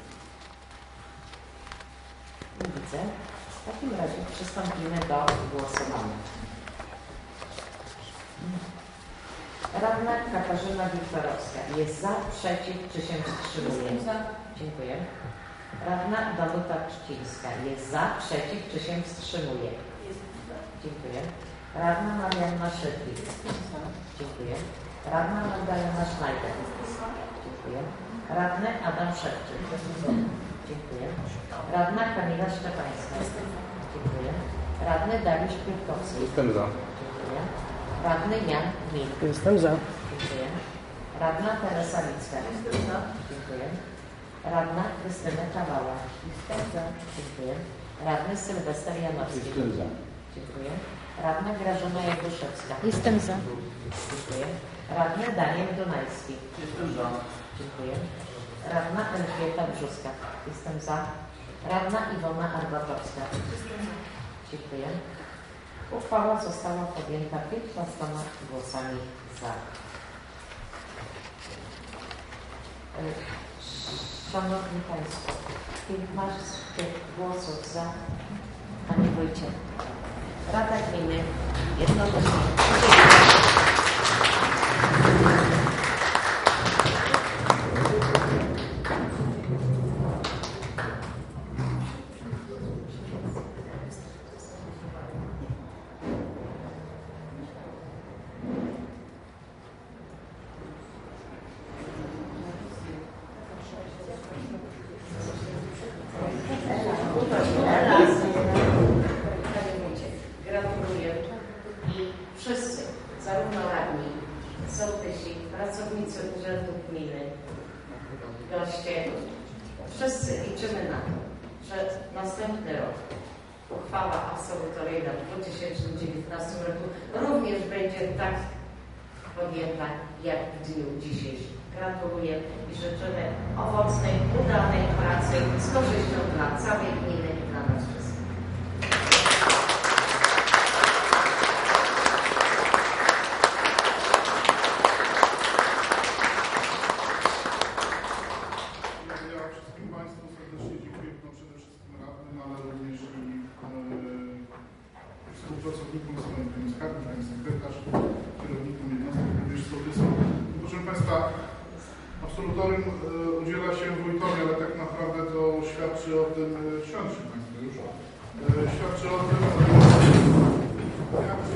Nie widzę. W takim razie przystąpimy do głosowania. Radna Katarzyna Wiktorowska jest za, przeciw, czy się wstrzymuje? Dziękuję. Radna Danuta Czcińska jest za, przeciw, czy się wstrzymuje? Dziękuję. Radna Marianna Szydlik. Dziękuję. Radna Magdalena Schneider. Dziękuję. Radny Adam Szewczyk. Dziękuję. Radna Kamila Szczepańska. Dziękuję. Radny Dariusz Kwiatkowski. Jestem za. Dziękuję. Radny Jan Gmin. Jestem za. Dziękuję. Radna Teresa Licka. Jestem za. Dziękuję. Radna Krystyna Kawała. Jestem za. Dziękuję. Radny Sylwester Janowski. Jestem za. Dziękuję. Radna Grażyna Jaguszewska. Jestem za. Dziękuję. Radny Daniel Dunajski. Jestem za. Dziękuję. Radna Elżbieta Brzuska. Jestem za. Radna Iwona Arbatowska. Dziękuję. Uchwała została podjęta piętnastoma głosami za. Szanowni Państwo, piętnaście głosów za, Panie Wójcie. Rada Gminy jednogłośnie. Gratuluję i wszyscy, zarówno radni, sołtysi, pracownicy Urzędu Gminy, goście, wszyscy liczymy na to, że następny rok uchwała absolutoryjna w dwa tysiące dziewiętnastym roku również będzie tak podjęta jak w dniu dzisiejszym. Gratuluję i życzymy owocnej, udanej pracy z korzyścią dla całej gminy i dla nas wszystkich. Ja wszystkim Państwu serdecznie dziękuję, no przede wszystkim radnym, ale również i Absolutorium e, udziela się wójtowi, ale tak naprawdę to świadczy o tym, e, siądźcie Państwo już, e, świadczy o tym, e, jak,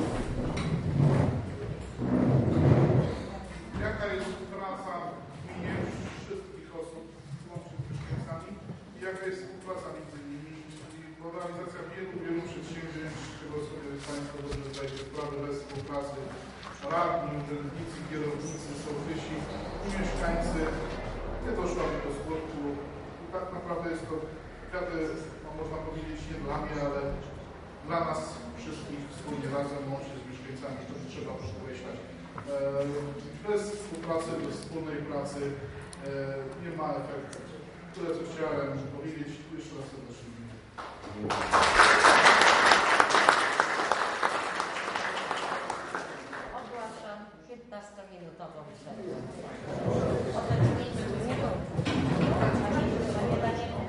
jaka jest praca w gminie wszystkich osób, łącznie z mieszkańcami, i jaka jest współpraca między nimi i realizacja wielu, wielu przedsięwzięć, czego sobie Państwo dobrze zdajecie sprawę, bez współpracy radni, urzędnicy, kierownicy, sołtysi i mieszkańcy nie doszłaby do skutku. I tak naprawdę jest to kwiaty, no można powiedzieć, nie dla mnie, ale dla nas wszystkich wspólnie razem, łącznie z mieszkańcami, to trzeba podkreślać. Bez współpracy, bez wspólnej pracy nie ma efektu. Tyle, co chciałem powiedzieć. Jeszcze raz serdecznie dziękuję. Ogłaszam piętnastominutową przerwę. Potem pięć minut. Zapytanie.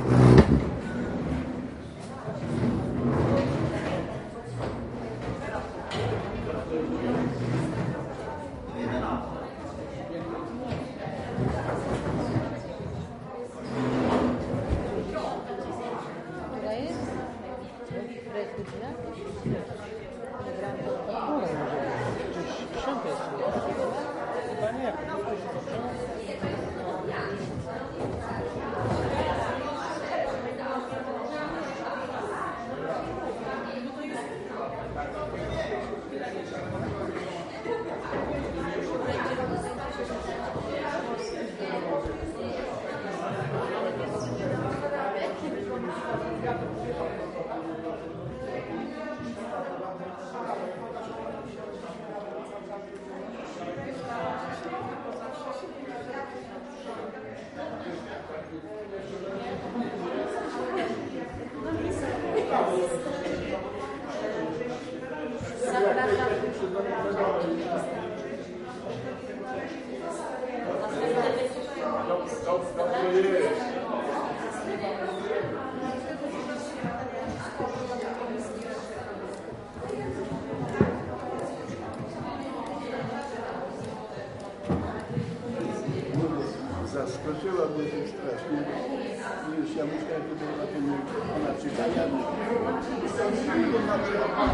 Zaskoczyła mnie to strasznie. Już ja myślałem, że to na tym ona czytania.